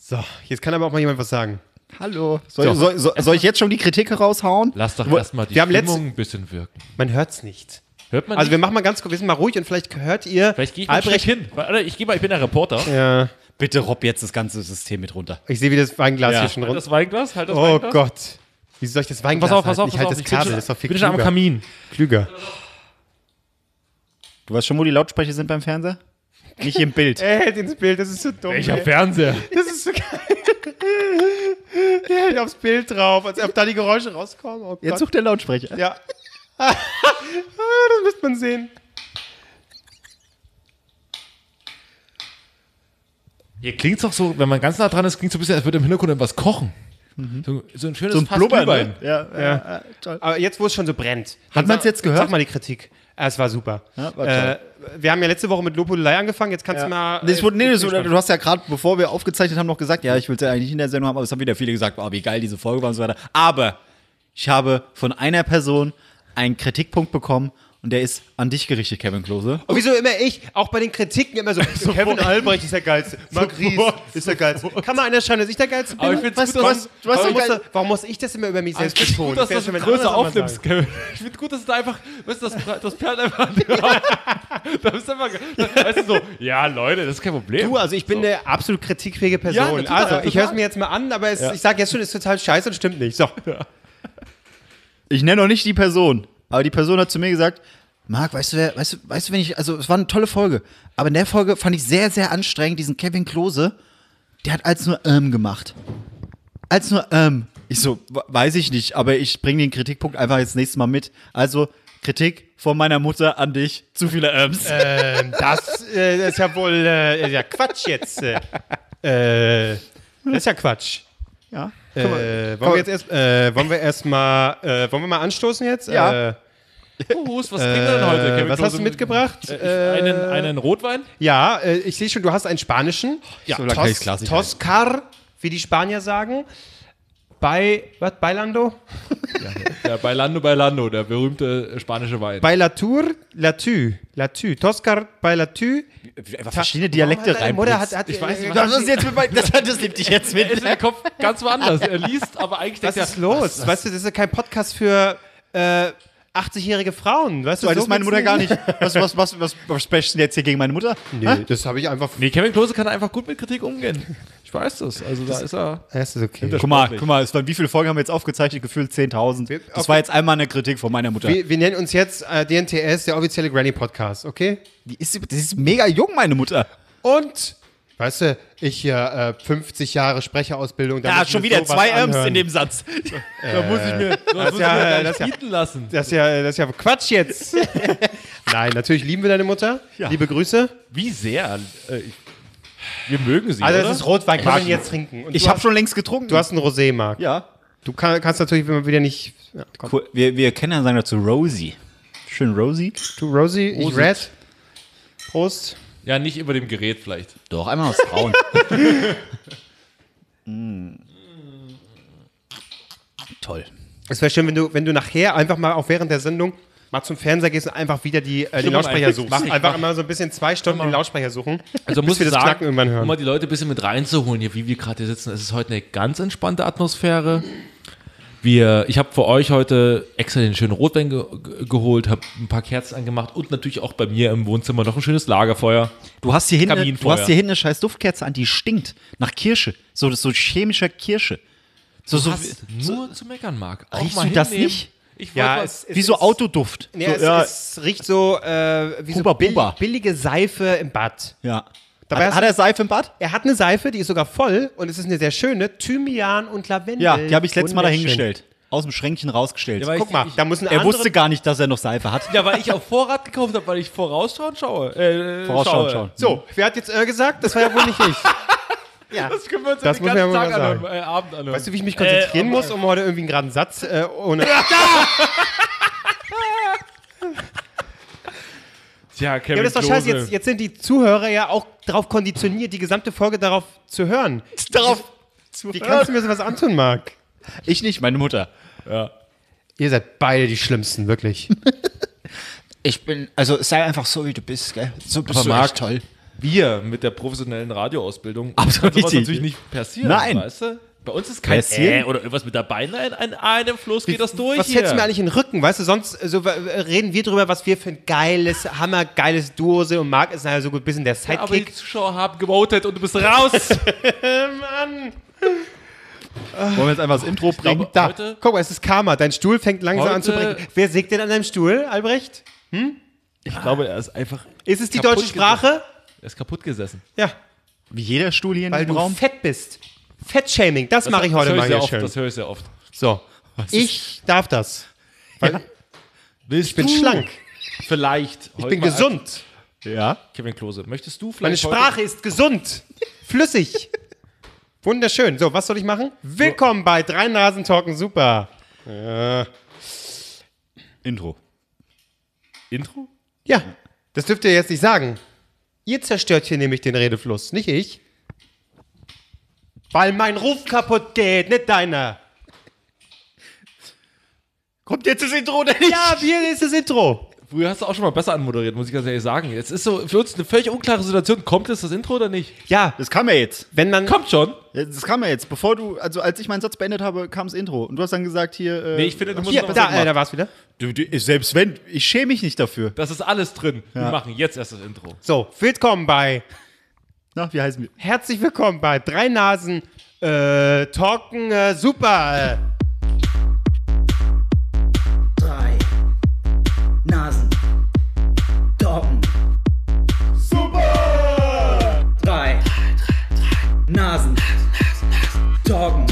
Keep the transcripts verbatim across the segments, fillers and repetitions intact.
So, jetzt kann aber auch mal jemand was sagen. Hallo. Soll, soll, soll, soll ich jetzt schon die Kritik raushauen? Lass doch erstmal die wir haben Stimmung letzt- ein bisschen wirken. Man hört's nicht. Hört man Also nicht? wir machen mal ganz kurz, wir sind mal ruhig und vielleicht hört ihr Vielleicht gehe ich mal ein Stück hin. Warte, Ich gehe mal, ich bin der Reporter. Ja, Bitte robb jetzt das ganze System mit runter. ich sehe, wie das Weinglas Ja. hier schon Halt runter. das Weinglas, halt das Oh Weinglas. Gott. Wie soll ich das Weinglas Pass auf, pass halten? auf, Ich pass halte auf. das Ich bin Kabel, schon- das ist doch viel bin schon am klüger. Kamin. klüger. Du weißt schon, wo die Lautsprecher sind beim Fernseher? Nicht im Bild. Er hält ins Bild, das ist so dumm. Welcher ey. Fernseher? Das ist so geil. Der hält aufs Bild drauf, als ob da die Geräusche rauskommen. Oh Jetzt Gott. sucht der Lautsprecher. Ja. Das müsste man sehen. Hier klingt's doch so, wenn man ganz nah dran ist, klingt so ein bisschen, als würde im Hintergrund etwas kochen. So, so ein schönes So ein Fass Blubber, Glühwein. ne? Ja, ja. ja, toll. Aber jetzt, wo es schon so brennt. Hat man's sag- jetzt gehört? Sag mal die Kritik. Ja, es war super. Ja, war äh, wir haben ja letzte Woche mit Lobhudelei angefangen. Jetzt kannst du mal. Nee, das wurde, nee, äh, das, du hast ja gerade, bevor wir aufgezeichnet haben, noch gesagt, ja, ich will es ja eigentlich in der Sendung haben, aber es haben wieder viele gesagt, oh, wie geil diese Folge war und so weiter. Aber ich habe von einer Person einen Kritikpunkt bekommen und der ist an dich gerichtet, Kevin Klose. Und wieso immer ich? Auch bei den Kritiken immer so. Kevin Albrecht ist der Geilste. Marc Ries ist der Geilste. Kann mal einer schreiben, dass ich der Geilste bin? Aber ich find's Was- gut, dass- was- du hast warum, so muss, geil- warum muss ich das immer über mich selbst Ich finde betonen? gut, dass wär du schon, das wenn größer andere mal aufnimmst, sagen. Kevin. Ich finde gut, dass du da einfach, weißt du, das, das perlt einfach an dir raus. Da bist du einfach, weißt du, so, ja, Leute, das ist kein Problem. Du, also ich bin eine absolut kritikfähige Person. Ja, natürlich, also, total. ich höre es mir jetzt mal an, aber es, ich sage jetzt schon, es ist total scheiße und stimmt nicht. So. Ich nenne noch nicht die Person, aber die Person hat zu mir gesagt, Marc, weißt du, wer, weißt du, weißt du, wenn ich, also es war eine tolle Folge, aber in der Folge fand ich sehr, sehr anstrengend, diesen Kevin Klose, der hat als nur ähm gemacht. Als nur ähm. Ich so, w- weiß ich nicht, aber ich bringe den Kritikpunkt einfach jetzt nächstes Mal mit. Also, Kritik von meiner Mutter an dich, zu viele Äms. Ähm, das, äh, das ist ja wohl äh, ja Quatsch jetzt. Äh, äh, das ist ja Quatsch. Ja. Äh, wollen wir jetzt erst, äh, wollen wir erst mal, äh, wollen wir mal anstoßen jetzt? Ja. Äh, Prost, was trinkt er denn heute, Kevin was hast Klose? du mitgebracht? Äh, einen, einen Rotwein? Ja, äh, ich sehe schon, du hast einen spanischen. Ja, so lange kann ich's klassisch Toscar, wie die Spanier sagen. Bei, was, Bailando? Der Bailando Bailando, der berühmte spanische Wein. Bei La Tour, La Tü, La Tü, Toscar bei La Tü. Einfach verschiedene Dialekte Deine Mutter hat, reinbringst. hat, Ich weiß nicht, Das ist jetzt mit mein, das, das nimmt dich jetzt Er ist mit. der Kopf ganz woanders. Er liest, aber eigentlich Was denkt ist er, los? Weißt du, das ist ja kein Podcast für äh, achtzigjährige Frauen. Weißt du, Das ist meine geht's Mutter gar nicht. Was, was, was, was, was sprichst du denn jetzt hier gegen meine Mutter? Nee, das habe ich einfach. Nee, Kevin Klose kann einfach gut mit Kritik umgehen. Ich weiß das. Also da ist er. Das ist okay. Guck mal, guck mal, es waren, wie viele Folgen haben wir jetzt aufgezeichnet? Gefühlt zehntausend. Wir- Das okay. war jetzt einmal eine Kritik von meiner Mutter. Wir, wir nennen uns jetzt äh, D N T S, der offizielle Granny-Podcast, okay? Die ist, das ist mega jung, meine Mutter. Und, weißt du, ich hier äh, fünfzig Jahre Sprecherausbildung. da Ja, muss ich schon mir wieder sowas zwei Äms anhören. in dem Satz. Da muss ich mir, das muss ich ja- mir gleich das ja- bieten lassen. Das ist ja, das ist ja Quatsch jetzt. Nein, natürlich lieben wir deine Mutter. Ja. Liebe Grüße. Wie sehr? Äh, ich, wir mögen sie, Also, oder? das ist Rotwein, kann Mag man ihn. jetzt trinken. Und Ich du habe hast- schon längst getrunken. Du hast einen Rosé, Marc. ja. Du kann, kannst natürlich immer wieder nicht. Ja, komm. Cool. Wir, wir kennen ja sagen dazu Rosie. Schön Rosie. Du, Rosie, ich Prost. Red. Prost. Ja, nicht über dem Gerät vielleicht. Doch, einmal aus Frauen. mm. Toll. Es wäre schön, wenn du, wenn du nachher einfach mal auch während der Sendung mal zum Fernseher gehst und einfach wieder die, äh, die Stimmt, Lautsprecher mach suchst. ich, einfach mach. immer so ein bisschen zwei Stunden den Lautsprecher suchen. Also bis muss wir ich das sagen, Knacken irgendwann hören. um mal die Leute ein bisschen mit reinzuholen, hier, wie wir gerade hier sitzen, es ist heute eine ganz entspannte Atmosphäre. Wir, ich habe für euch heute extra den schönen Rotwein ge ge geholt, habe ein paar Kerzen angemacht und natürlich auch bei mir im Wohnzimmer noch ein schönes Lagerfeuer. Du hast hier hinten, du Kaminfeuer. hast hier hinten eine scheiß Duftkerze an, die stinkt nach Kirsche. So, das ist so chemischer Kirsche. So, so, Hast nur zu meckern, Marc. Auch Riechst mal du das hinnehmen. nicht? Ich wollte Ja, mal- es, es wie so ist- Autoduft. Nee, so, es, ja, es riecht so äh, wie Huba so bill Buba. billige Seife im Bad. ja. Dabei Hat, hast hat du- er Seife im Bad? Er hat eine Seife, die ist sogar voll und es ist eine sehr schöne Thymian und Lavendel. Ja, die habe ich letztes Mal Wunderschön. dahingestellt. Aus dem Schränkchen rausgestellt. Ja, weil Guck ich- mal, ich- da muss ein er andere- wusste gar nicht, dass er noch Seife hat. Ja, weil ich auf Vorrat gekauft habe, weil ich vorausschauend schaue. Äh, Vorausschauen, schaue. schauen. So, wer hat jetzt äh gesagt? Das war ja wohl nicht ich. Ja. Das können wir uns Das den muss man ganzen ja wohl Tag mal anhören, äh, Abend anhören. Weißt du, wie ich mich konzentrieren Äh, muss, um heute irgendwie einen geraden Satz äh, ohne. Tja, Kevin Ja, das ist doch Klose. scheiße. Jetzt, jetzt sind die Zuhörer ja auch darauf konditioniert, die gesamte Folge darauf zu hören. Darauf. Wie kannst du mir sowas antun, Marc? Ich nicht, meine Mutter. Ja. Ihr seid beide die Schlimmsten, wirklich. Ich bin, also sei einfach so, wie du bist, gell? So bist Aber du Marc- echt toll. Wir mit der professionellen Radioausbildung Absolut kann sowas richtig. natürlich nicht passieren, Nein. weißt du? Bei uns ist kein Passieren? äh oder irgendwas mit dabei. Nein, an einem Fluss geht das durch Was hier. fällst du mir eigentlich in den Rücken, weißt du? Sonst äh, so, äh, reden wir drüber, was wir für ein geiles, hammergeiles Duo sind und Marc ist nachher so ein bisschen der Ja, aber die Sidekick. Zuschauer haben gewotet und du bist raus. Mann! Wollen wir jetzt einfach das Intro bringen? Da, Heute- guck mal, es ist Karma. Dein Stuhl fängt langsam an zu Heute- brechen. Wer sägt denn an deinem Stuhl, Albrecht? Ich glaube, er ist einfach Ist es die kaputt deutsche Sprache? Er ist kaputt gesessen. Ja, Wie jeder Stuhl hier in weil diesem du Raum. fett bist. Fettshaming, das, mache ich heute das mal höre hier sehr oft, schön. Das höre ich sehr oft. So, ich darf das. Weil Willst ich bin du schlank, vielleicht ich bin gesund. Ja. Kevin Klose, möchtest du Meine vielleicht Sprache ist gesund, flüssig. Wunderschön. So, was soll ich machen? Willkommen bei Drei Nasen Talken Super. Intro. heute Intro? Ja, das dürft ihr jetzt nicht sagen. Ihr zerstört hier nämlich den Redefluss, nicht ich. Weil mein Ruf kaputt geht, nicht deiner. Kommt jetzt das Intro oder nicht? Ja, hier ist das Intro. Früher hast du auch schon mal besser anmoderiert, muss ich ganz ehrlich sagen. Jetzt ist so für uns eine völlig unklare Situation. Kommt jetzt das Intro oder nicht? Ja, Das kam ja jetzt. wenn man... Kommt schon. Das kam ja jetzt. Bevor du, also als ich meinen Satz beendet habe, kam das Intro. Und du hast dann gesagt, hier. Äh, Nee, ich finde, du musst Hier, noch was da, machen. äh, da war es wieder. du, du, selbst wenn, ich schäme mich nicht dafür. Das ist alles drin. Wir machen jetzt erst das Intro. So, willkommen bei... Na, wie heißen wir? Herzlich willkommen bei Drei Nasen äh, Talken äh, Super. Äh. Drei Nasen. Doggen. Super! Drei Nasen. Doggen.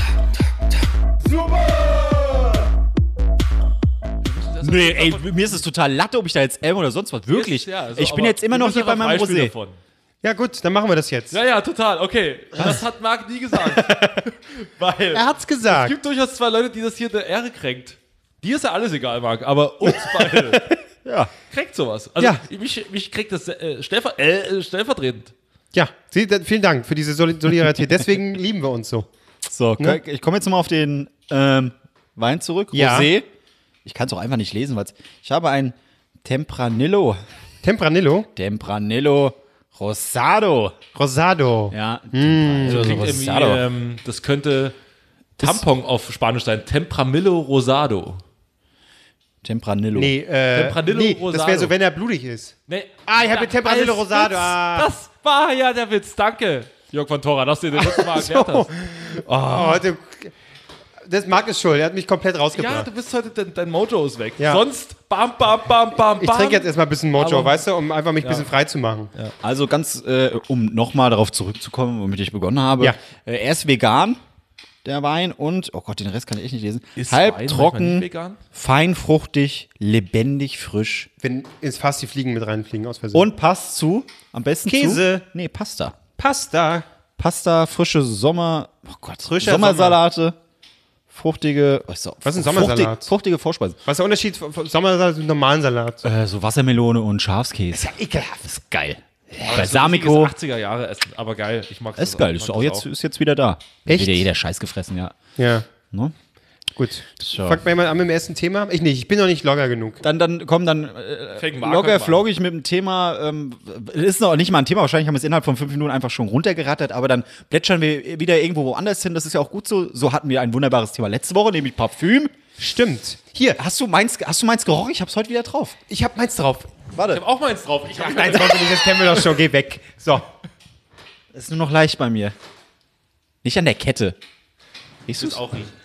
Nee, ey, mir ist es total latte, ob ich da jetzt M oder sonst was. Wirklich. Ja, also, ich bin aber jetzt immer du noch bist hier bei einfach meinem Beispiel Rosé. davon. Ja gut, dann machen wir das jetzt. Ja, ja, total. Okay. Das hat Marc nie gesagt. Weil Er hat's es gesagt. gibt durchaus zwei Leute, die das hier der Ehre kränkt. Dir ist ja alles egal, Marc, aber uns beide Ja. kränkt sowas. Also Ja. mich, mich kränkt das äh, stellver äh, stellvertretend. Ja, Sie, da- vielen Dank für diese Soli- Solidarität. Deswegen lieben wir uns so. So, Ne? ich komme jetzt nochmal auf den ähm, Wein zurück. Ja. Rosé. Ich kann es auch einfach nicht lesen, weil ich habe ein Tempranillo. Tempranillo, Tempranillo Rosado. Rosado. Ja. Also Tempranillo klingt irgendwie, ähm, das könnte Tampon auf Spanisch sein. Tempranillo Rosado. Tempranillo. Nee, äh, Tempranillo nee, das Rosado. wäre so, wenn er blutig ist. Nee. Ah, ich habe Ja, mit Tempranillo als Rosado. Witz. Ah. Das war ja der Witz. Danke, Jörg von Thora, dass du dir das letzte Mal erklärt hast. Oh, heute, das Marc ist schuld, er hat mich komplett Ja, rausgebracht. du bist heute, dein, dein Mojo ist weg. Ja. Sonst bam, bam, bam, bam, bam. Ich trinke jetzt erstmal ein bisschen Mojo, Aber- weißt du, um einfach mich ein bisschen frei zu machen. Also ganz, äh, um nochmal darauf zurückzukommen, womit ich begonnen habe. Ja. Äh, er ist vegan, der Wein, und, oh Gott, den Rest kann ich echt nicht lesen. Ist Halb Wein manchmal trocken, nicht vegan? fein fruchtig, lebendig frisch. Wenn ins Fass die Fliegen mit reinfliegen, aus Versehen. Und passt zu, am besten Käse. zu. Nee, Pasta. Pasta. Pasta, frische Sommer, oh Gott, Frischer Sommersalate, fruchtige, oh, so, Was ist ein Sommersalat? Fruchtig, fruchtige Vorspeisen. Was ist der Unterschied von von Sommersalat und normalen Salat? Äh, so Wassermelone und Schafskäse. Ekelhaft. Ist geil. Aber Balsamico. achtziger Jahre Essen, aber geil. Ich mag Ist geil, ist auch jetzt, ist jetzt wieder da. Echt? Wieder jeder Scheiß gefressen, ja. Ja, Ne? gut. So. Fangt mal jemand an mit dem ersten Thema? Ich nicht, ich bin noch nicht locker genug. Dann, dann, komm, dann äh, Fängt Marc locker heute mal flog ich mit dem Thema, ähm, ist noch nicht mal ein Thema, wahrscheinlich haben wir es innerhalb von fünf Minuten einfach schon runtergerattert, aber dann plätschern wir wieder irgendwo woanders hin, das ist ja auch gut so. So hatten wir ein wunderbares Thema letzte Woche, nämlich Parfüm. Stimmt. Hier, Hast du meins, hast du meins gerochen? Ich hab's heute wieder drauf. ich hab meins drauf. Ich Warte, hab auch meins drauf. Ich hab Nein, das nicht, das kennen wir doch schon. Geh weg. So. das ist nur noch leicht bei mir. Nicht an der Kette. Riechst das du's? auch riechen.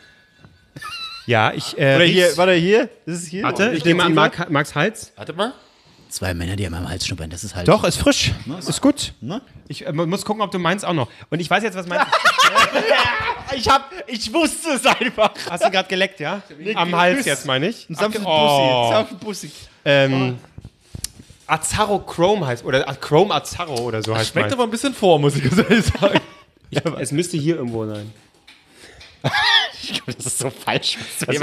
Ja, ich. Äh, Oder hier, riech's. warte, hier? Ist es hier? Warte, ich nehme an Marc, Marcs Hals. Warte mal. Zwei Männer, die an meinem Hals schnuppern, das ist halt. Doch, ist frisch. Ist gut. Ne? Ich äh, muss gucken, ob du meinst auch noch. Und ich weiß jetzt, was meinst. Ich hab, ich wusste es einfach. Hast du gerade geleckt, ja? Am Hals jetzt, meine ich. Ein sanftes Oh. Bussi. Sanftes Bussi. Ähm, Azarro Chrome heißt, oder Chrome Azarro oder so heißt Schmeckt meins. aber ein bisschen vor, muss ich ganz ehrlich sagen. Ja, es müsste hier irgendwo sein. Das ist so falsch.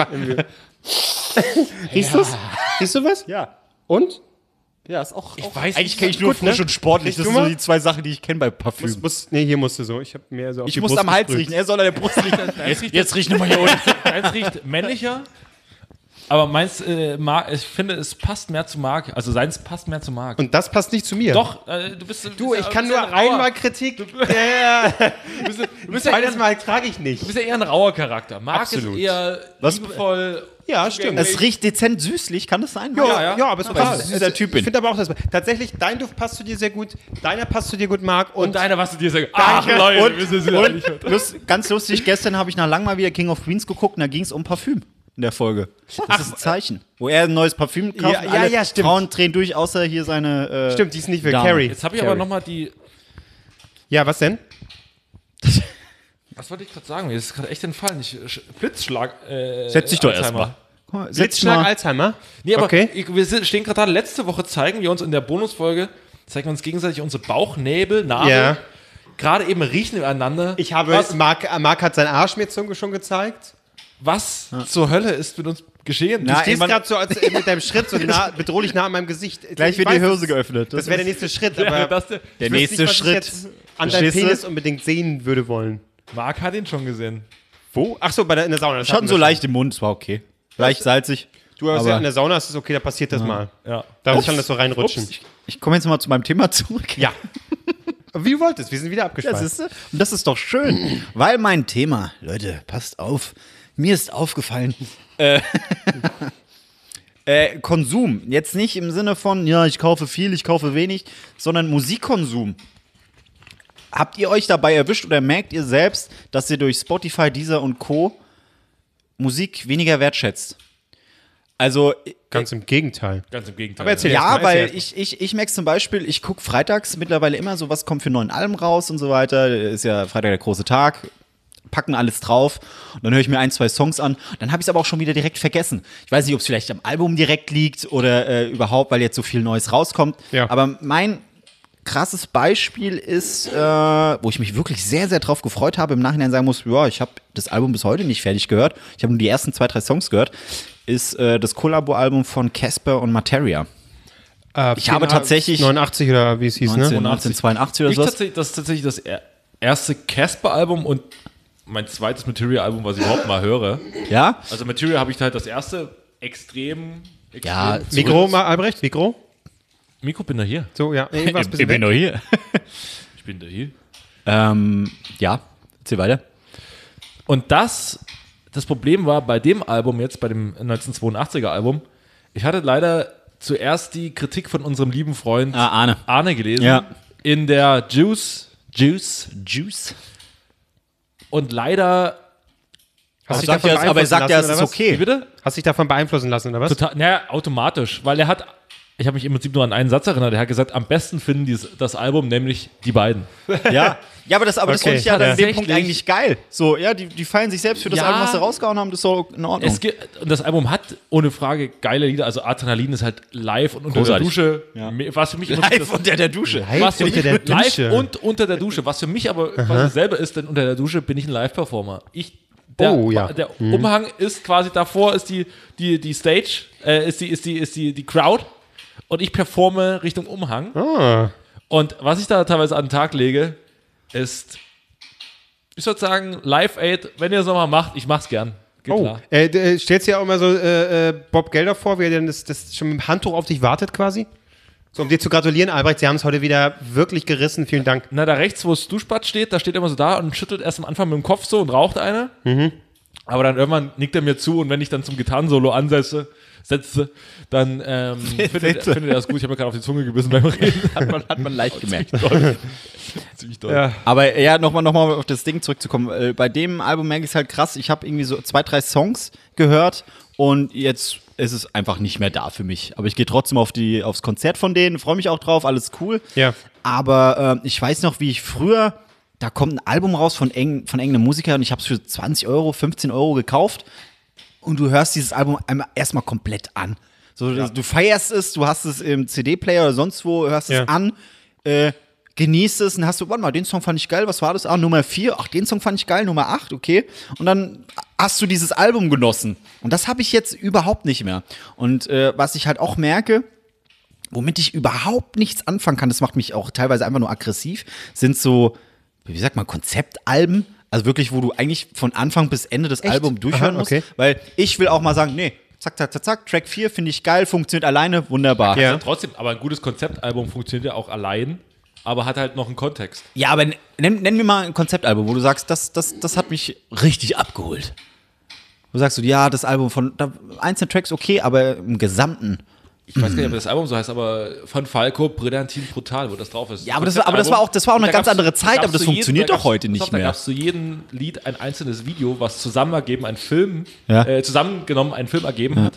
Riechst du's? Riechst du was? Ja. Und? Ja, ist auch. Ich auch weiß eigentlich nicht, kenne ich nur gut, ne? frisch und sportlich. Riechst Das du sind so mal? die zwei Sachen, die ich kenne bei Parfüm. Muss, muss, nee, hier musst du so. Ich habe mehr so auf ich die muss Brust am Hals gesprüht. riechen. Er soll an der Brust riechen. jetzt, jetzt riecht nochmal hier unten. Eins riecht männlicher. Aber meins, äh, Marc, ich finde, es passt mehr zu Marc. Also seins passt mehr zu Marc. Und das passt nicht zu mir. Doch, äh, du bist. Du, bist ich ja- kann bist nur ja ein rauer- einmal Kritik. Du, ja, ja. Du bist, du bist ja eher, Zweites du Mal trage ich nicht. bist ja eher ein rauer Charakter. Marc Absolut. ist eher Was- liebevoll. Ja, stimmt. Es riecht dezent süßlich, kann das sein? Ja, Ja, ja, ja. aber es Aber passt. es ist der Typ Ich bin. finde aber auch, dass tatsächlich dein Duft passt zu dir sehr gut, deiner passt zu dir gut, Marc. Und, Und deiner, was du dir sagst. Ach, Danke. Leute, Und, wir sind wieder ehrlich. und lust, ganz lustig, gestern habe ich nach lang mal wieder King of Queens geguckt und da ging es um Parfüm in der Folge. Das ist ein Zeichen. Wo er ein neues Parfüm kauft. Ja, und ja, alle ja, stimmt. Frauen drehen durch, außer hier seine. Äh, Stimmt, die ist nicht für Dame. Carrie. Jetzt habe ich aber nochmal die. Ja, was denn? Was wollte ich gerade sagen? Mir ist gerade echt entfallen. Ich, Sch- Blitzschlag. Äh, Setz dich doch Alzheimer. erstmal. Setz dich Blitzschlag mal. Alzheimer? Nee, aber Okay. ich, wir sind- stehen gerade da. Letzte Woche zeigen wir uns in der Bonusfolge, zeigen wir uns gegenseitig unsere Bauchnäbel, Nabel. Ja. Gerade eben riechen wir einander. Ich habe, Was, Marc, Marc hat seinen Arsch mir schon schon gezeigt. was zur Hölle ist mit uns geschehen? Na, Du stehst irgendwann- gerade so als, äh, mit deinem Schritt so nah, bedrohlich nah an meinem Gesicht. Gleich Ich wird weiß, die Hose das- geöffnet. Das wäre der nächste Schritt, Ja, aber das, der, Der ich wüsste nächste nicht, was Schritt. ich jetzt an deinem Verstehst du? Penis unbedingt sehen würde wollen. Marc hat ihn schon gesehen. Wo? Ach so, bei der, in der Sauna. das hatten Schon wir so leicht im Mund, es war okay. Leicht salzig. Du hast aber- ja in der Sauna, ist es okay, da passiert das mal. Ja. Da Ups. kann das so reinrutschen. Ich, ich komme jetzt mal zu meinem Thema zurück. Ja. Wie du wolltest, wir sind wieder Ja, abgeschweift. siehste? Und das ist doch schön, weil mein Thema, Leute, passt auf, mir ist aufgefallen, äh, äh, Konsum, jetzt nicht im Sinne von, ja, ich kaufe viel, ich kaufe wenig, sondern Musikkonsum. Habt ihr euch dabei erwischt oder merkt ihr selbst, dass ihr durch Spotify, Deezer und Co. Musik weniger wertschätzt? Also, Ganz im Gegenteil. Ganz im Gegenteil. Aber erzähl ja, erst mal, weil erzähl ich, ich, ich merke zum Beispiel, ich gucke freitags mittlerweile immer so, was kommt für neuen Alben raus und so weiter. Ist ja Freitag der große Tag. Packen alles drauf und dann höre ich mir ein, zwei Songs an. Dann habe ich es aber auch schon wieder direkt vergessen. Ich weiß nicht, ob es vielleicht am Album direkt liegt oder äh, überhaupt, weil jetzt so viel Neues rauskommt. Ja. Aber mein krasses Beispiel ist, äh, wo ich mich wirklich sehr, sehr drauf gefreut habe, im Nachhinein sagen muss, ja, ich habe das Album bis heute nicht fertig gehört. Ich habe nur die ersten zwei, drei Songs gehört. Ist äh, das Kollabo-Album von Casper und Materia. Äh, Ich habe tatsächlich- neunundachtzig oder wie es hieß, ne? neunzehnhundertzweiundachtzig oder ich so. tatsächlich, das ist tatsächlich das er- erste Casper-Album und mein zweites Material-Album, was ich überhaupt mal höre. Ja? Also Material habe ich halt das erste extrem, extrem Ja, Mikro, mal, Albrecht, Mikro. Mikro, bin da hier. So, ja. Irgendwas bisschen weg. nur hier. Ich bin da hier. ähm, ja, erzähl weiter. Und das, das Problem war bei dem Album jetzt, bei dem neunzehnhundertzweiundachtziger Album, ich hatte leider zuerst die Kritik von unserem lieben Freund Ah, Arne. Arne gelesen Ja. in der Juice, Juice Juice. und leider, Hast dich Sagt davon ja, aber er beeinflussen sagt ja, es lassen, ist oder was? wie okay. bitte? Hast dich davon beeinflussen lassen, oder was? Total, naja, automatisch, weil er hat, ich habe mich im Prinzip nur an einen Satz erinnert, er hat gesagt, am besten finden die das Album, nämlich die beiden. Ja, ja, aber das, aber das Okay. finde ich ja dann an dem Tatsächlich. Punkt eigentlich geil. So, ja, die, die feiern sich selbst für das Ja. Album, was sie rausgehauen haben, das ist so in Ordnung. Es gibt, und das Album hat ohne Frage geile Lieder, also Adrenalin ist halt live und unter Großartig. der Dusche, Ja. me- was für mich im Prinzip das- Live unter der Dusche. was für unter mich der live Dusche. und unter der Dusche. Was für mich aber quasi selber ist, denn unter der Dusche bin ich ein Live-Performer. Ich, der, Oh, ja. der Umhang ist quasi davor, ist die, die, die Stage, äh, ist, die, ist, die, ist die, die Crowd und ich performe Richtung Umhang. Ah. Und was ich da teilweise an den Tag lege, ist, ich würde sagen, Live-Aid, wenn ihr es nochmal macht, ich mach's gern. Geht Oh, klar. äh, d- äh, stellst dir ja auch immer so äh, äh, Bob Gelder vor, wie er denn das, das schon mit dem Handtuch auf dich wartet quasi? So, um dir zu gratulieren, Albrecht, Sie haben es heute wieder wirklich gerissen, vielen Dank. Na, da rechts, wo das Duschbad steht, da steht er immer so da und schüttelt erst am Anfang mit dem Kopf so und raucht eine. Aber dann irgendwann nickt er mir zu und wenn ich dann zum Gitarrensolo ansetze, setze, dann ähm, findet, findet er das gut. Ich habe mir gerade auf die Zunge gebissen beim Reden. Hat man, hat man leicht gemerkt. Ziemlich doll. Ja. Aber ja, nochmal noch mal auf das Ding zurückzukommen. Äh, bei dem Album merke ich es halt krass. Ich habe irgendwie so zwei, drei Songs gehört und jetzt ist es einfach nicht mehr da für mich. Aber ich gehe trotzdem auf die, aufs Konzert von denen, freue mich auch drauf, alles cool. Ja. Aber äh, ich weiß noch, wie ich früher, da kommt ein Album raus von, eng, von irgendeinem Musiker und ich habe es für zwanzig Euro, fünfzehn Euro gekauft und du hörst dieses Album einmal erstmal komplett an. So, du feierst es, du hast es im C D-Player oder sonst wo, hörst Ja. es an, äh, genießt es und hast du, warte mal, den Song fand ich geil, was war das? Ah, Nummer vier, ach, den Song fand ich geil, Nummer acht, okay. Und dann hast du dieses Album genossen. Und das habe ich jetzt überhaupt nicht mehr. Und äh, was ich halt auch merke, womit ich überhaupt nichts anfangen kann, das macht mich auch teilweise einfach nur aggressiv, sind so, wie sagt man, Konzeptalben. Also wirklich, wo du eigentlich von Anfang bis Ende das Echt? Album durchhören Aha, okay. musst. Weil ich will auch mal sagen, nee, zack, zack, zack, zack, Track vier finde ich geil, funktioniert alleine, wunderbar. Ja. Also trotzdem, aber ein gutes Konzeptalbum funktioniert ja auch allein, aber hat halt noch einen Kontext. Ja, aber nenn, nenn mir mal ein Konzeptalbum, wo du sagst, das, das, das hat mich richtig abgeholt. Wo sagst du, ja, das Album von da, einzelne Tracks okay, aber im Gesamten. Ich weiß gar nicht, ob das Album so heißt, aber von Falco, Brillantin, Brutal, wo das drauf ist. Ja, aber das war- aber das war auch- das war auch eine Da ganz gab's- andere Zeit, da gab's aber das zu jedem- funktioniert da doch gab's- heute pass nicht auf, Da mehr. gab es zu jedem Lied ein einzelnes Video, was zusammen ergeben, einen Film, Ja. äh, zusammengenommen einen Film ergeben hat.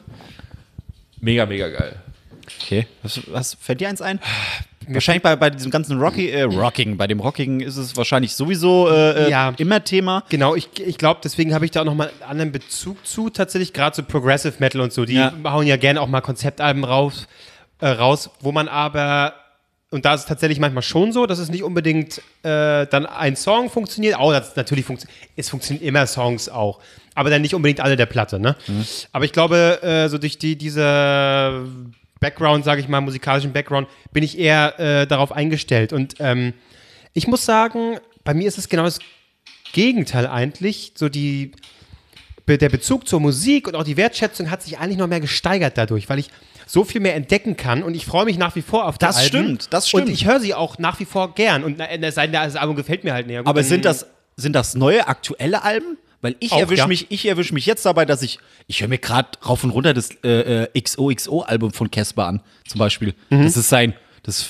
Mega, mega geil. Okay. Was, was fällt dir eins ein? Wahrscheinlich bei, bei diesem ganzen Rocky, äh, Rocking, bei dem Rocking ist es wahrscheinlich sowieso äh, Ja. immer Thema. Genau, ich, ich glaube, deswegen habe ich da auch nochmal einen anderen Bezug zu, tatsächlich, gerade so Progressive Metal und so. Die Ja. hauen ja gerne auch mal Konzeptalben raus, äh, raus, wo man aber, und da ist es tatsächlich manchmal schon so, dass es nicht unbedingt äh, dann ein Song funktioniert. Auch das natürlich funktioniert, es funktionieren immer Songs auch, aber dann nicht unbedingt alle der Platte, ne? Aber ich glaube, äh, so durch die, diese Background, sage ich mal, musikalischen Background, bin ich eher äh, darauf eingestellt. Und ähm, ich muss sagen, bei mir ist es genau das Gegenteil eigentlich. So die, be- der Bezug zur Musik und auch die Wertschätzung hat sich eigentlich noch mehr gesteigert dadurch, weil ich so viel mehr entdecken kann und ich freue mich nach wie vor auf die Das Alben. stimmt, das stimmt. Und ich höre sie auch nach wie vor gern. Und na, es sei denn, das Album gefällt mir halt näher. Gut, Aber dann- sind das, sind das neue, aktuelle Alben? Weil ich Auch, erwische ja. mich, ich erwisch mich jetzt dabei, dass ich, ich höre mir gerade rauf und runter das äh, äh, X O X O-Album von Casper an, zum Beispiel. Mhm. Das ist sein, das,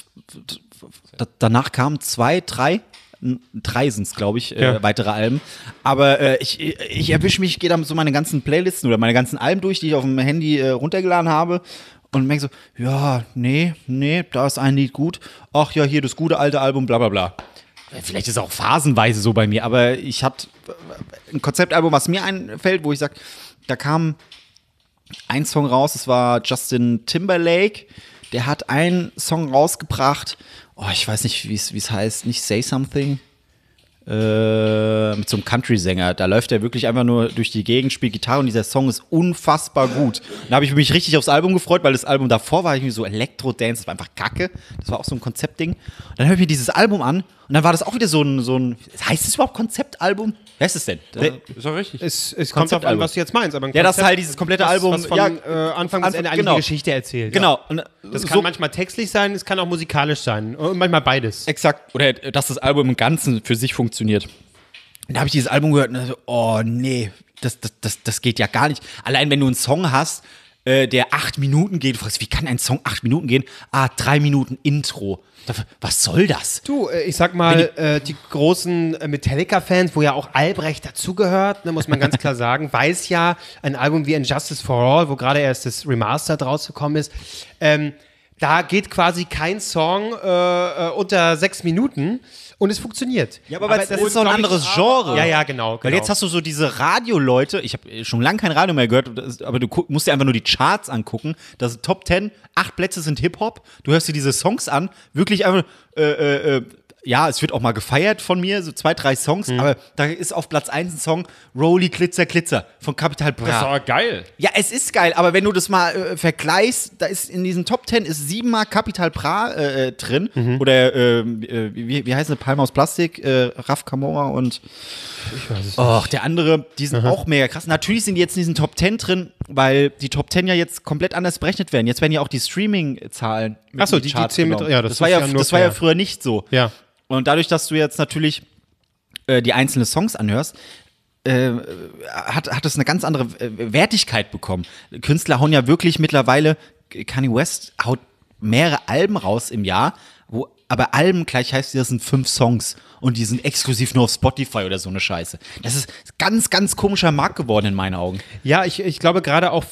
da, danach kamen zwei, drei, n- drei sind es, glaube ich, äh, Ja. weitere Alben. Aber äh, ich, ich erwische mich, gehe dann so meine ganzen Playlisten oder meine ganzen Alben durch, die ich auf dem Handy äh, runtergeladen habe. Und merke so, ja, nee, nee, da ist ein Lied gut. Ach ja, hier das gute alte Album, bla bla bla. Vielleicht ist es auch phasenweise so bei mir, aber ich hatte ein Konzeptalbum, was mir einfällt, wo ich sage, da kam ein Song raus, das war Justin Timberlake, der hat einen Song rausgebracht, oh, ich weiß nicht, wie es heißt, nicht Say Something, äh, mit so einem Country-Sänger. Da läuft er wirklich einfach nur durch die Gegend, spielt Gitarre und dieser Song ist unfassbar gut. Da habe ich mich richtig aufs Album gefreut, weil das Album davor war irgendwie so Elektro-Dance, das war einfach kacke. Das war auch so ein Konzeptding. Und dann höre ich mir dieses Album an und dann war das auch wieder so ein, so ein heißt es überhaupt Konzeptalbum? Wie heißt es denn? Ist doch richtig. Es, es kommt darauf an, Konzeptalbum. was du jetzt meinst. Aber ein Ja, das ist Konzept, halt dieses komplette was, Album, was von ja, äh, Anfang bis Anfang- Ende eigentlich genau. eine Geschichte erzählt. Genau. Und, Das so- kann manchmal textlich sein, es kann auch musikalisch sein. Und manchmal beides. Exakt. Oder äh, dass das Album im Ganzen für sich funktioniert. Da habe ich dieses Album gehört und dachte, oh nee, das, das, das, das geht ja gar nicht. Allein wenn du einen Song hast, äh, der acht Minuten geht, du fragst, wie kann ein Song acht Minuten gehen? Ah, drei Minuten Intro. Da- Was soll das? Du, äh, ich sag mal, äh, die großen äh, Metallica-Fans, wo ja auch Albrecht dazugehört, ne, muss man ganz klar sagen, weiß ja, ein Album wie Injustice for All, wo gerade erst das Remastered rausgekommen ist, ähm, da geht quasi kein Song äh, äh, unter sechs Minuten und es funktioniert. Ja, aber, weil das ist so ein glaub ich, anderes Genre. Ja, ja, genau. Weil genau. jetzt hast du so diese Radioleute, ich habe schon lange kein Radio mehr gehört, das- aber du guck, musst dir einfach nur die Charts angucken. Das sind Top Ten, acht Plätze sind Hip-Hop. Du hörst dir diese Songs an, wirklich einfach, äh, äh, äh, ja, es wird auch mal gefeiert von mir, so zwei, drei Songs, Mhm. aber da ist auf Platz eins ein Song, Rolly Glitzer Glitzer von Capital Bra. Das ist aber geil. Ja, es ist geil, aber wenn du das mal äh, vergleichst, da ist in diesen Top Ten ist siebenmal Capital Bra äh, äh, drin. Mhm. Oder äh, äh, wie, wie heißt eine Palme aus Plastik? Äh, Raf Kamora und Ich weiß es Och, der andere, die sind auch mega krass. Natürlich sind die jetzt in diesen Top Ten drin, weil die Top Ten ja jetzt komplett anders berechnet werden. Jetzt werden ja auch die Streaming-Zahlen mit Ach so, in die- die Charts zählen mit- genommen. ja, das das war ist ja, ja nur das war ja fair. früher nicht so. Ja. Und dadurch, dass du jetzt natürlich äh, die einzelnen Songs anhörst, äh, hat, hat es eine ganz andere äh, Wertigkeit bekommen. Künstler hauen ja wirklich mittlerweile, Kanye West haut mehrere Alben raus im Jahr, wo aber Alben gleich heißt, das sind fünf Songs und die sind exklusiv nur auf Spotify oder so eine Scheiße. Das ist ganz, ganz komischer Markt geworden in meinen Augen. Ja, ich, ich glaube gerade auch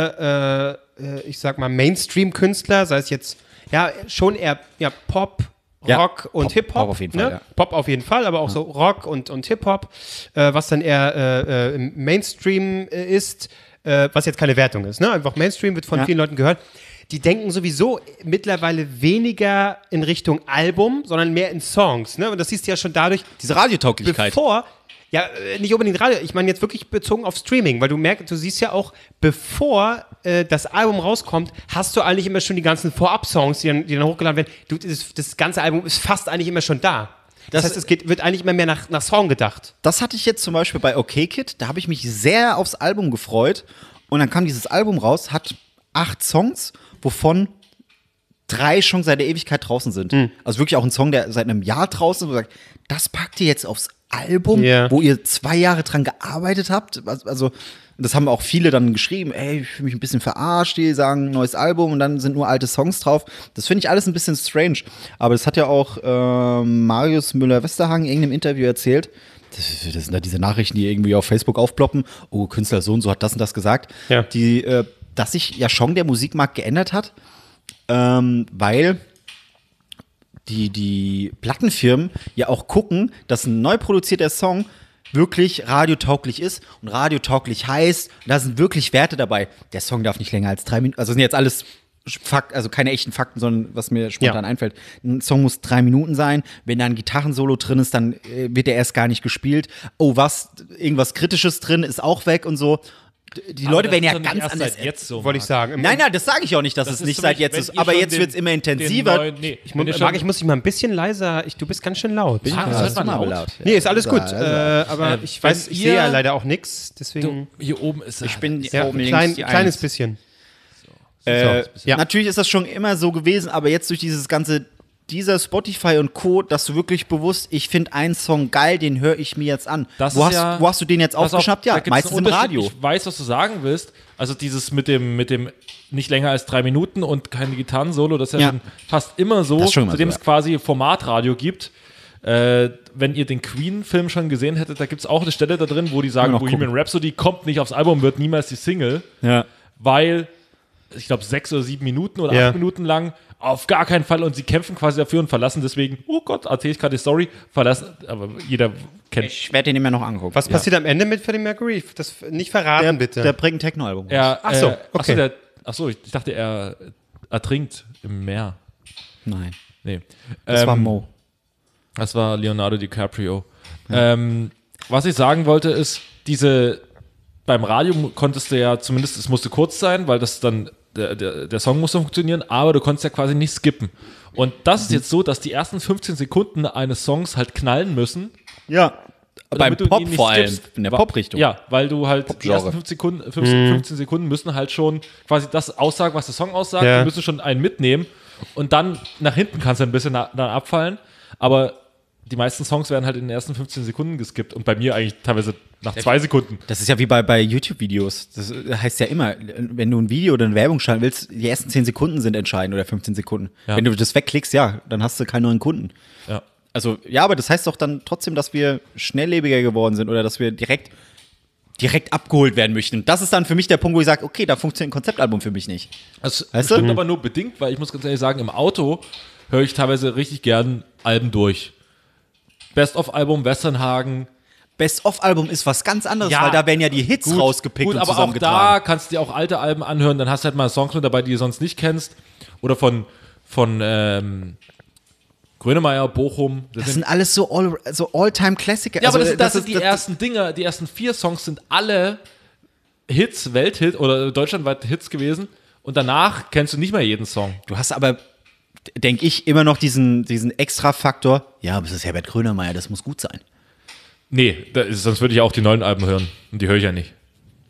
viele, äh, äh, ich sag mal, Mainstream-Künstler, sei es jetzt, ja, schon eher ja, Pop, Ja, Rock und Pop- Hip-Hop. Pop auf jeden Fall, ne? ja. Pop auf jeden Fall, aber auch so Rock und, und Hip-Hop, äh, was dann eher äh, äh, im Mainstream äh, ist, äh, was jetzt keine Wertung ist, ne? Einfach Mainstream wird von Ja. vielen Leuten gehört. Die denken sowieso mittlerweile weniger in Richtung Album, sondern mehr in Songs, ne? Und das siehst du ja schon dadurch, Diese Radiotauglichkeit. bevor, ja, äh, nicht unbedingt Radio, ich meine jetzt wirklich bezogen auf Streaming, weil du merkst, du siehst ja auch, bevor äh, das Album rauskommt, hast du eigentlich immer schon die ganzen Vorab-Songs, die dann, die dann hochgeladen werden. Du, das, das ganze Album ist fast eigentlich immer schon da. Das, Das- heißt, es geht, wird eigentlich immer mehr nach, nach Song gedacht. Das hatte ich jetzt zum Beispiel bei OK Kid, da habe ich mich sehr aufs Album gefreut Und dann kam dieses Album raus, hat acht Songs, wovon drei schon seit der Ewigkeit draußen sind. Hm. Also wirklich auch ein Song, der seit einem Jahr draußen ist, wo sagt, das packt ihr jetzt aufs Album, Ja. wo ihr zwei Jahre dran gearbeitet habt. Also, das haben auch viele dann geschrieben, ey, ich fühle mich ein bisschen verarscht, die sagen, neues Album und dann sind nur alte Songs drauf. Das finde ich alles ein bisschen strange. Aber das hat ja auch äh, Marius Müller-Westerhagen in irgendeinem Interview erzählt. Das, das sind da diese Nachrichten, die irgendwie auf Facebook aufploppen. Oh, Künstler so und so hat das und das gesagt. Ja. Die, äh, dass sich ja schon der Musikmarkt geändert hat, ähm, weil die, die Plattenfirmen ja auch gucken, dass ein neu produzierter Song wirklich radiotauglich ist und radiotauglich heißt, da sind wirklich Werte dabei. Der Song darf nicht länger als drei Minuten, also sind jetzt alles Fakt, also keine echten Fakten, sondern was mir spontan Ja. einfällt. Ein Song muss drei Minuten sein. Wenn da ein Gitarrensolo drin ist, dann äh, wird der erst gar nicht gespielt. Oh, was, irgendwas Kritisches drin ist auch weg und so. Die Aber Leute das werden ist ja doch nicht ganz erst anders. seit jetzt so. Wollte ich Marc. sagen. Im- Nein, nein, das sage ich auch nicht, dass Das es ist nicht zum seit Beispiel, jetzt wenn ist. ihr Aber schon jetzt den- wird es immer den intensiver. neuen- nee, Ich, wenn mu- ihr Marc, schon- ich muss dich mal ein bisschen leiser. Ich, du bist ganz schön laut. Ah, Ja, das ist hört man mal laut. laut. Nee, ist alles gut. Also, Äh, aber äh, ich weiß, wenn ich ihr- sehe ja leider auch nichts. Deswegen. Du, hier oben ist Ich bin ja, oben ein links klein, die kleines Eins. bisschen. Äh, Ja. Natürlich ist das schon immer so gewesen, aber jetzt durch dieses ganze, dieser Spotify und Co., dass du wirklich bewusst, ich finde einen Song geil, den höre ich mir jetzt an. Das wo, ist hast, ja, wo hast du den jetzt Pass auf, aufgeschnappt? da Ja, gibt's meistens einen im Unterschied. Radio. Ich weiß, was du sagen willst. Also dieses mit dem, mit dem nicht länger als drei Minuten und kein Gitarrensolo, das ist ja, Ja. schon fast immer so, Das ist schon immer zudem so, es quasi Formatradio gibt. Äh, wenn ihr den Queen-Film schon gesehen hättet, da gibt es auch eine Stelle da drin, wo die sagen, noch Bohemian Rhapsody kommt nicht aufs Album, wird niemals die Single, Ja. weil, ich glaube, sechs oder sieben Minuten oder Ja. acht Minuten lang auf gar keinen Fall und sie kämpfen quasi dafür und verlassen deswegen, oh Gott, erzähle ich gerade die Story, verlassen, aber jeder kennt. Ich werde den immer noch angucken. Was passiert am Ende mit Freddie Mercury? Das nicht verraten, der, bitte. der bringt ein Techno-Album. raus. Er, Ach so, äh, ach so, okay. der, ach so, ich dachte, er ertrinkt im Meer. Nein, Nee. das Ähm, war Mo. Das war Leonardo DiCaprio. Ähm, was ich sagen wollte ist, diese, beim Radio konntest du ja zumindest, es musste kurz sein, weil das dann, der, der, der Song musste funktionieren, aber du konntest ja quasi nicht skippen. Und das ist jetzt so, dass die ersten fünfzehn Sekunden eines Songs halt knallen müssen. Ja, beim damit du ihn Pop nicht vor allem, skippst. in der Wa- Pop-Richtung. Ja, weil du halt die Pop-Genre. ersten fünfzehn Sekunden, fünfzehn, fünfzehn Sekunden müssen halt schon quasi das aussagen, was der Song aussagt. Ja. Du müssen schon einen mitnehmen und dann nach hinten kannst du ein bisschen na, dann abfallen. Aber die meisten Songs werden halt in den ersten fünfzehn Sekunden geskippt und bei mir eigentlich teilweise nach zwei Sekunden. Das ist ja wie bei, bei YouTube-Videos. Das heißt ja immer, wenn du ein Video oder eine Werbung schalten willst, die ersten zehn Sekunden sind entscheidend oder fünfzehn Sekunden. Ja. Wenn du das wegklickst, ja, dann hast du keinen neuen Kunden. Ja. Also, ja, aber das heißt doch dann trotzdem, dass wir schnelllebiger geworden sind oder dass wir direkt, direkt abgeholt werden möchten. Und das ist dann für mich der Punkt, wo ich sage, okay, da funktioniert ein Konzeptalbum für mich nicht. Das Weißt du? stimmt aber nur bedingt, weil ich muss ganz ehrlich sagen, im Auto höre ich teilweise richtig gern Alben durch. Best-of-Album, Westernhagen. Best-of-Album ist was ganz anderes, Ja, weil da werden ja die Hits Gut, rausgepickt gut, und aber auch zusammengetragen. da kannst du dir auch alte Alben anhören, dann hast du halt mal Songs mit dabei, die du sonst nicht kennst. Oder von, von ähm, Grönemeyer, Bochum. Das Das sind, sind alles so All- so All-Time-Klassiker. ja, also, aber das, das, ist- sind die ersten Dinger, die ersten vier Songs sind alle Hits, Welthit oder deutschlandweite Hits gewesen. Und danach kennst du nicht mehr jeden Song. Du hast aber, denke ich, immer noch diesen, diesen Extra-Faktor. Ja, aber es ist Herbert Grönemeyer, das muss gut sein. Nee, da ist, sonst würde ich auch die neuen Alben hören. Und die höre ich ja nicht.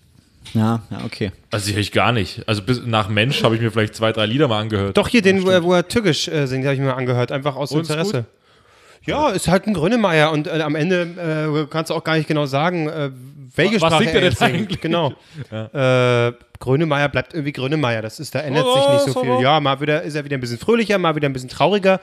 Ja, ja, okay. Also die höre ich gar nicht. Also bis nach Mensch habe ich mir vielleicht zwei, drei Lieder mal angehört. Doch, hier den, wo er, wo er türkisch äh, singt, habe ich mir mal angehört, einfach aus Und ist Interesse. Ja, ist halt ein Grönemeyer und äh, am Ende äh, kannst du auch gar nicht genau sagen, äh, welche Was Sprache singt er er denn jetzt singt. eigentlich? Genau. Äh, Grönemeyer bleibt irgendwie Grönemeyer, das ist, da ändert sich Oh, nicht so so, viel. so. Ja, mal wieder ist er wieder ein bisschen fröhlicher, mal wieder ein bisschen trauriger.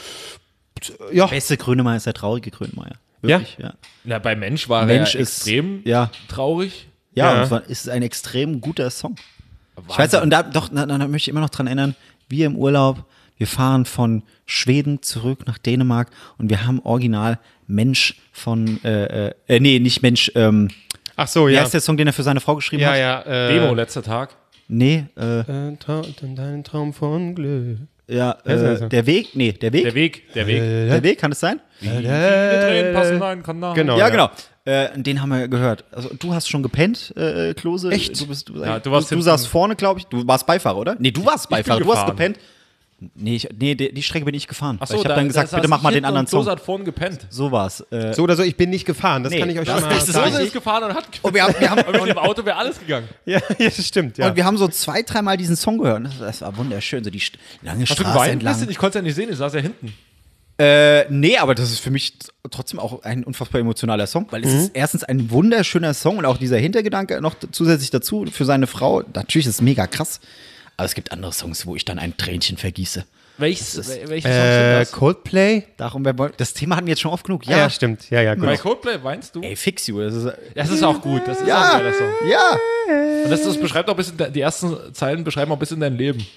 Ja, Beste Grönemeyer ist der traurige Grönemeyer. Wirklich, ja. Na, bei Mensch war Mensch er ist- extrem ja. traurig. Ja, Ja. und es war- es ist ein extrem guter Song. Ich weiß ja, und da, doch, da, da möchte ich immer noch dran erinnern, wir im Urlaub, wir fahren von Schweden zurück nach Dänemark und wir haben original Mensch von, äh, äh, nee, nicht Mensch, ähm, ach so, wie ja. heißt der Song, den er für seine Frau geschrieben Ja, hat? ja. Äh, Demo, letzter Tag. Nee, äh, Äh, Traum, dein Traum von Glück. ja, Wer ist äh, das? der Weg, nee, der Weg, Der Weg, der Weg. der Weg, kann es sein? Wie viele Tränen passen in einen Kanal? Genau. Ja, ja. genau. Äh, den haben wir gehört. Also du hast schon gepennt, äh, Klose. Echt? Du, bist, du, Ja, du du, warst du hinten. saßt vorne, glaube ich. Du warst Beifahrer, oder? Nee, du warst Beifahrer. Du hast gefahren. gepennt. Nee, ich, nee, die, die Strecke bin ich gefahren. Achso, Weil ich habe da, dann gesagt, da saß bitte mach ich mal den hinten anderen und Klose Song. hat vorne gepennt. So war's. Äh, So oder so, ich bin nicht gefahren, das Nee, kann ich euch das- schon mal das ist sagen. Klose ist gefahren und hat und, wir haben, wir haben, und mit dem Auto wäre alles gegangen. Ja, ja, das stimmt, ja. und wir haben so zwei, dreimal diesen Song gehört. Das, das war wunderschön. So die st- lange Hast du Straße geweint? entlang. Bisschen? Ich konnte es ja nicht sehen, ich saß ja hinten. Äh, nee, aber das ist für mich t- trotzdem auch ein unfassbar emotionaler Song, weil es Mhm. ist erstens ein wunderschöner Song und auch dieser Hintergedanke noch t- zusätzlich dazu für seine Frau. Natürlich ist es mega krass, aber es gibt andere Songs, wo ich dann ein Tränchen vergieße. Welches, wel- welche Songs äh, sind das? Coldplay? Darum, wir wollen- das Thema hatten wir jetzt schon oft genug. Ja, Ja, ja stimmt. Ja, ja, gut. Bei Coldplay weinst du? ey, fix you. Das ist, Das ist auch gut, das ist auch ja, ein geiler Song. ja. Und das, das beschreibt auch ein bisschen, de- die ersten Zeilen beschreiben auch ein bisschen dein Leben.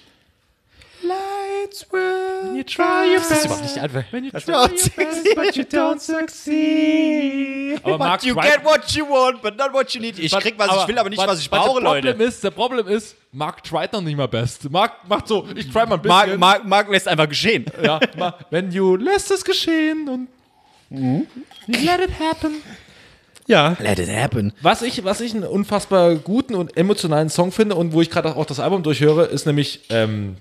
Lights will You try your Das ist überhaupt nicht die Antwort. When you Das try war your auch best, sexy. but you don't succeed. Aber Mark You Twain- get what you want, but not what you need. Ich krieg, was ich will, aber nicht, but- was ich but brauche, the problem Leute. Ist, der Problem ist, Mark tried noch nicht mal best. Mark macht so, ich try mal ein bisschen. Mark, Mark, Mark lässt einfach geschehen. Ja, ma- wenn you lässt es geschehen und let it happen. Ja. Let it happen. Was ich, was ich einen unfassbar guten und emotionalen Song finde und wo ich gerade auch das Album durchhöre, ist nämlich ähm,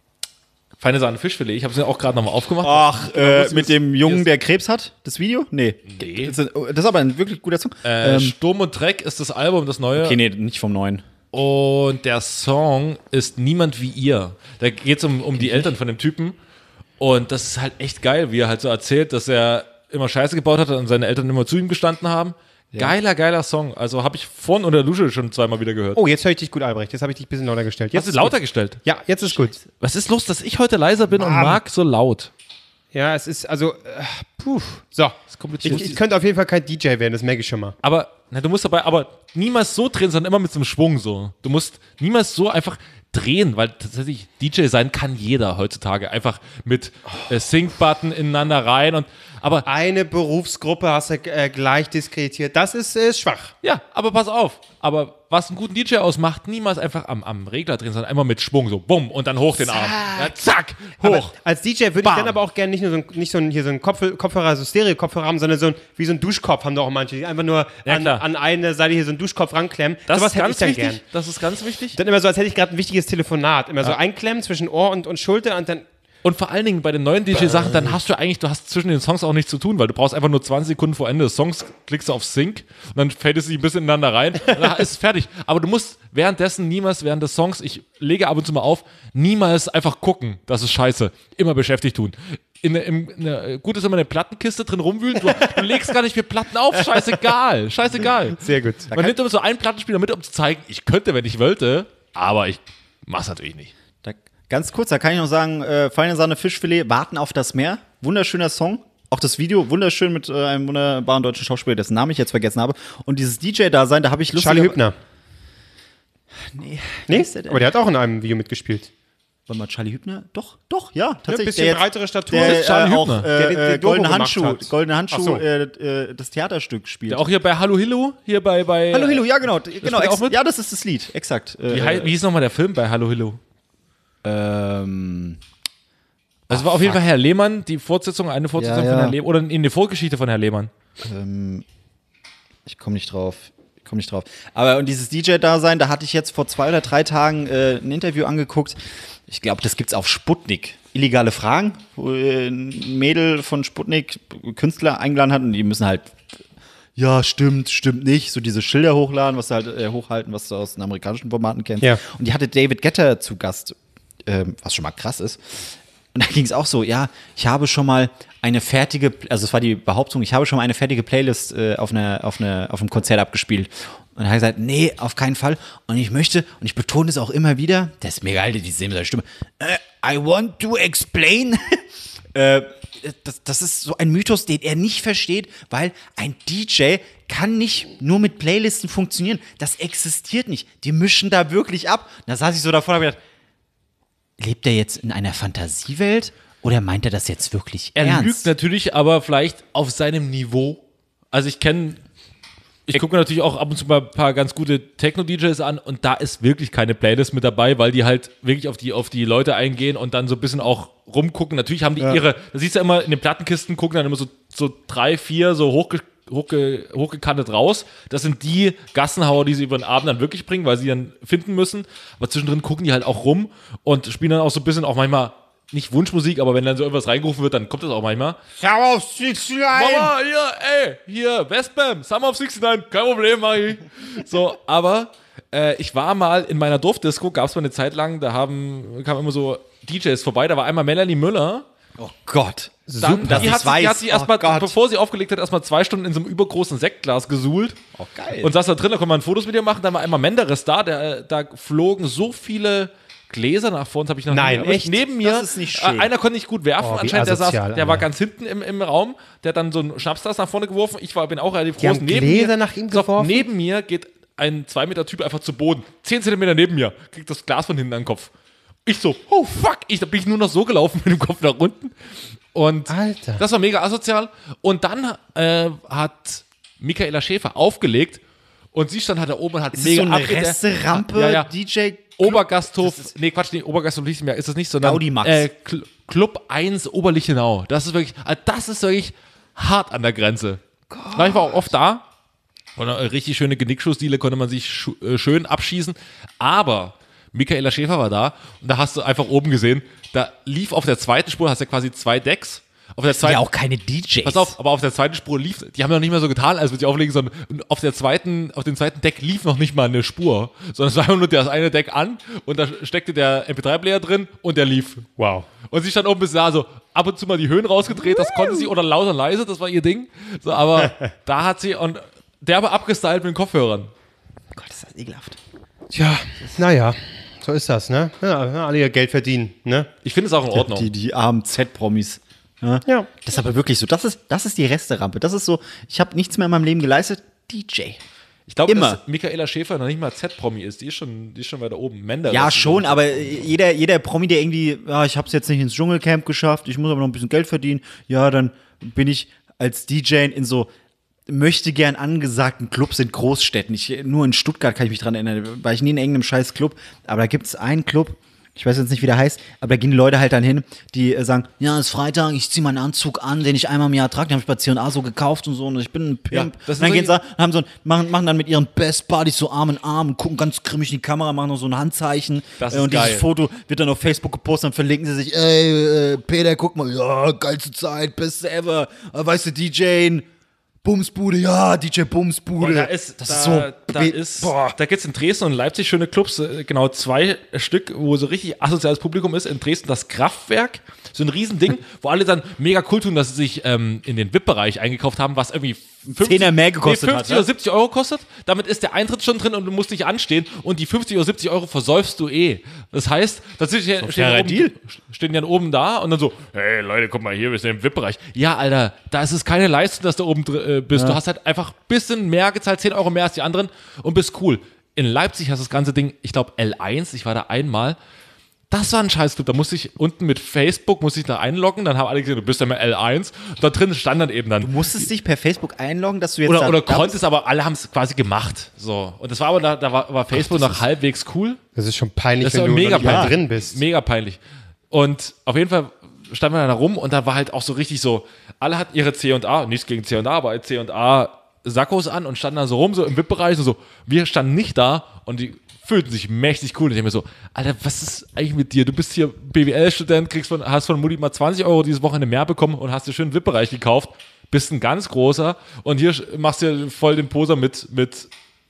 Feine Sahne Fischfilet. Ich habe es ja auch gerade nochmal aufgemacht. Ach, äh, mit dem Hier Jungen, ist- der Krebs hat? Das Video? Nee. Nee. Das ist, das ist aber ein wirklich guter Song. Äh, ähm, Sturm und Dreck ist das Album, das neue. okay, nee, nicht vom Neuen. Und der Song ist Niemand wie ihr. Da geht es um, um die Eltern von dem Typen. Und das ist halt echt geil, wie er halt so erzählt, dass er immer Scheiße gebaut hat und seine Eltern immer zu ihm gestanden haben. Geiler, geiler Song. Also habe ich vorhin unter der Dusche schon zweimal wieder gehört. Oh, jetzt höre ich dich gut, Albrecht. Jetzt habe ich dich ein bisschen lauter gestellt. Jetzt Hast du ist lauter gut. gestellt? Ja, jetzt ist gut. Was ist los, dass ich heute leiser bin und Mann. Marc so laut? Ja, es ist also. Äh, puh. So. ist kompliziert. Ich, ich könnte auf jeden Fall kein D J werden, das merke ich schon mal. Aber na, du musst dabei aber niemals so drehen, sondern immer mit so einem Schwung so. Du musst niemals so einfach drehen, weil tatsächlich D J sein kann jeder heutzutage. Einfach mit äh, Sync-Button ineinander rein und aber Eine Berufsgruppe hast du äh, gleich diskreditiert. Das ist äh, schwach. ja, aber pass auf. Aber was einen guten D J ausmacht, niemals einfach am, am Regler drehen, sondern einmal mit Schwung so bumm und dann hoch den Arm. Ja, zack, hoch. Aber als D J würde ich Bam. dann aber auch gerne nicht nur so ein, nicht so ein, hier so ein Kopf, Kopfhörer, so Stereo-Kopfhörer haben, sondern so ein, wie so ein Duschkopf haben doch auch manche, die einfach nur Ja, an, klar. an eine Seite hier so einen Duschkopf ranklemmen. Das Sowas ist hätte ganz ich dann wichtig. gern. Das ist ganz wichtig. Dann immer so, als hätte ich gerade ein wichtiges Telefonat. Immer so einklemmen zwischen Ohr und, und Schulter und dann. Und vor allen Dingen bei den neuen D J-Sachen, dann hast du eigentlich, du hast zwischen den Songs auch nichts zu tun, weil du brauchst einfach nur zwanzig Sekunden vor Ende des Songs, klickst du auf Sync und dann fadest du dich ein bisschen ineinander rein und dann ist es fertig. Aber du musst währenddessen niemals, während des Songs, ich lege ab und zu mal auf, niemals einfach gucken, das ist scheiße. Immer beschäftigt tun. In, der- im, in der, gut ist immer eine Plattenkiste drin rumwühlen, du, du legst gar nicht mehr Platten auf, scheißegal, scheißegal. Sehr gut. Man nimmt immer so einen Plattenspieler mit, um zu zeigen, ich könnte, wenn ich wollte, aber ich mach's natürlich nicht. Da, ganz kurz, da kann ich noch sagen, äh, Feine Sahne Fischfilet, Warten auf das Meer. Wunderschöner Song. Auch das Video, wunderschön mit äh, einem wunderbaren deutschen Schauspieler, dessen Namen ich jetzt vergessen habe. Und dieses D J-Dasein, da habe ich Lust. Charlie Hübner. Nee. Nee, ist der denn? aber der hat auch in einem Video mitgespielt. Warte mal, Charlie Hübner? Doch, doch, ja, Ja, ein tatsächlich. bisschen der jetzt- breitere Statur. Der, Das ist Charlie äh, auch, Hübner. äh, Der den- den äh, Dogo Goldene gemacht Handschuh, hat. Goldene Ach Handschuh, so. äh, äh, das Theaterstück spielt. Auch hier bei Hallo Hillo, hier bei, bei Hallo Hillo, ja genau, genau, spielt er auch ex- mit? ja, das ist das Lied, exakt. Wie, Äh, hei- wie hieß nochmal der Film bei Hallo Hillo? ähm, Das war auf jeden Fall Herr Lehmann, die Fortsetzung, eine Fortsetzung Ja, von ja. Herrn Lehmann, oder in der Vorgeschichte von Herrn Lehmann. ähm, ich komme nicht drauf. Ich komme nicht drauf. Aber und dieses D J-Dasein, da hatte ich jetzt vor zwei oder drei Tagen äh, ein Interview angeguckt. Ich glaube, das gibt's auf Sputnik. Illegale Fragen, wo äh, ein Mädel von Sputnik Künstler eingeladen hat und die müssen halt, ja, stimmt, stimmt nicht, so diese Schilder hochladen, was sie halt äh, hochhalten, was du aus den amerikanischen Formaten kennst. Ja. Und die hatte David Guetta zu Gast, ähm, was schon mal krass ist. Und da ging es auch so, ja, ich habe schon mal eine fertige, also es war die Behauptung, ich habe schon mal eine fertige Playlist äh, auf, einer, auf, einer, auf einem Konzert abgespielt. Und dann hat er gesagt, nee, auf keinen Fall. Und ich möchte, und ich betone es auch immer wieder, das ist mega geil, die sehen seine Stimme, äh, I want to explain. äh, das, das ist so ein Mythos, den er nicht versteht, weil ein D J kann nicht nur mit Playlisten funktionieren. Das existiert nicht. Die mischen da wirklich ab. Und da saß ich so davor und habe gedacht, lebt er jetzt in einer Fantasiewelt oder meint er das jetzt wirklich Er ernst? lügt natürlich, aber vielleicht auf seinem Niveau. Also ich kenne, ich gucke mir natürlich auch ab und zu mal ein paar ganz gute Techno-D Js an und da ist wirklich keine Playlist mit dabei, weil die halt wirklich auf die, auf die Leute eingehen und dann so ein bisschen auch rumgucken. Natürlich haben die ihre, da siehst du ja immer in den Plattenkisten, gucken dann immer so, so drei, vier so hochge Hochge, hochgekantet raus. Das sind die Gassenhauer, die sie über den Abend dann wirklich bringen, weil sie dann finden müssen. Aber zwischendrin gucken die halt auch rum und spielen dann auch so ein bisschen auch manchmal nicht Wunschmusik, aber wenn dann so irgendwas reingerufen wird, dann kommt das auch manchmal. Summer of sixty-nine! Mama, hier, ey, hier, Westbam, Summer of sixty-nine, kein Problem, Mari. So, aber äh, ich war mal in meiner Dorfdisco, gab es mal eine Zeit lang, da haben, kamen immer so D Js vorbei, da war einmal Melanie Müller. Oh Gott. Dann, dass die, ich's hat, sich- die hat sich weiß. erstmal, Oh Gott. bevor sie aufgelegt hat, erstmal zwei Stunden in so einem übergroßen Sektglas gesuhlt. Oh, geil. Und saß da drin, da konnte man Fotos mit ihr machen. Dann war einmal Menderes da, der, da flogen so viele Gläser nach vorne, das habe ich noch Nein, nie. Aber echt? Neben mir, Das ist nicht schön. äh, einer konnte nicht gut werfen, Oh, wie anscheinend, der, saß, asozial, der war Alter. ganz hinten im, im Raum, der hat dann so einen Schnapsglas nach vorne geworfen. Ich war, bin auch relativ Die groß. haben Neben Gläser mir, nach ihm so, geworfen? Neben mir geht ein zwei Meter Typ einfach zu Boden. Zehn Zentimeter neben mir, kriegt das Glas von hinten an den Kopf. Ich so, oh fuck, ich, da bin ich nur noch so gelaufen mit dem Kopf nach unten. Und Alter. das war mega asozial. Und dann äh, hat Michaela Schäfer aufgelegt und sie stand halt da oben und hat Ist mega das so eine abgedeckt. Resterampe, Ja, ja. D J? Obergasthof, nee, Quatsch, nee, Obergasthof nicht mehr, ist das nicht, sondern Gaudi Max. Äh, Cl- Club eins Oberlichenau. Das ist wirklich, also das ist wirklich hart an der Grenze. Na, ich war auch oft da und eine richtig schöne Genickschussdiele konnte man sich schu- äh, schön abschießen, aber Michaela Schäfer war da und da hast du einfach oben gesehen, da lief auf der zweiten Spur, hast du ja quasi zwei Decks. Auf der zweiten, Ja, auch keine D Js. Pass auf, aber auf der zweiten Spur lief, die haben ja noch nicht mehr so getan, als würde ich auflegen, sondern auf der zweiten, auf dem zweiten Deck lief noch nicht mal eine Spur, sondern es war einfach nur das eine Deck an und da steckte der M P drei Player drin und der lief. Wow. Und sie stand oben bis da so ab und zu mal die Höhen rausgedreht, das konnte sie, oder laut und leise, das war ihr Ding. So, aber da hat sie, und der war abgestylt mit den Kopfhörern. Gott, ist das ekelhaft. Tja, naja, so ist das, ne? Ja, alle ihr Geld verdienen, ne? Ich finde es auch in Ordnung. Die, die armen Z-Promis. Ja. Ja. Das ist aber wirklich so. Das ist, das ist die Resterampe. Das ist so, ich habe nichts mehr in meinem Leben geleistet. D J. Ich glaube, Immer. dass Michaela Schäfer noch nicht mal Z-Promi ist. Die ist schon, die ist schon weiter oben. Mender. Ja, schon, aber jeder, jeder Promi, der irgendwie, ja, ich habe es jetzt nicht ins Dschungelcamp geschafft, ich muss aber noch ein bisschen Geld verdienen, ja, dann bin ich als D J in so möchte gern angesagten Clubs in Großstädten. Ich, nur in Stuttgart kann ich mich dran erinnern, war ich nie in irgendeinem scheiß Club, aber da gibt es einen Club, ich weiß jetzt nicht, wie der heißt, aber da gehen die Leute halt dann hin, die äh, sagen, ja, es ist Freitag, ich ziehe meinen Anzug an, den ich einmal im Jahr trage, den habe ich bei C und A so gekauft und so und ich bin ein Pimp. Ja, das und dann ist gehen sie, haben so, ein- machen, machen dann mit ihren Best Buddies so Arm in Arm und gucken ganz grimmig in die Kamera, machen noch so ein Handzeichen. Das äh, ist und geil. dieses Foto wird dann auf Facebook gepostet, dann verlinken sie sich, ey, äh, Peter, guck mal, ja, geilste Zeit, beste ever, äh, weißt du, D J, Bumsbude, ja, D J Bumsbude. Boah, da ist, das da, ist so, da be- ist, boah. da gibt es in Dresden und Leipzig schöne Clubs, äh, genau zwei Stück, wo so richtig asoziales Publikum ist. In Dresden das Kraftwerk, so ein Riesending, wo alle dann mega cool tun, dass sie sich ähm, in den V I P-Bereich eingekauft haben, was irgendwie fünfzig, Zehner mehr gekostet nee, hat, fünfzig ja? oder siebzig Euro kostet. Damit ist der Eintritt schon drin und du musst nicht anstehen und die fünfzig oder siebzig Euro versäufst du eh. Das heißt, da stehen, stehen, fairer oben, Deal. stehen die dann oben da und dann so, hey Leute, guck mal hier, wir sind im V I P-Bereich. Ja, Alter, da ist es keine Leistung, dass du oben dr- äh, bist. Du hast halt einfach ein bisschen mehr gezahlt, zehn Euro mehr als die anderen und bist cool. In Leipzig hast du das ganze Ding, ich glaube L eins, ich war da einmal. Das war ein Scheißclub, da musste ich unten mit Facebook, musste ich da einloggen, dann haben alle gesehen, du bist ja mal L eins und da drin stand dann eben dann, Du musstest dich per Facebook einloggen, dass du jetzt oder, da, oder da konntest, aber alle haben es quasi gemacht. So. Und das war aber, da, da war, war Facebook noch halbwegs cool. Das ist schon peinlich, Das wenn war du mega noch nicht mal peinlich. drin bist. Mega peinlich. Und auf jeden Fall standen wir da rum und da war halt auch so richtig so, alle hatten ihre C und A, nichts gegen C und A, aber C und A Sakkos an und standen da so rum, so im V I P-Bereich und so. Wir standen nicht da und die fühlten sich mächtig cool. Und ich denke mir so, Alter, was ist eigentlich mit dir? Du bist hier B W L-Student, kriegst von, hast von Mutti mal zwanzig Euro dieses Wochenende mehr bekommen und hast dir schön einen V I P-Bereich gekauft, bist ein ganz großer und hier machst du voll den Poser mit, mit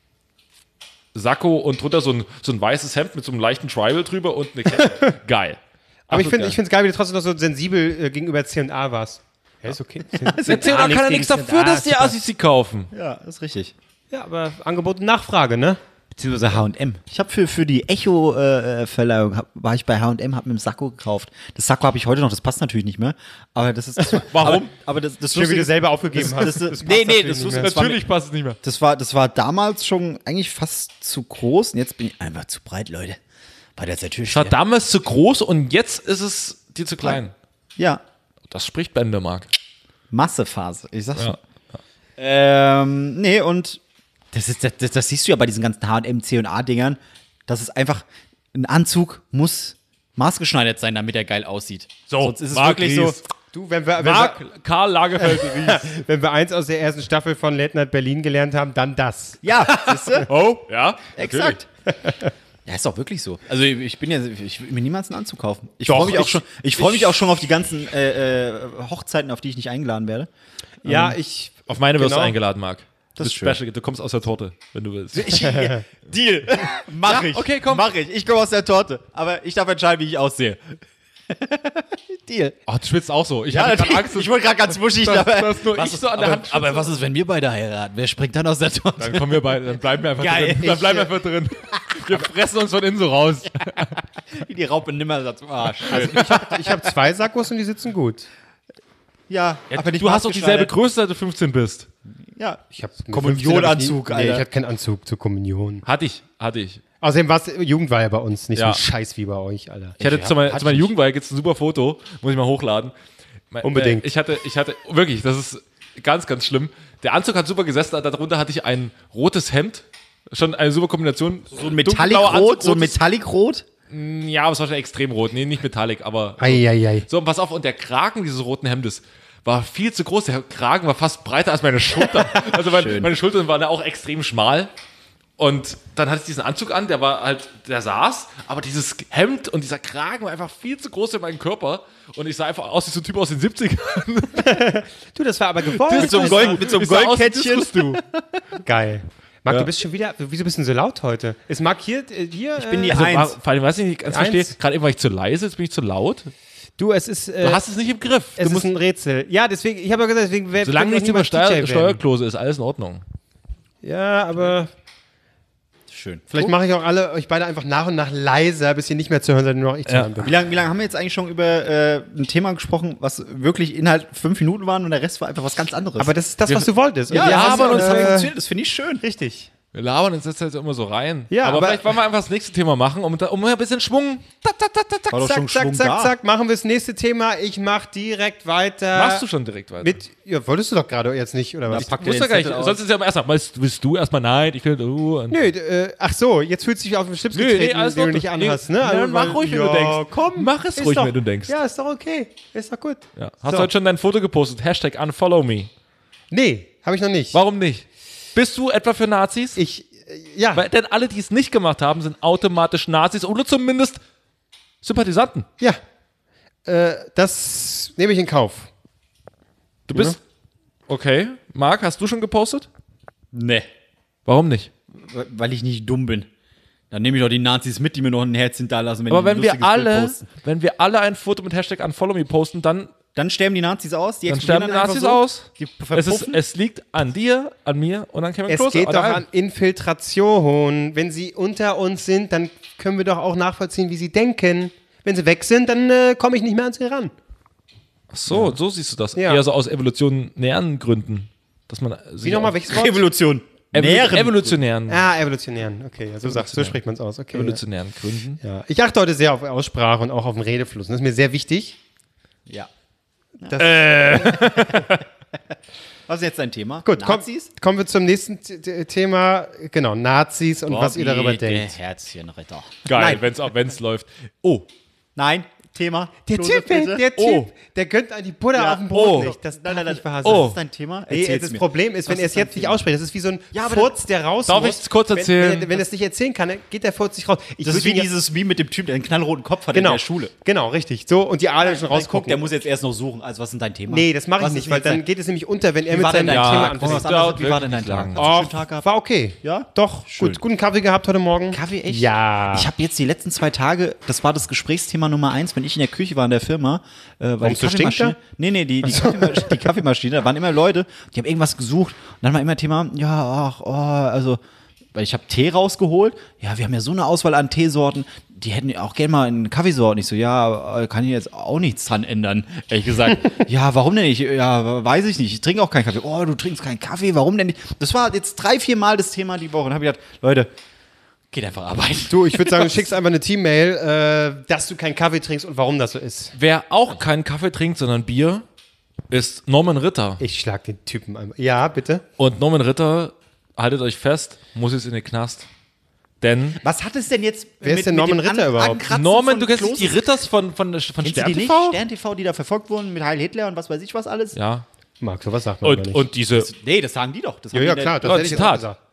Sakko und drunter so ein, so ein weißes Hemd mit so einem leichten Tribal drüber und eine Kette. Geil. Aber ich Absolut finde geil. ich finde es geil, wie du trotzdem noch so sensibel äh, gegenüber C und A warst. Ja, ist okay. Der C und A kann ja nichts dafür, dass die Assis sie kaufen. Ja, das ist richtig. Ja, aber Angebot und Nachfrage, ne? Beziehungsweise H und M. Ich habe für, für die Echo-Verleihung, äh, war ich bei H und M, habe mir einen Sakko gekauft. Das Sakko habe ich heute noch, das passt natürlich nicht mehr. Aber das ist... Das war, Warum? Aber, aber das, das Schön, wie Lustige du ist, selber aufgegeben das- hast. das- passt nee, nee, natürlich das nicht wusste- mehr. das war Natürlich passt es nicht mehr. Das war, das war damals schon eigentlich fast zu groß und jetzt bin ich einfach zu breit, Leute. War das natürlich Es war damals zu groß und jetzt ist es dir zu klein. Ja, Das spricht Bände, Marc. Massephase, ich sag's Ja. schon. Ähm, nee, und das, ist, das, das siehst du ja bei diesen ganzen H und M, C und A-Dingern, das ist einfach, ein Anzug muss maßgeschneidert sein, damit er geil aussieht. So, Sonst ist es Marc wirklich Ries. so, Du, wenn wir, wenn, wir, Marc Karl Lagerfeld Ries. wenn wir eins aus der ersten Staffel von Late Night Berlin gelernt haben, dann das. ja, siehst du? Oh, ja. Exakt. Ja, ist doch wirklich so. Also ich bin ja, ich will mir niemals einen Anzug kaufen. Ich Doch, freue mich auch ich- schon. Ich freue mich auch schon auf die ganzen äh, äh, Hochzeiten, auf die ich nicht eingeladen werde. Ja, ich. Auf meine wirst Genau. du eingeladen, Marc. Das ist ist schön. special. Du kommst aus der Torte, wenn du willst. Ich, Deal. Mach Ja, ich. okay, komm. Mach ich. Ich komme aus der Torte. Aber ich darf entscheiden, wie ich aussehe. Deal. Oh, du schwitzt auch so. Ich Ja, hatte gerade natürlich. Angst, ich wurde gerade ganz wuschig dass, dabei. dass nur Was ich ist- so an der aber, Hand aber was ist, wenn wir beide heiraten? Wer springt dann aus der Torte? Dann kommen wir beide, dann bleiben wir einfach Geil. drin. Dann bleiben wir einfach drin. Wir fressen uns von innen so raus. Wie die Raupe Nimmersatz. Ah, schön. Ich habe zwei Sackos und die sitzen gut. Ja, Aber du hast doch dieselbe Größe, seit du fünfzehn bist. Ja. Ich habe Kommunionanzug, Nee, Alter. ich hatte keinen Anzug zur Kommunion. Hatte ich, hatte ich. Außerdem war es Jugendweihe bei uns, nicht Ja. so ein Scheiß wie bei euch, Alter. Ich hatte Ja, zu, mein, hatte zu meiner ich. Jugendweihe gibt's ein super Foto, muss ich mal hochladen. Mein- Unbedingt. Äh, ich hatte, ich hatte, wirklich, das ist ganz, ganz schlimm. Der Anzug hat super gesessen, darunter hatte ich ein rotes Hemd. Schon eine super Kombination. So ein Metallic-Rot, so ein Metallic-Rot. Ja, aber es war schon extrem rot. Nee, nicht Metallic, aber. Eieiei. So, und pass auf, und der Kragen dieses roten Hemdes war viel zu groß. Der Kragen war fast breiter als meine Schulter. Also mein, meine Schultern waren da auch extrem schmal. Und dann hatte ich diesen Anzug an, der war halt, der saß, aber dieses Hemd und dieser Kragen war einfach viel zu groß für meinen Körper. Und ich sah einfach aus wie so ein Typ aus den siebzigern. Du, das war aber gewollt. Mit so einem, Gold, mit so einem Ich sah aus wie Goldkettchen. Diskus, du. Geil. Marc, Ja. du bist schon wieder, wieso bist du denn so laut heute? Ist Marc hier, äh, hier? Ich bin die Also, Eins. war, vor allem, was ich nicht ganz Eins. verstehe, gerade eben war ich zu leise, jetzt bin ich zu laut. Du, es ist, äh, Du hast es nicht im Griff. es Du musst, ist ein Rätsel. Ja, deswegen, ich habe ja gesagt, deswegen werde solange nichts über Steuer, Steuerklose ist, alles in Ordnung. Ja, aber Schön. vielleicht mache ich auch alle euch beide einfach nach und nach leiser, bis ihr nicht mehr zu hören seid, nur noch ich zu Ja. hören bin. Wie lange wie lang haben wir jetzt eigentlich schon über äh, ein Thema gesprochen, was wirklich Inhalt fünf Minuten waren und der Rest war einfach was ganz anderes? Aber das ist das, was du wolltest. Und ja, wir ja, haben, aber das hat äh, funktioniert, das finde ich schön. Richtig. Wir labern uns jetzt halt immer so rein. Ja, aber, aber- vielleicht wollen wir einfach das nächste Thema machen, um, da- um ein bisschen Schwung. Tak, tak, tak, tak, tak. War doch schon Zack, zack, Schwung zack, da. zack, machen wir das nächste Thema. Ich mach direkt weiter. Machst du schon direkt weiter? Mit, ja, wolltest du doch gerade jetzt nicht, oder was? pack dir Musst den du gar nicht. Zettel aus. Sonst ist ja immer erstmal, willst, willst du erstmal nein, ich will du. Und Nö, äh, ach so, jetzt fühlst du dich auf den Schlips Nö, nee, getreten, alles den du in nicht Ordnung. anhast, Nee, ne? ja, dann mach weil- ruhig, wenn du ja, denkst. Komm, Mach es ist ruhig, doch, wenn du denkst. Ja, ist doch okay. Ist doch gut. ja. Hast So. du heute schon dein Foto gepostet? Hashtag unfollow me. Nee, habe ich noch nicht. Warum nicht? Bist du etwa für Nazis? Ich, äh, ja, Weil, denn alle, die es nicht gemacht haben, sind automatisch Nazis oder zumindest Sympathisanten. ja. Äh, das nehme ich in Kauf. Du bist. Okay. Marc, hast du schon gepostet? Nee, Warum nicht? weil ich nicht dumm bin. Dann nehme ich doch die Nazis mit, die mir noch ein Herz hinterlassen, wenn Aber die ein wenn wir lustiges Bild alle, posten. wenn wir alle ein Foto mit Hashtag unfollow me posten, dann, Dann sterben die Nazis aus, die dann explodieren sterben die einfach Nazis so. aus. Die Es, ist, verpuffen. es liegt an dir, an mir und an Kevin Es Klose. geht oder doch allen. an Infiltration. Wenn sie unter uns sind, dann können wir doch auch nachvollziehen, wie sie denken. Wenn sie weg sind, dann äh, komme ich nicht mehr an sie ran. Ach so, so siehst du das. Ja. Eher so aus evolutionären Gründen. Dass man Wie nochmal, welches Wort? Revolution. Evol Nähren. evolutionären, Ah, evolutionären. Okay, ja, so sagst so spricht man es aus. Okay. evolutionären Gründen. Ja. Ich achte heute sehr auf Aussprache und auch auf den Redefluss. Das ist mir sehr wichtig. Ja. Das- Was ist jetzt dein Thema? Gut, komm, Nazis? kommen wir zum nächsten T- T- Thema. Genau, Nazis und was ihr darüber Bobby, denkt. Der Herzchenritter. Geil, Nein. wenn's auch wenn's läuft. Oh, Nein, Thema. Der Klose, Typ, bitte. der Typ, Oh. der gönnt an die Butter Ja, auf dem Brot oh. nicht. Das Nein, darf nein, nein. nicht wahr sein. Oh. Was ist dein Thema? Nee, Erzähl's das mir. Problem ist, wenn Was er es ist dein jetzt nicht Thema? ausspricht, das ist wie so ein Ja, aber Furz, der raus Darf muss. ich es kurz erzählen? Wenn, wenn, wenn er es nicht erzählen kann, dann geht der Furz nicht raus. Ich Das ist würd wie ihn ja- dieses Meme mit dem Typ, der einen knallroten Kopf hat genau, in der Schule. Genau, richtig. So, und die Adler schon Nein, guck, rausgucken. der muss jetzt erst noch suchen. Also, was ist denn dein Thema? Nee, das mache ich Was nicht, ist weil jetzt dann dein- geht es nämlich unter, wenn er Wie mit war seinem denn dein Thema Tag? anfängt. Was Das anderes? dauert Wie war denn dein wirklich Tag? lang. Hast du einen Oh, schönen Tag gehabt? war okay. Ja? Doch, Schön. gut, guten Kaffee gehabt heute Morgen. Kaffee, echt? Ja. Ich habe jetzt die letzten zwei Tage, das war das Gesprächsthema Nummer eins, wenn ich in der Küche war in der Firma, äh, weil die so stinkt Kaffeemaschine, da? nee, nee, die, die, Kaffeemaschine, die Kaffeemaschine, da waren immer Leute, die haben irgendwas gesucht und dann war immer Thema, ja, ach, oh, also, weil ich habe Tee rausgeholt, ja, wir haben ja so eine Auswahl an Teesorten, die hätten auch gerne mal einen Kaffeesorten. Ich so, ja, äh, kann ich jetzt auch nichts dran ändern, ehrlich gesagt. Ja, warum denn nicht? Ja, weiß ich nicht, ich trinke auch keinen Kaffee. Oh, du trinkst keinen Kaffee, warum denn nicht? Das war jetzt drei, vier Mal das Thema die Woche und habe ich gedacht, Leute, geht einfach arbeiten. Du, ich würde sagen, du schickst einfach eine Team-Mail, äh, dass du keinen Kaffee trinkst und warum das so ist. wer auch keinen Kaffee trinkt, sondern Bier, ist Norman Ritter. Ich schlag den Typen einmal. Ja, bitte. Und Norman Ritter, haltet euch fest, muss jetzt in den Knast. Denn Was hat es denn jetzt Wer ist denn Norman Ritter überhaupt? Norman, du kennst nicht die Ritters von, von, von Kennst du Stern die T nicht? V? Stern T V, die da verfolgt wurden mit Heil Hitler und was weiß ich was alles? Ja. Marc, sowas sagt man aber Und, nicht. und diese. Nee, das sagen die doch. Das ja, haben ja, die klar, in das Ja, hätte ich jetzt Zitat. auch gesagt.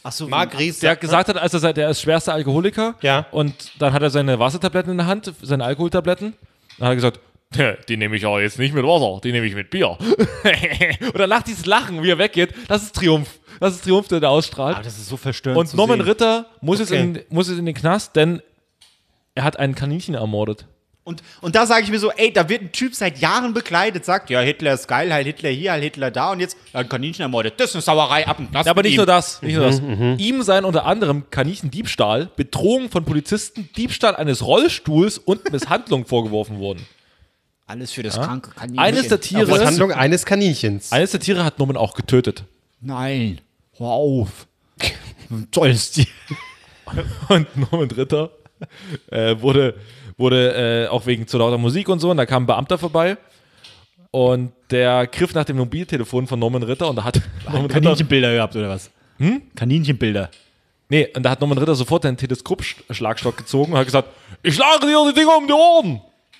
Ach so, Marc Ries. Der gesagt hat, als er sei- der ist schwerster Alkoholiker. Ja. Und dann hat er seine Wassertabletten in der Hand, seine Alkoholtabletten. Dann hat er gesagt, die nehme ich auch jetzt nicht mit Wasser, die nehme ich mit Bier. Und danach dieses Lachen, wie er weggeht, das ist Triumph. Das ist Triumph, der da ausstrahlt. Aber das ist so verstörend Und zu Norman sehen. Ritter muss, Okay. jetzt in, muss jetzt in den Knast, denn er hat einen Kaninchen ermordet. Und, und da sage ich mir so, ey, da wird ein Typ seit Jahren bekleidet, sagt, ja, Hitler ist geil, Heil Hitler hier, Heil Hitler da und jetzt ja, ein Kaninchen ermordet. Das ist eine Sauerei, ab und das Ja, aber mit nicht ihm. nur das. Nicht nur das. Ihm seien unter anderem Kaninchendiebstahl, Bedrohung von Polizisten, Diebstahl eines Rollstuhls und Misshandlung vorgeworfen worden. Alles für das kranke Kaninchen. Eines der Tiere- Auf Handlung eines Kaninchens. Eines der Tiere hat Norman auch getötet. Nein, hör auf. Ein tolles Tier. Und Norman Ritter äh, wurde, wurde äh, auch wegen zu lauter Musik und so, und da kam ein Beamter vorbei und der griff nach dem Mobiltelefon von Norman Ritter und da hat Norman Ritter, Kaninchenbilder gehabt, oder was? Hm? Kaninchenbilder. nee, und da hat Norman Ritter sofort den Teleskopschlagstock gezogen und hat gesagt, ich schlage dir die Dinger um die Ohren.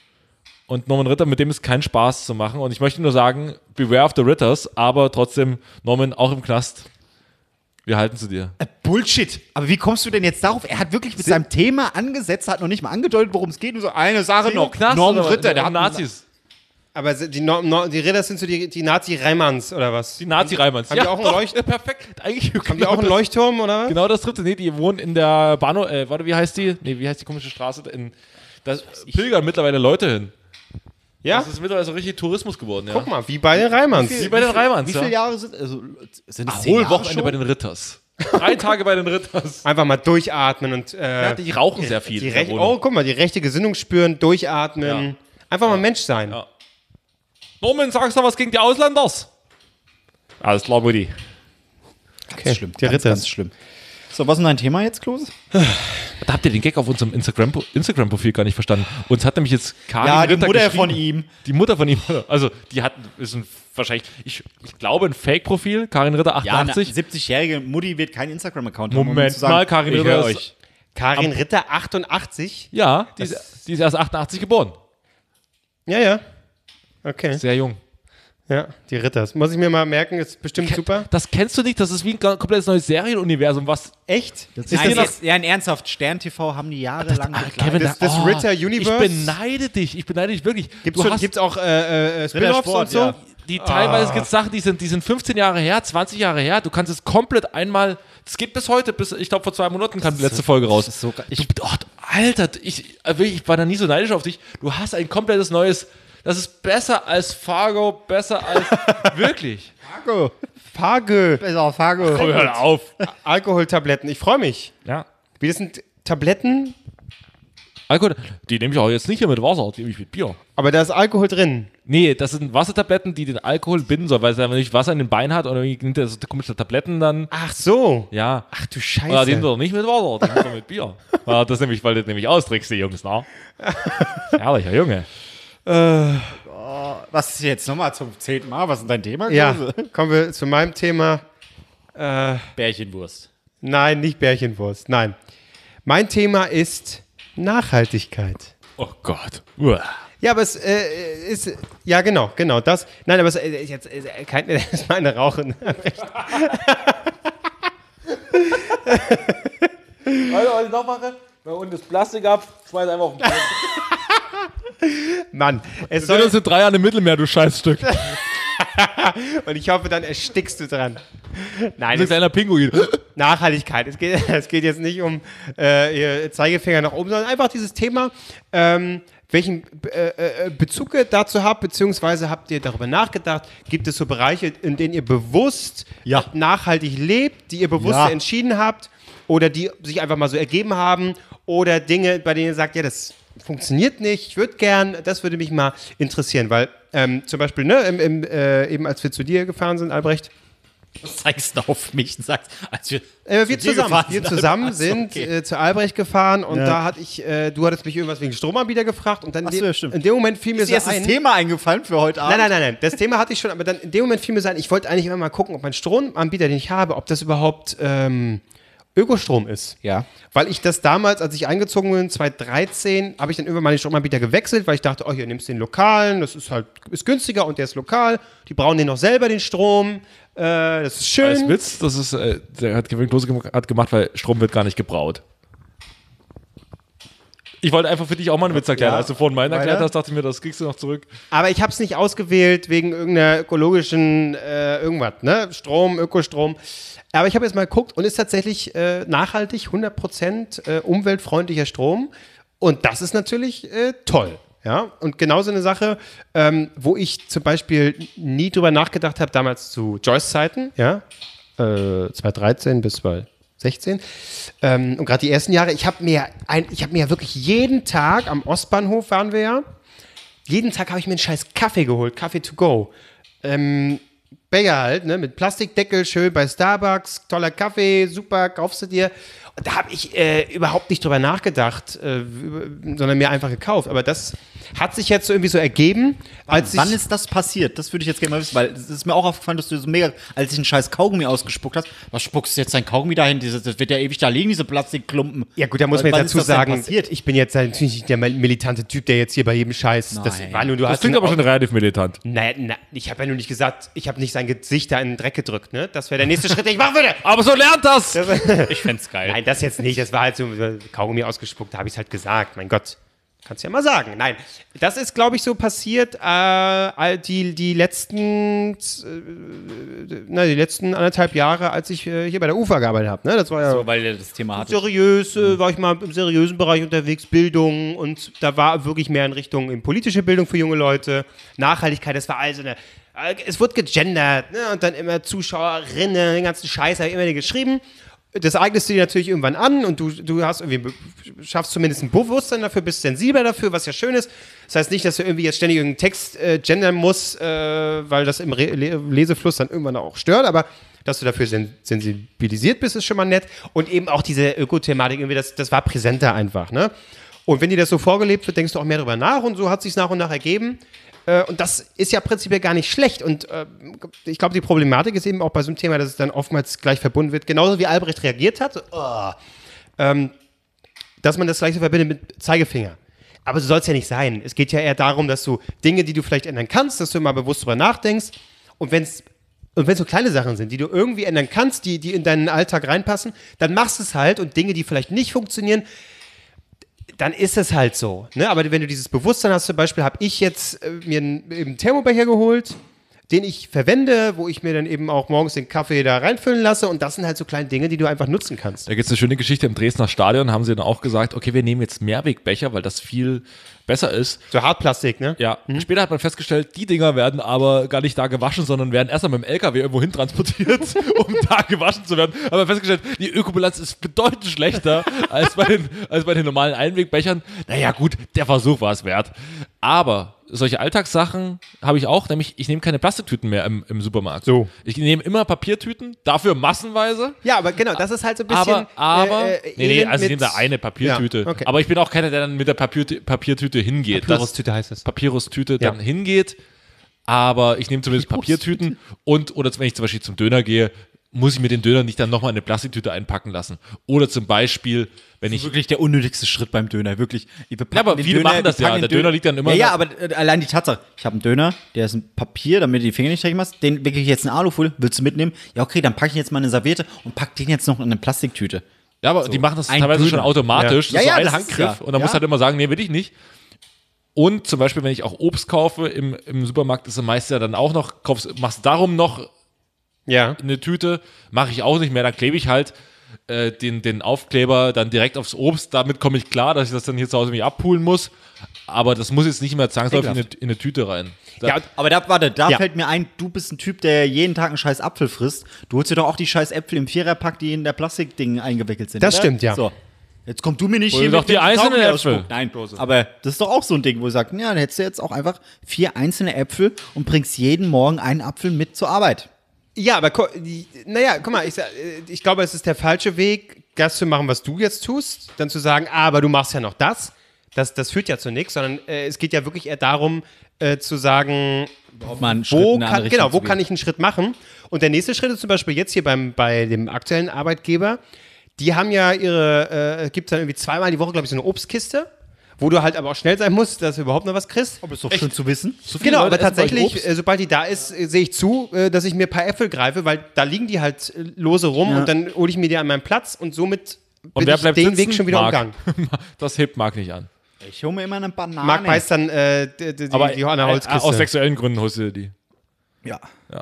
Und Norman Ritter, mit dem ist kein Spaß zu machen. Und ich möchte nur sagen, beware of the Ritters, aber trotzdem, Norman, auch im Knast, wir halten zu dir. Äh, Bullshit. Aber wie kommst du denn jetzt darauf? Er hat wirklich mit seinem Thema angesetzt, hat noch nicht mal angedeutet, worum es geht. Nur so eine Sache noch. Norman Ritter, der hat Nazis. Aber die, no, no, die Ritter sind so die, die Nazi-Reimanns, oder was? Die Nazi-Reimanns. Haben die auch einen Leucht- Perfekt. Eigentlich Haben die auch einen Leuchtturm, oder was? Genau das trifft es. Nee, die wohnen in der Bahnhof, äh, warte, wie heißt die? Nee, wie heißt die komische Straße? In, da pilgern mittlerweile Leute hin. Ja? Das ist mittlerweile so richtig Tourismus geworden, ja. Guck mal, wie bei den Reimanns. Wie bei den Reimanns, Wie ja. viele Jahre sind, also, sind es zehn Whole Jahre Wochenende schon? bei den Ritters. Drei Tage bei den Ritters. Einfach mal durchatmen und äh, Ja, die rauchen sehr viel. die in der recht, Wohnung. oh, guck mal, die rechte Gesinnung spüren, durchatmen. Ja. Einfach mal Mensch sein. Ja. Norman, sagst du was gegen die Ausländers? Alles klar, Mutti. Okay. Schlimm, Die ganz, Ritter. ganz schlimm. So, was ist denn dein Thema jetzt, Klose? Da habt ihr den Gag auf unserem Instagram- Instagram-Profil gar nicht verstanden. Uns hat nämlich jetzt Karin Ja, die Ritter Mutter geschrieben. von ihm. Die Mutter von ihm. Also, die hat, ist ein, wahrscheinlich, ich, ich glaube, ein Fake-Profil. Karin Ritter Ja, eine achtundachtzig. siebzigjährige Mutti wird keinen Instagram-Account haben, um Moment zu sagen, mal, Karin ich Ritter höre ist- euch. Karin Ritter, achtundachtzig. Ja, die ist, die ist erst achtundachtzig geboren. Ja, ja. Okay. Sehr jung. Ja, die Ritters. Muss ich mir mal merken, ist bestimmt super. Das kennst du nicht, das ist wie ein ga- komplettes neues Serienuniversum, was. Echt? Ist Nein, dir das- jetzt, ja, in Ernsthaft, Stern T V haben die jahrelang Ah, begleitet. Kevin, Das- das oh, Ritter Universe? Ich beneide dich, ich beneide dich wirklich. Gibt's, Du schon, hast- gibt's auch äh, äh, Spin-Offs Rittersport, und so? ja. Die teilweise gibt es Sachen, die sind, die sind fünfzehn Jahre her, zwanzig Jahre her. Du kannst es komplett einmal. Es geht bis heute, bis ich glaube vor zwei Monaten kam die letzte Folge raus. Das ist so geil. Ich, Du, oh, Alter, ich, äh, wirklich, ich war da nie so neidisch auf dich. Du hast ein komplettes neues. Das ist besser als Fargo, besser als. Wirklich. Fargo. Farge. Besser, Fargo. Komm, hör auf. Alkoholtabletten. Ich freue mich. Ja. Wie das sind Tabletten, Alkohol, die nehme ich auch jetzt nicht hier mit Wasser, die nehme ich mit Bier. aber da ist Alkohol drin. Nee, das sind Wassertabletten, die den Alkohol binden sollen, weil es einfach nicht Wasser in den Beinen hat oder irgendwie nimmt er so komische Tabletten dann. Ach so. Ja. Ach du Ja, Scheiße. den doch nicht mit Wasser, den doch mit Bier. Ja, das nämlich, weil du das nämlich austrickst, die Jungs, na? Herrlicher Junge. Was ist jetzt nochmal zum zehnten Mal? Was ist dein Thema? Ja, Klose? kommen wir zu meinem Thema. Bärchenwurst. Nein, nicht Bärchenwurst. Nein. Mein Thema ist Nachhaltigkeit. Oh Gott. Uah. Ja, aber es äh, ist. Ja, genau, genau. Das. Nein, aber es äh, jetzt äh, kein, das ist meine Rauchen. Alter, was ich noch mache? Wenn unten das Plastik ab, schmeiß einfach auf den Boden. Mann, es Wir sind soll. uns in drei Jahren im Mittelmeer, du Scheißstück. Und ich hoffe, dann erstickst du dran. Nein, Du es, kleiner Pinguin. Nachhaltigkeit. Es geht, es geht jetzt nicht um äh, ihr Zeigefinger nach oben, sondern einfach dieses Thema, ähm, welchen äh, äh, Bezug ihr dazu habt, beziehungsweise habt ihr darüber nachgedacht, gibt es so Bereiche, in denen ihr bewusst Ja. nachhaltig lebt, die ihr bewusst Ja. entschieden habt oder die sich einfach mal so ergeben haben oder Dinge, bei denen ihr sagt, ja, das funktioniert nicht, ich würde gern, das würde mich mal interessieren, weil ähm, zum Beispiel, ne, im, im, äh, eben als wir zu dir gefahren sind, Albrecht, Was zeigst du auf mich und sagst, als wir, Äh, wir zu dir zusammen, gefahren wir sind? zusammen Ach so, sind okay. äh, zu Albrecht gefahren und Ja. da hatte ich, äh, du hattest mich irgendwas wegen Stromanbieter gefragt und dann Ach so, de- ja, stimmt. in dem Moment fiel mir Ist so dir jetzt ein. das Thema eingefallen für heute Abend? Nein, nein, nein, nein, das Thema hatte ich schon, aber dann in dem Moment fiel mir so ein, ich wollte eigentlich immer mal gucken, ob mein Stromanbieter, den ich habe, ob das überhaupt, ähm, Ökostrom ist. Ja. Weil ich das damals, als ich eingezogen bin, zwanzig dreizehn, habe ich dann irgendwann mal den Stromanbieter gewechselt, weil ich dachte, oh, hier nimmst du den lokalen, das ist halt ist günstiger und der ist lokal. Die brauchen den noch selber, den Strom. Äh, das ist schön. Als Witz, das ist, äh, der hat Kevin Klose gem- hat gemacht, weil Strom wird gar nicht gebraut. Ich wollte einfach für dich auch mal einen Witz erklären. Ja, Als du vorhin meinen erklärt weiter. hast, dachte ich mir, das kriegst du noch zurück. Aber ich habe es nicht ausgewählt wegen irgendeiner ökologischen äh, irgendwas, ne? Strom, Ökostrom. Aber ich habe jetzt mal geguckt und ist tatsächlich äh, nachhaltig, hundert Prozent äh, umweltfreundlicher Strom. Und das ist natürlich äh, toll. Ja? Und genauso eine Sache, ähm, wo ich zum Beispiel nie drüber nachgedacht habe, damals zu Joyce-Zeiten, ja? äh, zwanzig dreizehn bis zwanzig sechzehn. Ähm, und gerade die ersten Jahre, ich habe mir, ein, ich hab mir ja wirklich jeden Tag, am Ostbahnhof waren wir ja, jeden Tag habe ich mir einen scheiß Kaffee geholt, Kaffee to go. Ähm, Becher halt, ne, mit Plastikdeckel, schön bei Starbucks, toller Kaffee, super, kaufst du dir. Und da habe ich äh, überhaupt nicht drüber nachgedacht, äh, sondern mir einfach gekauft. Aber das hat sich jetzt so irgendwie so ergeben, als Wann ich... ist das passiert? Das würde ich jetzt gerne mal wissen, weil es ist mir auch aufgefallen, dass du so mega, als ich einen scheiß Kaugummi ausgespuckt hast, was spuckst du jetzt dein Kaugummi dahin? Diese, das wird ja ewig da liegen, diese Plastikklumpen. Ja gut, da muss man Wann jetzt ist dazu das denn sagen, passiert? ich bin jetzt natürlich nicht der militante Typ, der jetzt hier bei jedem Scheiß... Das Nein. war nur, du Das hast klingt einen aber schon relativ militant. Naja, na, ich habe ja nur nicht gesagt, ich habe nicht sein Gesicht da in den Dreck gedrückt, ne? Das wäre der nächste Schritt, den ich machen würde. Aber so lernt das! Ich fänd's geil. Nein, das jetzt nicht. Das war halt so Kaugummi ausgespuckt, da habe ich es halt gesagt. Mein Gott, kannst ja mal sagen. Nein, das ist, glaube ich, so passiert, äh, all die, die letzten, äh, na, die letzten anderthalb Jahre, als ich äh, hier bei der U F A gearbeitet habe. Ne? Das war ja So, weil ihr das Thema hattet. seriös, äh, war ich mal im seriösen Bereich unterwegs, Bildung, und da war wirklich mehr in Richtung in politische Bildung für junge Leute, Nachhaltigkeit, das war also eine, äh, es wurde gegendert, ne? Und dann immer Zuschauerinnen, den ganzen Scheiß habe ich immer geschrieben. Das eignest du dir natürlich irgendwann an und du, du hast irgendwie, schaffst zumindest ein Bewusstsein dafür, bist sensibler dafür, was ja schön ist. Das heißt nicht, dass du irgendwie jetzt ständig irgendeinen Text äh, gendern musst, äh, weil das im Re- Le- Lesefluss dann irgendwann auch stört, aber dass du dafür sen- sensibilisiert bist, ist schon mal nett. Und eben auch diese Ökothematik, irgendwie, das, das war präsenter einfach, ne? Und wenn dir das so vorgelebt wird, denkst du auch mehr darüber nach und so hat es sich nach und nach ergeben. Äh, und das ist ja prinzipiell gar nicht schlecht. Und äh, ich glaube, die Problematik ist eben auch bei so einem Thema, dass es dann oftmals gleich verbunden wird, genauso wie Albrecht reagiert hat, so, oh, ähm, dass man das gleich so verbindet mit Zeigefinger. Aber so soll es ja nicht sein. Es geht ja eher darum, dass du Dinge, die du vielleicht ändern kannst, dass du immer bewusst drüber nachdenkst. Und wenn es und wenn es so kleine Sachen sind, die du irgendwie ändern kannst, die, die in deinen Alltag reinpassen, dann machst du es halt. Und Dinge, die vielleicht nicht funktionieren, dann ist es halt so. Ne? Aber wenn du dieses Bewusstsein hast, zum Beispiel habe ich jetzt äh, mir einen, einen Thermobecher geholt, den ich verwende, wo ich mir dann eben auch morgens den Kaffee da reinfüllen lasse. Und das sind halt so kleine Dinge, die du einfach nutzen kannst. Da gibt es eine schöne Geschichte im Dresdner Stadion, haben sie dann auch gesagt, okay, wir nehmen jetzt Mehrwegbecher, weil das viel besser ist. So Hartplastik, ne? Ja, später hat man festgestellt, die Dinger werden aber gar nicht da gewaschen, sondern werden erst einmal mit dem L K W irgendwo hin transportiert, um da gewaschen zu werden. Aber festgestellt, die Ökobilanz ist bedeutend schlechter als bei den, als bei den normalen Einwegbechern. Naja gut, der Versuch war es wert. Aber solche Alltagssachen habe ich auch, nämlich ich nehme keine Plastiktüten mehr im, im Supermarkt. So. Ich nehme immer Papiertüten, dafür massenweise. Ja, aber genau, das ist halt so ein bisschen. Aber, aber, äh, äh, nee, nee, Elend also ich mit- nehme da eine Papiertüte. Ja, okay. Aber ich bin auch keiner, der dann mit der Papiertü- Papiertüte hingeht. Papyrustüte heißt es. Papyrustüte dann Ja. hingeht. Aber ich nehme zumindest Papiertüten und, oder wenn ich zum Beispiel zum Döner gehe, muss ich mir den Döner nicht dann nochmal in eine Plastiktüte einpacken lassen. Oder zum Beispiel, wenn Das ist ich. wirklich der unnötigste Schritt beim Döner, wirklich. Wir packen Ja, aber den viele machen das wir ja. packen Der den Döner liegt dann immer Ja, ja, da- aber äh, allein die Tatsache, ich habe einen Döner, der ist ein Papier, damit du die Finger nicht dreckig machst, den wirklich jetzt in Alufolie, willst du mitnehmen? Ja, okay, dann packe ich jetzt mal eine Serviette und pack den jetzt noch in eine Plastiktüte. Ja, aber die machen das ein teilweise Döner. schon automatisch. Ja. Das ist Ja, so ja, ein das ist Handgriff. ja. Und dann Ja. musst du halt immer sagen, nee, will ich nicht. Und zum Beispiel, wenn ich auch Obst kaufe im, im Supermarkt, ist es meist ja dann auch noch, kaufst, machst darum noch Ja. eine Tüte, mache ich auch nicht mehr. Dann klebe ich halt äh, den, den Aufkleber dann direkt aufs Obst. Damit komme ich klar, dass ich das dann hier zu Hause irgendwie abpulen muss. Aber das muss jetzt nicht mehr zwangsläufig in eine, in eine Tüte rein. Da, Ja, Aber da, warte, da Ja. fällt mir ein, du bist ein Typ, der jeden Tag einen scheiß Apfel frisst. Du holst dir doch auch die scheiß Äpfel im Viererpack, die in der Plastikding eingewickelt sind. Das oder? stimmt, ja. So. Jetzt komm du mir nicht Hol hier doch mit die dem einzelnen Kaugummi Äpfel. ausspucken. Nein, aber das ist doch auch so ein Ding, wo du sagst, ja, dann hättest du jetzt auch einfach vier einzelne Äpfel und bringst jeden Morgen einen Apfel mit zur Arbeit. Ja, aber gu- die- naja, guck mal, ich, sag, äh, ich glaube, es ist der falsche Weg, das zu machen, was du jetzt tust, dann zu sagen, ah, aber du machst ja noch das. Das, das führt ja zu nichts, sondern äh, es geht ja wirklich eher darum, äh, zu sagen, Ob man einen Schritt wo in eine kann, andere genau, Richtung wo zu gehen. kann ich einen Schritt machen? Und der nächste Schritt ist zum Beispiel jetzt hier beim, bei dem aktuellen Arbeitgeber, die haben ja ihre, äh, gibt es dann irgendwie zweimal die Woche, glaube ich, so eine Obstkiste, wo du halt aber auch schnell sein musst, dass du überhaupt noch was kriegst. Aber ist doch schön zu wissen. So viele Genau, Leute aber essen bei euch tatsächlich, Obst? äh, sobald die da ist, äh, sehe ich zu, äh, dass ich mir ein paar Äpfel greife, weil da liegen die halt äh, lose rum Ja. und dann hole ich mir die an meinen Platz und somit Und bin wer ich bleibt den sitzen? Weg schon wieder Marc. umgangen. Das hebt Marc nicht an. Ich hole mir immer eine Banane. Marc beißt dann äh, die, die, Aber die an der äh, Holzkiste. aus sexuellen Gründen holst du dir die. Ja.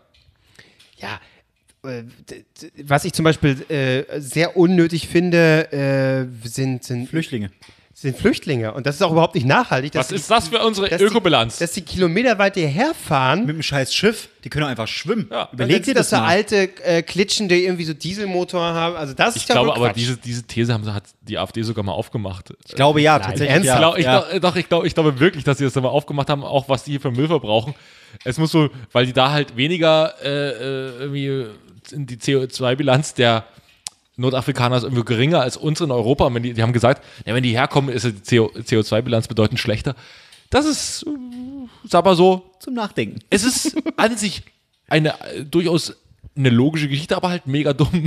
Ja, äh, d- d- was ich zum Beispiel äh, sehr unnötig finde, äh, sind, sind, Flüchtlinge. sind Flüchtlinge. Und das ist auch überhaupt nicht nachhaltig. dass Was die- ist das für unsere dass die- Ökobilanz? Dass die kilometerweit hierher fahren. Mit einem scheiß Schiff, die können doch einfach schwimmen. Ja. Überleg dir dass das so mal. alte äh, Klitschen, die irgendwie so Dieselmotor haben. Also das Ich ist ja glaube wohl aber, Quatsch. diese, diese These haben, hat die AfD sogar mal aufgemacht. Ich glaube ja, tatsächlich. ernsthaft? Ja. Ich glaub, ich ja. glaub, doch, ich, glaub, ich glaube wirklich, dass sie das da mal aufgemacht haben, auch was die hier für Müll verbrauchen. Es muss so, weil die da halt weniger äh, äh, irgendwie in die C O zwei Bilanz der Nordafrikaner ist irgendwie geringer als uns in Europa. Und wenn die, die haben gesagt, ja, wenn die herkommen, ist die C O zwei Bilanz bedeutend schlechter. Das ist, äh, sag mal so, Zum Nachdenken. es ist an sich eine äh, durchaus eine logische Geschichte, aber halt mega dumm.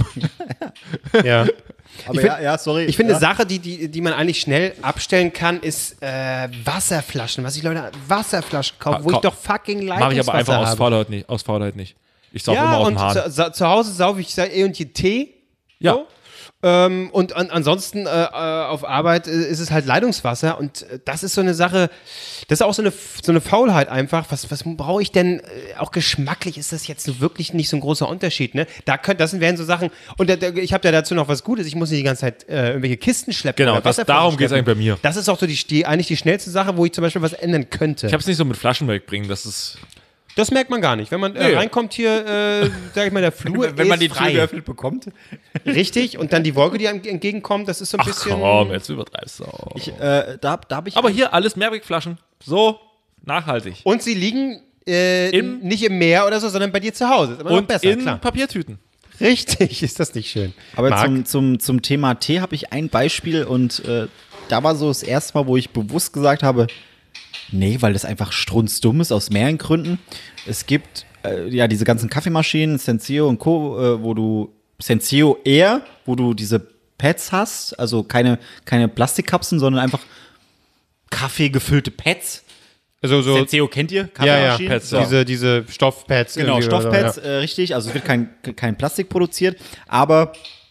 ja. Aber Ich ja, find- ja, sorry. Ich finde, ja. eine Sache, die, die, die man eigentlich schnell abstellen kann, ist äh, Wasserflaschen. Was ich Leute Wasserflaschen kaufe, Ah, wo ich kau- doch fucking Mache ich aber Leitungswasser einfach aus habe. Faulheit nicht. Aus Faulheit nicht. Ich saug immer Ja, aus und dem Hahn. zu, zu, zu Hause saufe ich eh und je Tee. Ja. So. Ähm, und an, ansonsten äh, äh, auf Arbeit äh, ist es halt Leitungswasser und äh, das ist so eine Sache, das ist auch so eine, so eine Faulheit einfach. Was, was brauche ich denn? Äh, auch geschmacklich ist das jetzt so wirklich nicht so ein großer Unterschied. Ne? Da könnt, das wären so Sachen, und da, da, ich habe ja dazu noch was Gutes, ich muss nicht die ganze Zeit äh, irgendwelche Kisten schleppen. Genau, oder das, Wasserflaschen darum geht es schleppen. eigentlich bei mir. Das ist auch so die, die, eigentlich die schnellste Sache, wo ich zum Beispiel was ändern könnte. Ich habe es nicht so mit Flaschen wegbringen, das ist. Das merkt man gar nicht. Wenn man äh, Nee. reinkommt hier, äh, sag ich mal, der Flur Wenn man ist die frei. Tür geöffnet bekommt. Richtig, und dann die Wolke, die einem entgegenkommt, das ist so ein Ach bisschen... komm, jetzt übertreibst du auch. Ich, äh, da, da habe ich. Aber hier alles Mehrwegflaschen. So, nachhaltig. Und sie liegen äh, Im- nicht im Meer oder so, sondern bei dir zu Hause. Ist immer noch Und besser, in klar. Papiertüten. Richtig, ist das nicht schön. Aber Marc? zum, zum, zum Thema Tee habe ich ein Beispiel und äh, da war so das erste Mal, wo ich bewusst gesagt habe, nee, weil das einfach strunzdumm ist, aus mehreren Gründen. Es gibt äh, ja diese ganzen Kaffeemaschinen, Senseo und Co., äh, wo du, Senseo eher, wo du diese Pads hast, also keine, keine Plastikkapseln, sondern einfach kaffeegefüllte Pads. Also so, Senseo kennt ihr? ja, ja, Kaffeemaschinen? Pads, So. diese, diese Stoffpads. Genau, irgendwie oder so, Stoffpads, äh, richtig. Also es wird kein, kein Plastik produziert, aber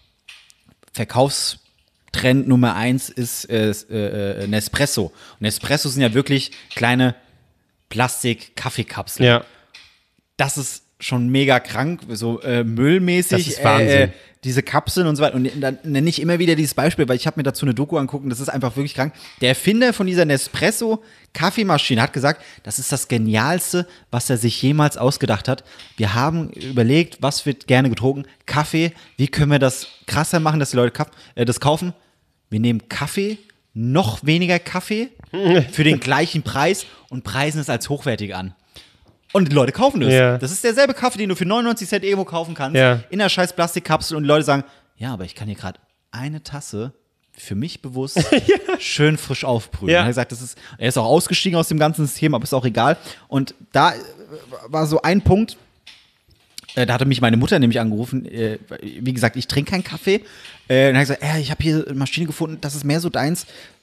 Verkaufstrend Nummer eins ist äh, äh, Nespresso. Und Nespresso sind ja wirklich kleine Plastik-Kaffeekapseln. Ja. Das ist schon mega krank, so äh, müllmäßig. Das ist Wahnsinn. Äh, äh, diese Kapseln und so weiter. Und dann nenne ich immer wieder dieses Beispiel, weil ich habe mir dazu eine Doku angucken, das ist einfach wirklich krank. Der Erfinder von dieser Nespresso-Kaffeemaschine hat gesagt, das ist das Genialste, was er sich jemals ausgedacht hat. Wir haben überlegt, was wird gerne getrunken? Kaffee. Wie können wir das krasser machen, dass die Leute Kaff äh, das kaufen? Wir nehmen Kaffee, noch weniger Kaffee für den gleichen Preis und preisen es als hochwertig an. Und die Leute kaufen das. Ja. Das ist derselbe Kaffee, den du für neunundneunzig Cent irgendwo kaufen kannst, Ja. in einer scheiß Plastikkapsel und die Leute sagen, ja, aber ich kann hier gerade eine Tasse für mich bewusst schön frisch aufbrühen. Ja. Er hat gesagt, das ist, er ist auch ausgestiegen aus dem ganzen System, aber ist auch egal. Und da äh, war so ein Punkt, äh, da hatte mich meine Mutter nämlich angerufen, äh, wie gesagt, ich trinke keinen Kaffee. Äh, und hat gesagt, äh, ich habe hier eine Maschine gefunden, das ist mehr so deins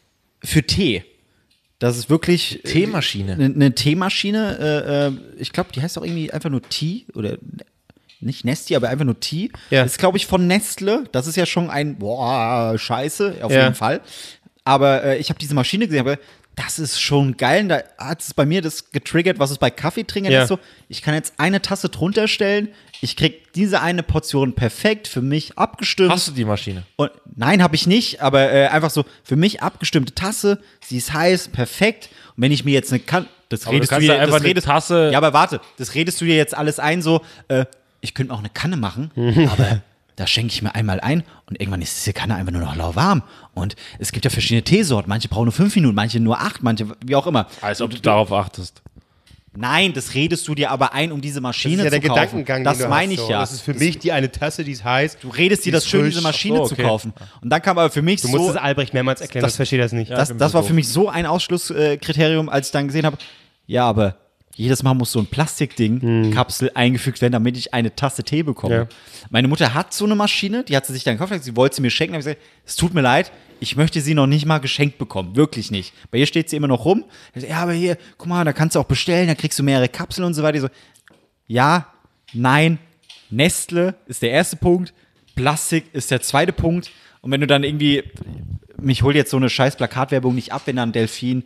für Tee. Das ist wirklich Teemaschine. Eine, eine Teemaschine. Äh, äh, ich glaube, die heißt auch irgendwie einfach nur Tee oder nicht Nesti, aber einfach nur Tee. Ja. Das ist, glaube ich, von Nestle. Das ist ja schon ein, boah, scheiße, auf Ja. jeden Fall. Aber äh, ich habe diese Maschine gesehen, aber das ist schon geil. Und da hat es bei mir das getriggert, was es bei Kaffeetrinkern Ja. ist. So, ich kann jetzt eine Tasse drunter stellen. Ich krieg diese eine Portion perfekt für mich abgestimmt. Hast du die Maschine? Und nein, habe ich nicht, aber äh, einfach so für mich abgestimmte Tasse, sie ist heiß, perfekt. Und wenn ich mir jetzt eine kan das Aber du redest du kannst dir ja einfach das eine redest, Tasse- Ja, aber warte, das redest du dir jetzt alles ein so, äh, ich könnte mir auch eine Kanne machen, aber da schenke ich mir einmal ein und irgendwann ist diese Kanne einfach nur noch lauwarm. Und es gibt ja verschiedene Teesorten, manche brauchen nur fünf Minuten, manche nur acht, manche wie auch immer. Als ob du darauf achtest. Nein, das redest du dir aber ein, um diese Das Maschine ist ja der zu kaufen. Gedankengang, Das den du meine hast, ich so. ja. Das ist für mich die eine Tasse, die ist heiß. Du redest dir die das ist schön, frisch. diese Maschine Ach so, zu okay. kaufen. Und dann kam aber für mich Du musst so es Albrecht mehrmals erklären, das, versteht das nicht. das, ich bin das so war doof. für mich so ein Ausschlusskriterium, als ich dann gesehen habe, ja, aber jedes Mal muss so ein Plastikding, Kapsel eingefügt werden, damit ich eine Tasse Tee bekomme. Ja. Meine Mutter hat so eine Maschine, die hat sie sich dann gekauft, sie wollte sie mir schenken, da habe ich gesagt, es tut mir leid, ich möchte sie noch nicht mal geschenkt bekommen, wirklich nicht. Bei ihr steht sie immer noch rum. Ich so, ja, aber hier, guck mal, da kannst du auch bestellen, da kriegst du mehrere Kapseln und so weiter. Ich so, ja, nein, Nestle ist der erste Punkt, Plastik ist der zweite Punkt. Und wenn du dann irgendwie, mich holt jetzt so eine scheiß Plakatwerbung nicht ab, wenn dann ein Delfin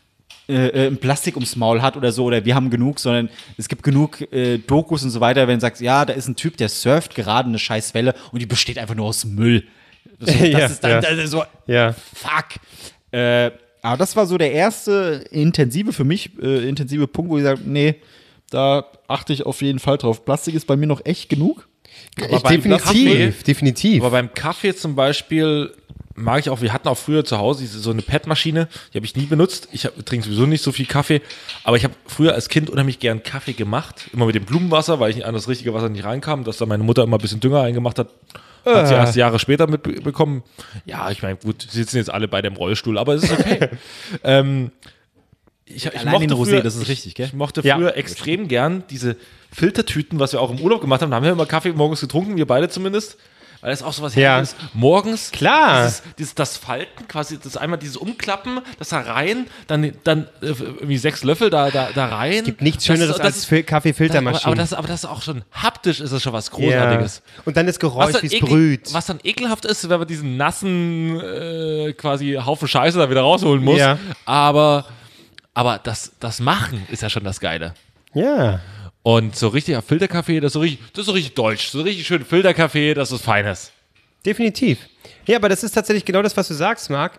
äh, ein Plastik ums Maul hat oder so, oder wir haben genug, sondern es gibt genug äh, Dokus und so weiter, wenn du sagst, ja, da ist ein Typ, der surft gerade eine scheiß Welle und die besteht einfach nur aus Müll. Das, das Ja, ist dann ja. das ist so, Ja. fuck. Äh, aber das war so der erste intensive, für mich äh, intensive Punkt, wo ich sage, nee, da achte ich auf jeden Fall drauf. Plastik ist bei mir noch echt genug. Aber beim definitiv, Kaffee- definitiv. Aber beim Kaffee zum Beispiel mag ich auch, wir hatten auch früher zu Hause diese, so eine P E T-Maschine, die habe ich nie benutzt. Ich hab, trinke sowieso nicht so viel Kaffee, aber ich habe früher als Kind unheimlich gern Kaffee gemacht. Immer mit dem Blumenwasser, weil ich an das richtige Wasser nicht reinkam, dass da meine Mutter immer ein bisschen Dünger eingemacht hat. Hat sie erst Jahre später mitbekommen. Ja, ich meine, gut, sie sitzen jetzt alle beide im Rollstuhl, aber es ist okay. ähm, ich, ich Allein mochte den Rosé, früher, das ist richtig, gell? Ich mochte Ja. früher extrem gern diese Filtertüten, was wir auch im Urlaub gemacht haben. Da haben wir immer Kaffee morgens getrunken, wir beide zumindest. Weil das auch so was Ja. Herrliches. Morgens, Klar. Dieses, dieses, das Falten, quasi, das einmal dieses Umklappen, das da rein, dann, dann äh, irgendwie sechs Löffel da, da, da rein. Es Gibt nichts Schöneres als Fil- aber, Kaffeefiltermaschine. aber, das, aber das ist auch schon haptisch, ist das schon was Großartiges. Ja. Und dann das Geräusch, dann wie es ekel- brüht. was dann ekelhaft ist, wenn man diesen nassen äh, quasi Haufen Scheiße da wieder rausholen muss. Ja. Aber, aber das, das Machen ist ja schon das Geile. Ja. Und so richtiger Filterkaffee, das ist so richtig, das ist so richtig deutsch. So richtig schön Filterkaffee, das ist Feines. Definitiv. Ja, aber das ist tatsächlich genau das, was du sagst, Marc.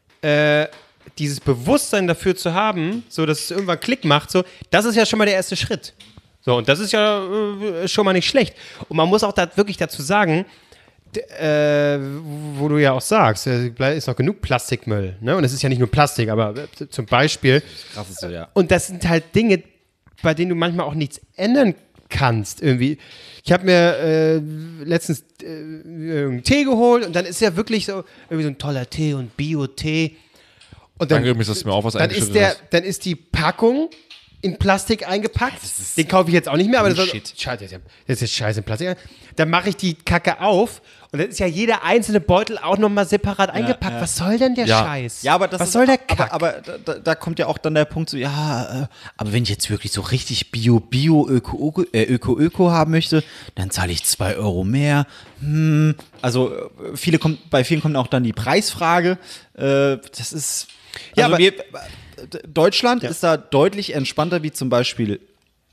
Äh, dieses Bewusstsein dafür zu haben, so dass es irgendwann Klick macht, so, das ist ja schon mal der erste Schritt. So, und das ist ja äh, schon mal nicht schlecht. Und man muss auch da wirklich dazu sagen, d- äh, wo du ja auch sagst, äh, ist noch genug Plastikmüll. Ne? Und es ist ja nicht nur Plastik, aber äh, zum Beispiel. Krass ist so, ja. Und das sind halt Dinge, bei denen du manchmal auch nichts ändern kannst irgendwie. Ich habe mir äh, letztens äh, einen Tee geholt und dann ist ja wirklich so irgendwie so ein toller Tee und Bio-Tee. Und dann, Danke übrigens, dass du mir auch was dann ist eingeschüttet der, hast. dann ist die Packung in Plastik eingepackt. Den kaufe ich jetzt auch nicht mehr, aber das ist, Bullshit. scheiße, das ist jetzt scheiße in Plastik. Dann mache ich die Kacke auf und dann ist ja jeder einzelne Beutel auch nochmal separat eingepackt. ja. Was soll denn der Ja. Scheiß? Ja, aber das Was ist, soll der Kack? Aber, aber da, da kommt ja auch dann der Punkt so, ja, äh, aber wenn ich jetzt wirklich so richtig Bio, Bio, Öko, Öko, äh, Öko, Öko haben möchte, dann zahle ich zwei Euro mehr. Hm, also äh, viele kommt, bei vielen kommt auch dann die Preisfrage. Äh, das ist, Ja, also aber- wir, Deutschland ist da deutlich entspannter wie zum Beispiel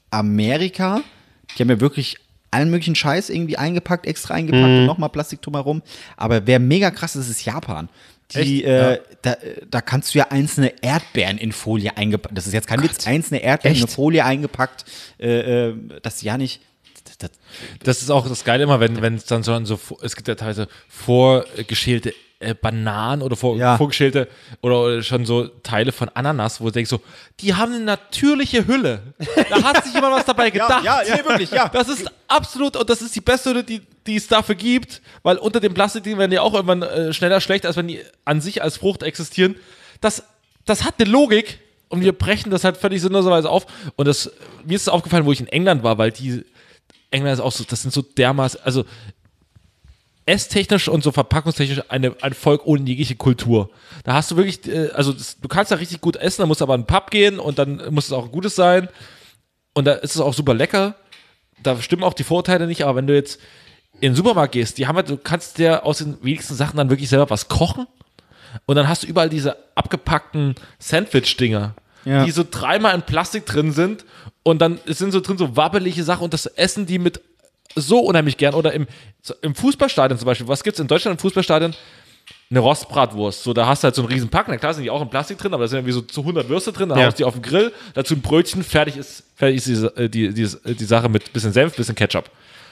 Amerika. Die haben ja wirklich allen möglichen Scheiß irgendwie eingepackt, extra eingepackt und nochmal Plastik drumherum. Aber wer mega krass ist, ist Japan. Die, äh, da, da kannst du ja einzelne Erdbeeren in Folie eingepackt. Das ist jetzt kein Witz, einzelne Erdbeeren in Echt? eine Folie eingepackt, äh, äh, das ja nicht. Das, das, Das ist auch das Geile immer, wenn wenn es dann so, so, es gibt ja teilweise vorgeschälte äh, Bananen oder vor, Ja. vorgeschälte oder, oder schon so Teile von Ananas, wo du denkst so, die haben eine natürliche Hülle. Da hat sich jemand was dabei gedacht. ja, ja, wirklich, ja. Das ist absolut, und das ist die beste Hülle, die, die es dafür gibt, weil unter dem Plastikding werden die auch irgendwann äh, schneller schlecht, als wenn die an sich als Frucht existieren. Das, das hat eine Logik und wir brechen das halt völlig sinnloserweise auf. Und das, mir ist es aufgefallen, wo ich in England war, weil die England ist auch so, das sind so dermaßen, also esstechnisch und so verpackungstechnisch eine, ein Volk ohne jegliche Kultur. Da hast du wirklich, äh, also das, du kannst da richtig gut essen, da musst du aber in den Pub gehen und dann muss es auch ein gutes sein. Und da ist es auch super lecker. Da stimmen auch die Vorurteile nicht, aber wenn du jetzt in den Supermarkt gehst, die haben halt, du kannst dir aus den wenigsten Sachen dann wirklich selber was kochen und dann hast du überall diese abgepackten Sandwich-Dinger, Ja. die so dreimal in Plastik drin sind und dann sind so drin so wabbelige Sachen und das essen die mit so unheimlich gern. Oder im, so im Fußballstadion zum Beispiel, was gibt's in Deutschland im Fußballstadion? Eine Rostbratwurst. So, da hast du halt so einen riesen Pack. Na klar sind die auch in Plastik drin, aber da sind irgendwie so zu hundert Würste drin. Dann Ja. haust du die auf den Grill, dazu ein Brötchen, fertig ist, fertig ist die, die, die, die Sache mit bisschen Senf, bisschen Ketchup.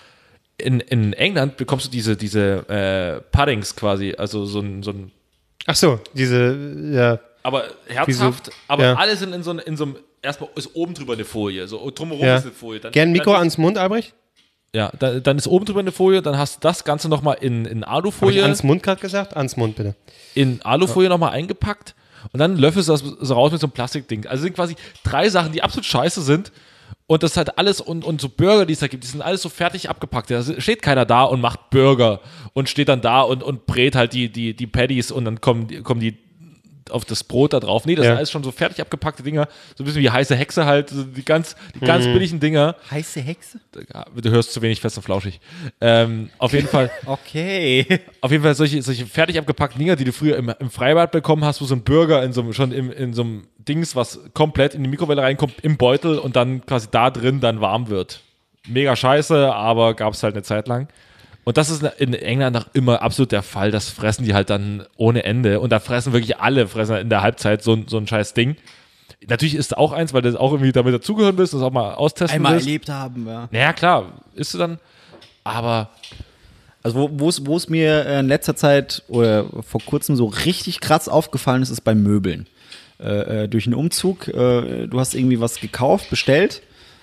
In, in England bekommst du diese, diese äh, Puddings quasi, also so ein, so ein Ach so, diese, ja. aber herzhaft, aber ja. alle sind in so, in so einem, erstmal ist oben drüber eine Folie, so drumherum ja. ist eine Folie. Dann, Gern Mikro dann, ans Mund, Albrecht? Ja, dann, dann ist oben drüber eine Folie, dann hast du das Ganze nochmal in, in Habe ich Alufolie, ans Mund gerade gesagt? Ans Mund, bitte. in Alufolie nochmal eingepackt Und dann löffelst du das so raus mit so einem Plastikding. Also sind quasi drei Sachen, die absolut scheiße sind. Und das halt alles, und, und so Burger, die es da gibt, die sind alles so fertig abgepackt. Da steht keiner da und macht Burger und steht dann da und, und brät halt die, die, die Patties und dann kommen, kommen die auf das Brot da drauf. Nee, das Ja. sind alles schon so fertig abgepackte Dinger. So ein bisschen wie heiße Hexe halt, so die ganz, die ganz billigen Dinger. Heiße Hexe? Du hörst zu wenig Fest und Flauschig. Ähm, auf jeden Fall, Okay. auf jeden Fall solche, solche fertig abgepackten Dinger, die du früher im, im Freibad bekommen hast, wo so ein Burger in so einem, schon im, in so einem Dings, was komplett in die Mikrowelle reinkommt, im Beutel und dann quasi da drin dann warm wird. Mega scheiße, aber gab es halt eine Zeit lang. Und das ist in England noch immer absolut der Fall. Das fressen die halt dann ohne Ende. Und da fressen wirklich alle, fressen in der Halbzeit so, so ein scheiß Ding. Natürlich ist es auch eins, weil du auch irgendwie damit dazugehören willst, das auch mal austesten Einmal willst. erlebt haben, ja. Naja, klar, isst du dann. Aber Also wo- wo es wo es mir äh, in letzter Zeit oder vor kurzem so richtig krass aufgefallen ist, ist bei Möbeln. Äh, äh, durch einen Umzug, äh, du hast irgendwie was gekauft, bestellt.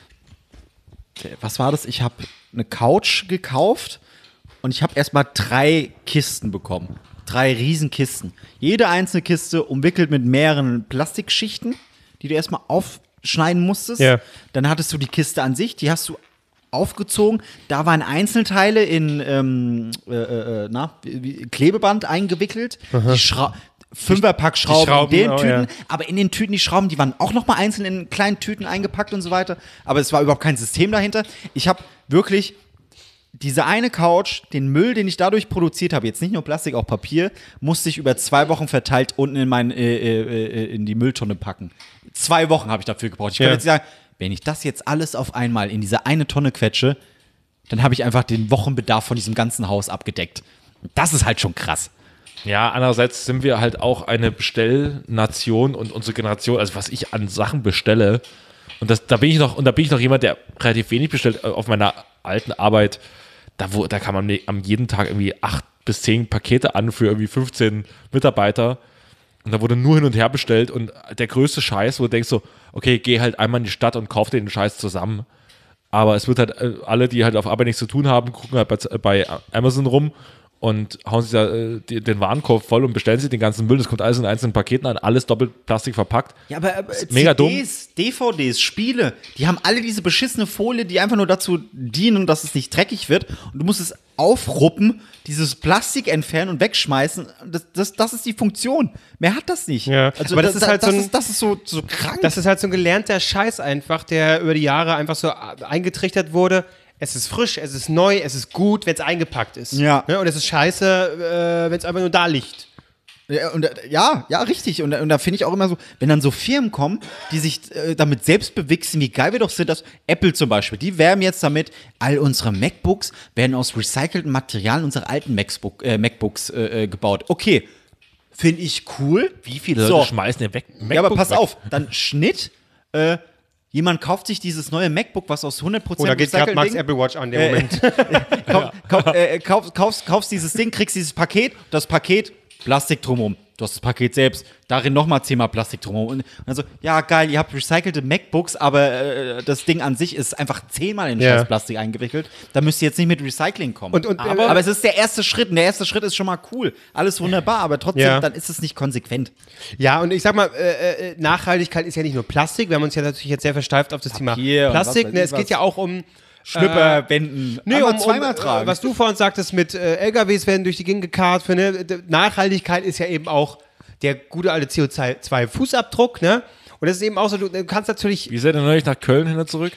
Äh, Was war das? Ich habe eine Couch gekauft und ich habe erstmal drei Kisten bekommen. Drei Riesenkisten. Jede einzelne Kiste umwickelt mit mehreren Plastikschichten, die du erstmal aufschneiden musstest. Ja. Dann hattest du die Kiste an sich, die hast du aufgezogen. Da waren Einzelteile in ähm, äh, äh, na, wie- wie- Klebeband eingewickelt. Die Schra Fünferpack Schrauben, Schrauben, in den oh, Tüten. ja. Aber in den Tüten, die Schrauben, die waren auch noch mal einzeln in kleinen Tüten eingepackt und so weiter. Aber es war überhaupt kein System dahinter. Ich habe wirklich diese eine Couch, den Müll, den ich dadurch produziert habe, jetzt nicht nur Plastik, auch Papier, musste ich über zwei Wochen verteilt unten in, mein, äh, äh, äh, in die Mülltonne packen. Zwei Wochen habe ich dafür gebraucht. Ich Ja. könnte jetzt sagen, wenn ich das jetzt alles auf einmal in diese eine Tonne quetsche, dann habe ich einfach den Wochenbedarf von diesem ganzen Haus abgedeckt. Und das ist halt schon krass. ja, andererseits sind wir halt auch eine Bestellnation und unsere Generation, also was ich an Sachen bestelle, und das, da bin ich noch, und da bin ich noch jemand, der relativ wenig bestellt, äh, auf meiner alten Arbeit, da, wo, da kam am, am jeden Tag irgendwie acht bis zehn Pakete an für irgendwie fünfzehn Mitarbeiter. Und da wurde nur hin und her bestellt und der größte Scheiß, wo du denkst so, okay, geh halt einmal in die Stadt und kauf dir den Scheiß zusammen. Aber es wird halt, äh, alle, die halt auf Arbeit nichts zu tun haben, gucken halt bei, bei Amazon rum und hauen sich da äh, die, den Warenkorb voll und bestellen sich den ganzen Müll. Das kommt alles in einzelnen Paketen an, alles doppelt Plastik verpackt. Ja, aber, aber mega C Ds, D V Ds, Spiele, die haben alle diese beschissene Folie, die einfach nur dazu dienen, dass es nicht dreckig wird. Und du musst es aufruppen, dieses Plastik entfernen und wegschmeißen. Das, das, das ist die Funktion. Mehr hat das nicht. Ja, Also aber das ist halt das so ein- ist, das ist so, so krank. Das ist halt so ein gelernter Scheiß einfach, der über die Jahre einfach so eingetrichtert wurde. Es ist frisch, es ist neu, es ist gut, wenn es eingepackt ist. Ja. Ne? Und es ist scheiße, äh, wenn es einfach nur da liegt. Ja, und, äh, ja, ja, richtig. Und, und da finde ich auch immer so, wenn dann so Firmen kommen, die sich äh, damit selbst bewichsen, wie geil wir doch sind, dass Apple zum Beispiel, die werben jetzt damit, all unsere MacBooks werden aus recycelten Materialien unserer alten MacBook, äh, MacBooks äh, äh, gebaut. Okay, finde ich cool. Wie viele So. Leute schmeißen ihr weg? Ja, aber MacBook pass weg? auf, dann Schnitt, äh, jemand kauft sich dieses neue MacBook, was aus hundert Prozent Oder geht gerade recycelten Max Ding- Apple Watch an dem Äh, Moment. kauf, kauf, äh, kauf, kaufst, kaufst dieses Ding, kriegst dieses Paket, das Paket, Plastik drumherum. Du hast das Paket selbst, darin nochmal zehnmal Plastik drumherum. Und also, ja, geil, ihr habt recycelte MacBooks, aber äh, das Ding an sich ist einfach zehnmal in Ja. scheiß Plastik eingewickelt. Da müsst ihr jetzt nicht mit Recycling kommen. Und- und- aber, aber es ist der erste Schritt und der erste Schritt ist schon mal cool. Alles wunderbar, aber trotzdem, Ja. dann ist es nicht konsequent. Ja, und ich sag mal, äh, äh, Nachhaltigkeit ist ja nicht nur Plastik. Wir haben uns ja natürlich jetzt sehr versteift auf das Papier Thema und Plastik. was weiß Ne, ich es geht was. ja auch um Schlüpper, Wänden, Nee, einmal um, um zweimal äh, tragen. was du vorhin sagtest mit äh, L K Ws werden durch die Gegend gekarrt. Für, ne? D- Nachhaltigkeit ist ja eben auch der gute alte C O zwei Fußabdruck. Ne? Und das ist eben auch so, du, du kannst natürlich, Wie seid ihr neulich nach Köln hin und zurück?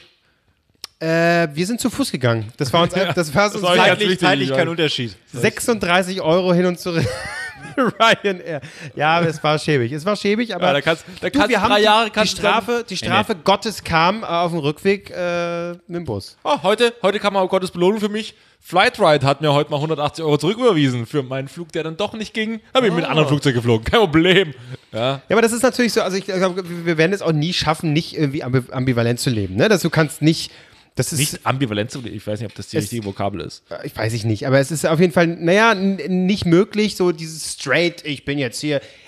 äh, wir sind zu Fuß gegangen. Das war uns, das war uns war ganz zeitlich, wichtig, zeitlich ja. kein Unterschied. sechsunddreißig Euro hin und zurück. Ryanair. Ja, es war schäbig. Es war schäbig, aber Ja, da kannst- da du, kannst wir du haben drei die, Jahre die kannst du Strafe, die Strafe Gottes kam äh, auf dem Rückweg äh, mit dem Bus. Oh, heute, heute kam mal Gottes Belohnung für mich. Flightride hat mir heute mal hundertachtzig Euro zurücküberwiesen für meinen Flug, der dann doch nicht ging. Habe ich mit einem anderen Flugzeug geflogen. Kein Problem. Ja. Ja, aber das ist natürlich so, also ich glaube, wir werden es auch nie schaffen, nicht irgendwie ambi- ambivalent zu leben. Ne? Dass du kannst nicht, das ist, Nicht ambivalent zu ich weiß nicht, ob das die Es- richtige Vokabel ist. ich weiß ich nicht, aber es ist auf jeden Fall, naja, n- nicht möglich, so dieses straight, ich bin jetzt hier.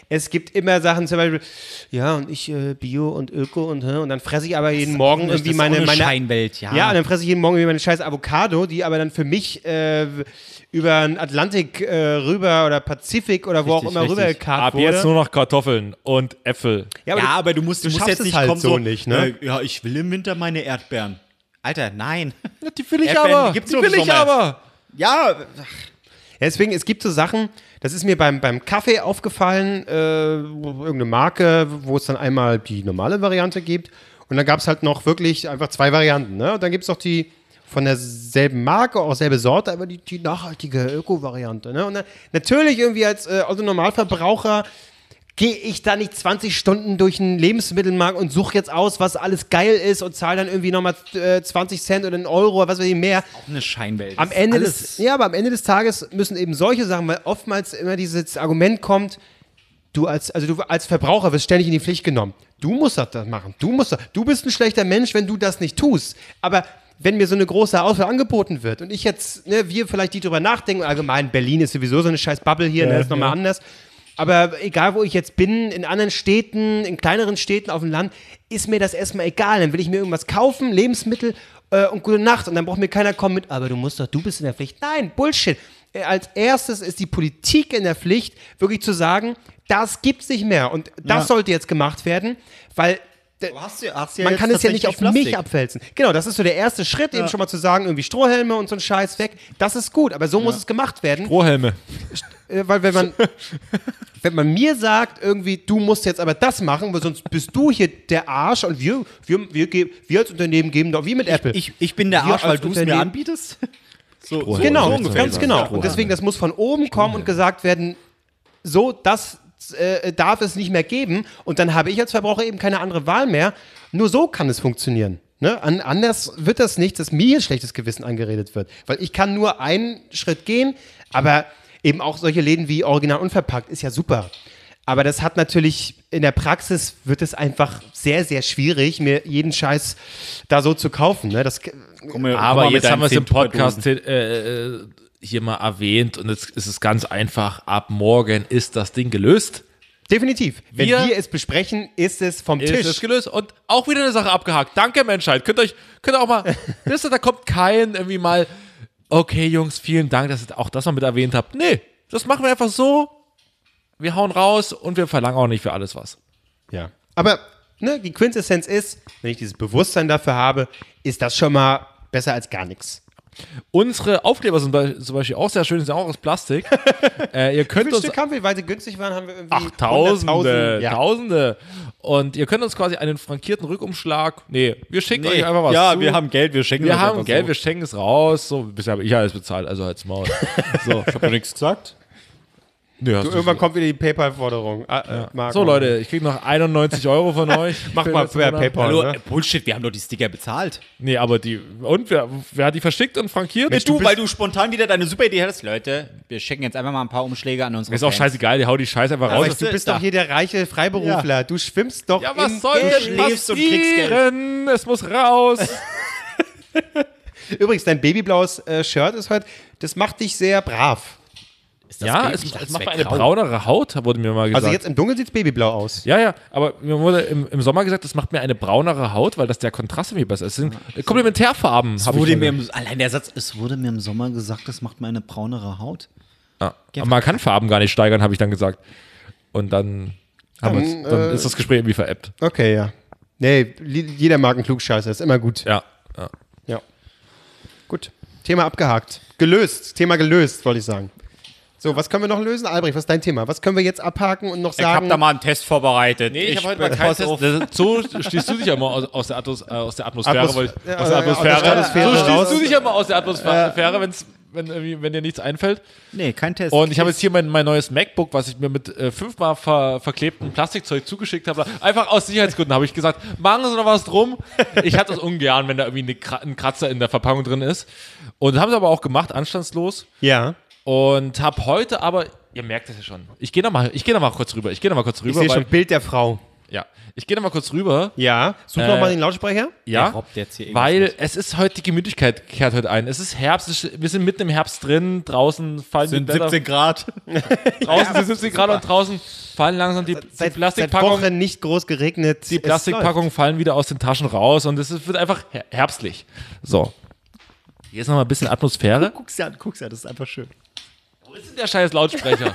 Es gibt immer Sachen, zum Beispiel, ja, und ich äh, Bio und Öko und und dann fresse ich aber jeden Morgen Das irgendwie ist meine, auch eine meine Scheinwelt, ja. Ja, und dann fresse ich jeden Morgen irgendwie meine scheiß Avocado, die aber dann für mich äh, über den Atlantik äh, rüber oder Pazifik oder wo Richtig, auch immer richtig. rüber gekarrt Ab wurde. jetzt nur noch Kartoffeln und Äpfel. Ja, aber, Ja, du- aber du musst, du du musst schaffst jetzt es nicht halt kommen so so, nicht, ne? Äh, ja, ich will im Winter meine Erdbeeren. Alter, nein. Ja, die will ich Erdbeeren, aber. die gibt's die nur im will ich Sommer. aber. Ja, Ja, deswegen, es gibt so Sachen, das ist mir beim, beim Kaffee aufgefallen, äh, irgendeine Marke, wo es dann einmal die normale Variante gibt und dann gab es halt noch wirklich einfach zwei Varianten. Ne? Und dann gibt es noch die von derselben Marke, auch selbe Sorte, aber die, die nachhaltige Öko-Variante. Ne? Und dann, natürlich irgendwie als äh, Autonormalverbraucher gehe ich da nicht zwanzig Stunden durch einen Lebensmittelmarkt und suche jetzt aus, was alles geil ist und zahle dann irgendwie nochmal äh, zwanzig Cent oder einen Euro oder was weiß ich mehr. auch eine Scheinwelt. Am Das ist Ende alles- des, ja, aber am Ende des Tages müssen eben solche Sachen, weil oftmals immer dieses Argument kommt, du als, also du als Verbraucher wirst ständig in die Pflicht genommen. Du musst das machen. Du musst das. Du bist ein schlechter Mensch, wenn du das nicht tust. Aber wenn mir so eine große Auswahl angeboten wird und ich jetzt, ne, wir vielleicht die drüber nachdenken, allgemein, Berlin ist sowieso so eine scheiß Bubble hier, ja, ne, ist nochmal anders. Aber egal, wo ich jetzt bin, in anderen Städten, in kleineren Städten auf dem Land, ist mir das erstmal egal. Dann will ich mir irgendwas kaufen, Lebensmittel äh, und gute Nacht. Und dann braucht mir keiner kommen mit, aber du musst doch, du bist in der Pflicht. Nein, Bullshit. Äh, Als erstes ist die Politik in der Pflicht, wirklich zu sagen, das gibt's nicht mehr. Und das Ja. sollte jetzt gemacht werden, weil d- Du hast ja, hast ja man jetzt kann es ja nicht auf tatsächlich mich Plastik. abwälzen. Genau, das ist so der erste Schritt, eben schon mal zu sagen, irgendwie Strohhelme und so ein Scheiß weg. Das ist gut, aber so muss es gemacht werden. Strohhelme. Äh, weil wenn man, wenn man mir sagt, irgendwie, du musst jetzt aber das machen, weil sonst bist du hier der Arsch und wir, wir, wir, ge- wir als Unternehmen geben doch, wie mit Apple. Ich, ich bin der Wir Arsch, weil als du es mir Unternehmen- anbietest. So, so, genau, so ungefähr. ganz genau. Und deswegen, das muss von oben kommen und gesagt werden, so, das äh, darf es nicht mehr geben. Und dann habe ich als Verbraucher eben keine andere Wahl mehr. Nur so kann es funktionieren. Ne? An, anders wird das nicht, dass mir schlechtes Gewissen angeredet wird. Weil ich kann nur einen Schritt gehen, aber eben auch solche Läden wie Original Unverpackt ist ja super. Aber das hat natürlich, in der Praxis wird es einfach sehr, sehr schwierig, mir jeden Scheiß da so zu kaufen. Ne? Das, Komm mal- komm Aber mal mit jetzt haben wir es deinen im Podcast zehn äh, äh, hier mal erwähnt und jetzt ist es ganz einfach. Ab morgen ist das Ding gelöst. definitiv. Wenn Wir- wir es besprechen, ist es vom Ist Tisch. es gelöst und auch wieder eine Sache abgehakt. Danke, Menschheit. Könnt ihr euch, könnt ihr auch mal, wisst ihr, da kommt kein irgendwie mal, okay, Jungs, vielen Dank, dass ihr auch das mal mit erwähnt habt. Nee, das machen wir einfach so. Wir hauen raus und wir verlangen auch nicht für alles was. Ja. Aber ne, die Quintessenz ist, wenn ich dieses Bewusstsein dafür habe, ist das schon mal besser als gar nichts. Unsere Aufkleber sind bei- zum Beispiel auch sehr schön, sind auch aus Plastik. äh, ihr Wie könnt viel uns Stück haben wir? Weil sie günstig waren, haben wir irgendwie Ach, Tausende, hunderttausend. Ja. Tausende. Und ihr könnt uns quasi einen frankierten Rückumschlag. Nee, wir schicken Nee, euch einfach was ja, zu. wir haben Geld, wir schenken wir das haben einfach Geld, so. wir schenken es raus. So, bisher habe ich alles bezahlt, also halt's Maul. So, Ich hab doch nichts gesagt. nee, hast Du, du irgendwann kommt wieder die PayPal-Forderung. Ah, äh, Marc, so, Leute, ich krieg noch einundneunzig Euro von euch. Mach Für mal letzten per Monat. PayPal. Hallo, ne? äh, Bullshit, wir haben doch die Sticker bezahlt. Nee, aber die. Und wer, wer hat die verschickt und frankiert? Mensch, du, weil du spontan wieder deine super Idee hattest. Leute, wir schenken jetzt einfach mal ein paar Umschläge an unsere Ist auch Fans. scheißegal, die hau die Scheiße einfach raus. weißt Du bist doch hier der reiche Freiberufler. Du schwimmst doch Ja, was in soll Geld. denn lebst und kriegst Geld. passieren? Es muss raus. Übrigens, dein babyblaues äh, Shirt ist heute, das macht dich sehr brav. Ist das Ja, Baby? es, Ich dachte, es es macht wär eine grau. braunere Haut, wurde mir mal gesagt. Also jetzt im Dunkeln sieht babyblau aus. Ja, ja, aber mir wurde im, im Sommer gesagt, das macht mir eine braunere Haut, weil das der Kontrast irgendwie besser ist. Es sind Komplementärfarben. Es hab ich wurde schon mir gehört. im, allein der Satz, es wurde mir im Sommer gesagt, das macht mir eine braunere Haut. Ja. Aber man kann Farben gar nicht steigern, habe ich dann gesagt. Und dann, haben Dann, wir's- dann äh, ist das Gespräch irgendwie veräppt. Okay, ja. Nee, li- jeder mag einen Klugscheißer, ist immer gut. Ja. ja. Ja. Gut. Thema abgehakt. Gelöst. Thema gelöst, wollte ich sagen. So, was können wir noch lösen? Albrecht, was ist dein Thema? Was können wir jetzt abhaken und noch Ich hab sagen? da mal einen Test vorbereitet. Nee, ich, habe heute bin- mal keinen pass Test. auf. Das- So stehst du dich ja immer aus, aus, der, Atmos, äh, aus der Atmosphäre. Atmos- weil- ja, aus der ja, Atmosphäre. aus der Stratosphäre so stehst raus. du dich ja immer aus der Atmosphäre, wenn's, wenn, irgendwie, wenn dir nichts einfällt. Nee, kein Test. Und ich habe jetzt hier mein, mein neues MacBook, was ich mir mit äh, fünfmal ver, verklebtem Plastikzeug zugeschickt habe. Einfach aus Sicherheitsgründen habe ich gesagt, machen Sie noch was drum. Ich hatte das ungern, wenn da irgendwie eine, Kra- ein Kratzer in der Verpackung drin ist. Und das haben sie aber auch gemacht, anstandslos. Ja. Und habe heute aber, ihr merkt es ja schon, ich gehe nochmal geh noch mal kurz rüber. Ich gehe nochmal kurz Ich rüber. sehe Weil, schon Bild der Frau. ja, ich gehe nochmal kurz rüber. Ja. Such Äh, noch mal den Lautsprecher. Ja, Der robbt jetzt hier irgendwas weil los. es ist heute, die Gemütlichkeit kehrt heute ein. Es ist Herbst, es ist, wir sind mitten im Herbst drin, draußen fallen sind die Blätter, siebzehn Grad. draußen sind siebzehn Grad und draußen fallen langsam die, die Seit, seit Plastikpackungen. Wochen nicht groß geregnet. Die Es Plastikpackungen fallen wieder aus den Taschen raus und es ist- wird einfach her- herbstlich. So. Hier ist noch mal ein bisschen Atmosphäre. Guck's dir an, guck's dir an, das ist einfach schön. Wo ist denn der scheiß Lautsprecher?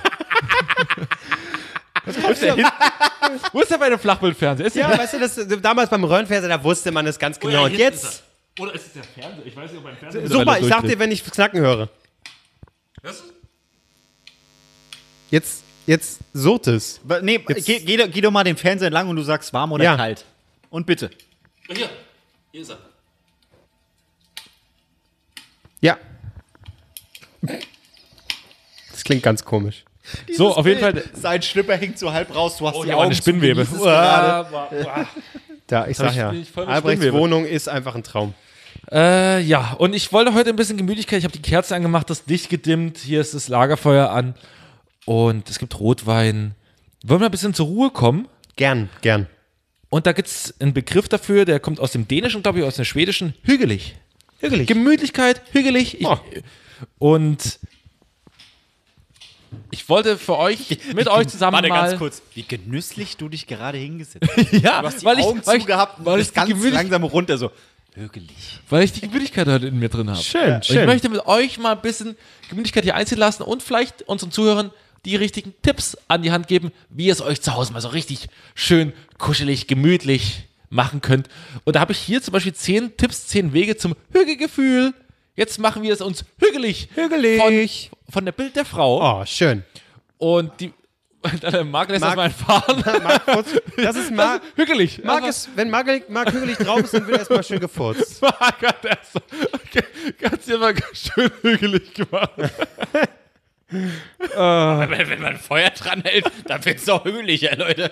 Wo ist der hin? Wo ist der bei dem Flachbildfernseher? Ist läuft. der Ja, weißt du, das, damals beim Röhrenfernseher, da wusste man es ganz genau. Und jetzt, Oder ist es der Fernseher? Ich weiß nicht, ob mein Fernseher. such mal, ich sag dir, wenn ich Knacken höre. Jetzt, jetzt surrt es. Wa- Nee, geh, geh, doch- geh doch mal den Fernseher lang und du sagst warm oder Ja. kalt. Und bitte. Hier, hier ist er. Ja. Das klingt ganz komisch. So, auf jeden Fall. Sein Schlipper hängt so halb raus, du hast Oh, die hier war Augen eine Spinnwebe. zu, genießt es gerade. Da, ich Hab sag ich- ja, bin ich voll mit Albrechts Spinnwebe. Wohnung ist einfach ein Traum. Äh, ja, und ich wollte heute ein bisschen Gemütlichkeit. Ich habe die Kerze angemacht, das Licht gedimmt. Hier ist das Lagerfeuer an. Und es gibt Rotwein. Wollen wir ein bisschen zur Ruhe kommen? Gern, gern. Und da gibt es einen Begriff dafür, der kommt aus dem Dänischen, glaube ich, aus dem Schwedischen. Hügelig. Hügelig. Gemütlichkeit, hügelig. Ich, Oh. Und ich wollte für euch, mit euch zusammen Warte mal... ganz kurz. Wie genüsslich du dich gerade hingesetzt hast. Ja, Du hast die weil ich, Augen weil ich, zugehabt und weil ich bist die ganz Gemütlich- langsam runter so. Hügelig. weil ich die Gemütlichkeit heute in mir drin habe. Schön, Und schön. ich möchte mit euch mal ein bisschen Gemütlichkeit hier einziehen lassen und vielleicht unseren Zuhörern die richtigen Tipps an die Hand geben, wie ihr es euch zu Hause mal so richtig schön, kuschelig, gemütlich machen könnt. Und da habe ich hier zum Beispiel zehn Tipps, zehn Wege zum Hügelgefühl. Jetzt machen wir es uns hügelig. Hügelig. Von, von der Bild der Frau. Oh, schön. Und die. Dann Marc lässt das Marc- mal entfahren. Marc, kurz, das ist Marc. Hügelig. Marc ist, wenn Marc, Marc Hügelig drauf ist, dann wird erstmal schön gefurzt. Marc hat das so. Okay, ganz immer ganz schön hügelig gemacht. Wenn, wenn man Feuer dran hält, dann wird's doch hügeliger, Leute.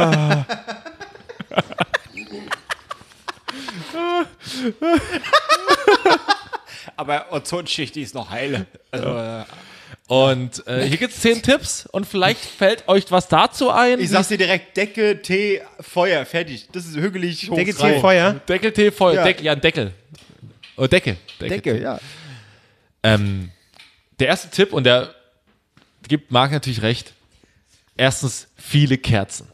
Aber Ozonschicht, die ist noch heile. Also, äh, Und äh, hier gibt es zehn Tipps und vielleicht fällt euch was dazu ein. ich sag's dir direkt, Decke, Tee, Feuer, fertig. Das ist hügelig hoch. Decke, drei. Tee, Feuer. Deckel, Tee, voll. Ja. Deckel, ja, ein Deckel. Oh, Deckel. Deckel. Decke, ja. Ähm, der erste Tipp, und der gibt Marc natürlich recht. Erstens, viele Kerzen.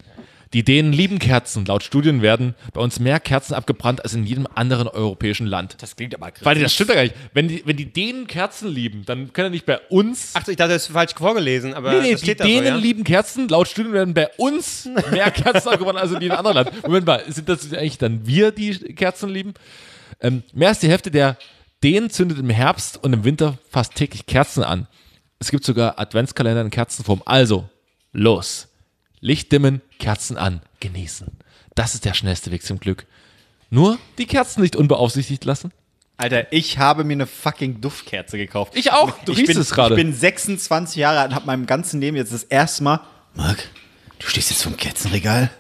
Die Dänen lieben Kerzen. Laut Studien werden bei uns mehr Kerzen abgebrannt als in jedem anderen europäischen Land. Das klingt aber Weil das stimmt ja gar nicht. Wenn die, wenn die Dänen Kerzen lieben, dann können ja nicht bei uns. Ach so, ich dachte, das ist falsch vorgelesen, aber nee, nee, das die steht da Dänen so, ja? lieben Kerzen. Laut Studien werden bei uns mehr Kerzen abgebrannt als in jedem anderen Land. Moment mal, sind das eigentlich dann wir, die Kerzen lieben? Ähm, mehr als die Hälfte der Dänen zündet im Herbst und im Winter fast täglich Kerzen an. Es gibt sogar Adventskalender in Kerzenform. Also, los. Licht dimmen, Kerzen an, genießen. Das ist der schnellste Weg zum Glück. Nur die Kerzen nicht unbeaufsichtigt lassen. Alter, ich habe mir eine fucking Duftkerze gekauft. Ich auch. Du ich riechst bin, es gerade. Ich bin sechsundzwanzig Jahre alt und habe meinem ganzen Leben jetzt das erste Mal. Marc, du stehst jetzt vom Kerzenregal?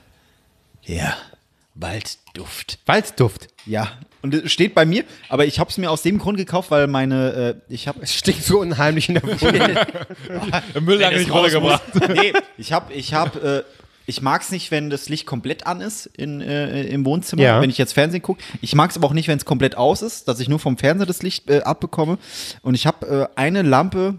Ja. Waldduft. Waldduft. Ja. Und es steht bei mir, aber ich habe es mir aus dem Grund gekauft, weil meine, äh, ich habe Es stinkt so unheimlich in der Wohnung. Der Müll lange nicht runtergebracht. Nee, ich habe, ich habe, äh, ich mag es nicht, wenn das Licht komplett an ist in, äh, im Wohnzimmer, Ja. wenn ich jetzt Fernsehen gucke. Ich mag es aber auch nicht, wenn es komplett aus ist, dass ich nur vom Fernseher das Licht äh, abbekomme. Und ich habe äh, eine Lampe,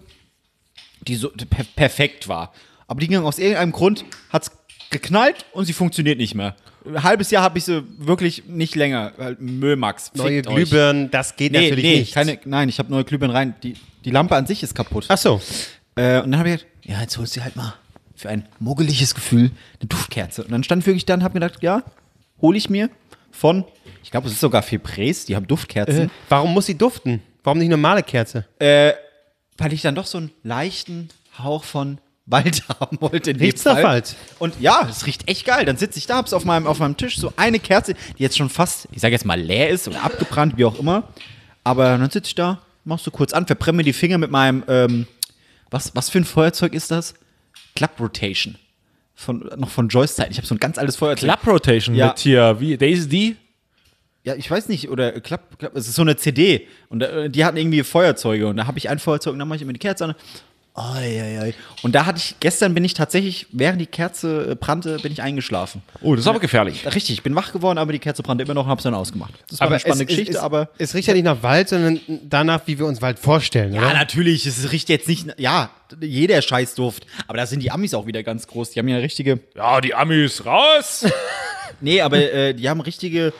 die so per perfekt war. Aber die ging aus irgendeinem Grund, hat es geknallt und sie funktioniert nicht mehr. Ein halbes Jahr habe ich sie wirklich nicht länger. Halt Müllmax. Neue fickt euch. Glühbirnen, das geht Nee, natürlich nee, nicht. keine, nein, ich habe neue Glühbirnen rein. Die, die Lampe an sich ist kaputt. Ach so. Äh, und dann habe ich gedacht, ja, jetzt holst du halt mal für ein muggeliges Gefühl eine Duftkerze. Und dann stand ich wirklich da und habe gedacht, ja, hole ich mir von, ich glaube, es ist sogar Febrés, die haben Duftkerzen, Warum muss sie duften? Warum nicht normale Kerze? äh, weil ich dann doch so einen leichten Hauch von Wald haben wollte in dem Riecht's nach Fall. Wald? Und ja, es riecht echt geil. Dann sitze ich da, hab's auf meinem, auf meinem Tisch, so eine Kerze, die jetzt schon fast, ich sage jetzt mal leer ist oder abgebrannt, wie auch immer. Aber dann sitze ich da, machst du kurz an, verbrenne mir die Finger mit meinem, ähm, was, was für ein Feuerzeug ist das? Club Rotation. Von, noch von Joyce Zeit. Ich habe so ein ganz altes Feuerzeug. Club Rotation Ja. mit hier, wie, Daisy D? Ja, ich weiß nicht, oder Club, Club, es ist so eine C D. Und äh, die hatten irgendwie Feuerzeuge. Und da habe ich ein Feuerzeug und dann mache ich immer die Kerze an. Oi, oi, oi. Und da hatte ich, gestern bin ich tatsächlich, während die Kerze äh, brannte, bin ich eingeschlafen. Oh, das ist aber gefährlich. Richtig, ich bin wach geworden, aber die Kerze brannte immer noch und hab's dann ausgemacht. Das war eine spannende es, Geschichte, es, aber. Es riecht ja nicht nach Wald, sondern danach, wie wir uns Wald vorstellen, Ja, oder? natürlich, es riecht jetzt nicht, ja, jeder Scheißduft. Aber da sind die Amis auch wieder ganz groß. Die haben ja richtige, Ja, die Amis, raus! nee, aber äh, die haben richtige,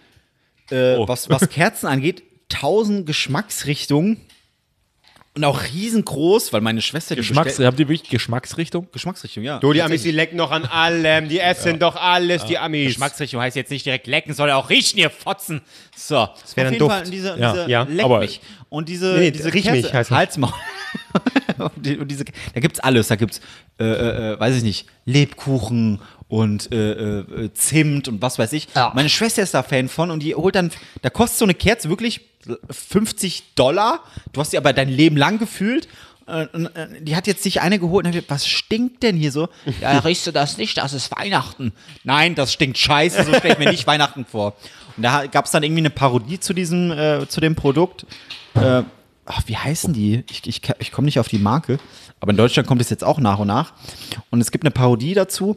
äh, Oh. was, was Kerzen angeht, tausend Geschmacksrichtungen. Und auch riesengroß, weil meine Schwester die Geschmacks, bestellt- habt ihr wirklich Geschmacksrichtung? Geschmacksrichtung, ja. Du, die Amis, die lecken doch an allem, die essen doch alles, die Amis. Geschmacksrichtung heißt jetzt nicht direkt lecken, soll auch riechen, ihr Fotzen. So, das wär auf dann jeden Duft. Fall diese, Ja. diese Ja. leck Aber- mich. Und diese, Nee, nee, diese riech mich heißt das. Halsmaul. und, die, und diese, da gibt's alles, da gibt's, äh, äh, weiß ich nicht, Lebkuchen und äh, äh, Zimt und was weiß ich. Ja. Meine Schwester ist da Fan von und die holt dann, da kostet so eine Kerze wirklich fünfzig Dollar. Du hast sie aber dein Leben lang gefühlt. Äh, und, äh, Die hat jetzt sich eine geholt und hat gesagt, was stinkt denn hier so? Ja, riechst du das nicht? Das ist Weihnachten. Nein, das stinkt scheiße, so stelle ich mir nicht Weihnachten vor. Und da gab es dann irgendwie eine Parodie zu diesem, äh, zu dem Produkt. Äh, ach, wie heißen die? Ich, ich, ich komme nicht auf die Marke. Aber in Deutschland kommt es jetzt auch nach und nach. Und es gibt eine Parodie dazu,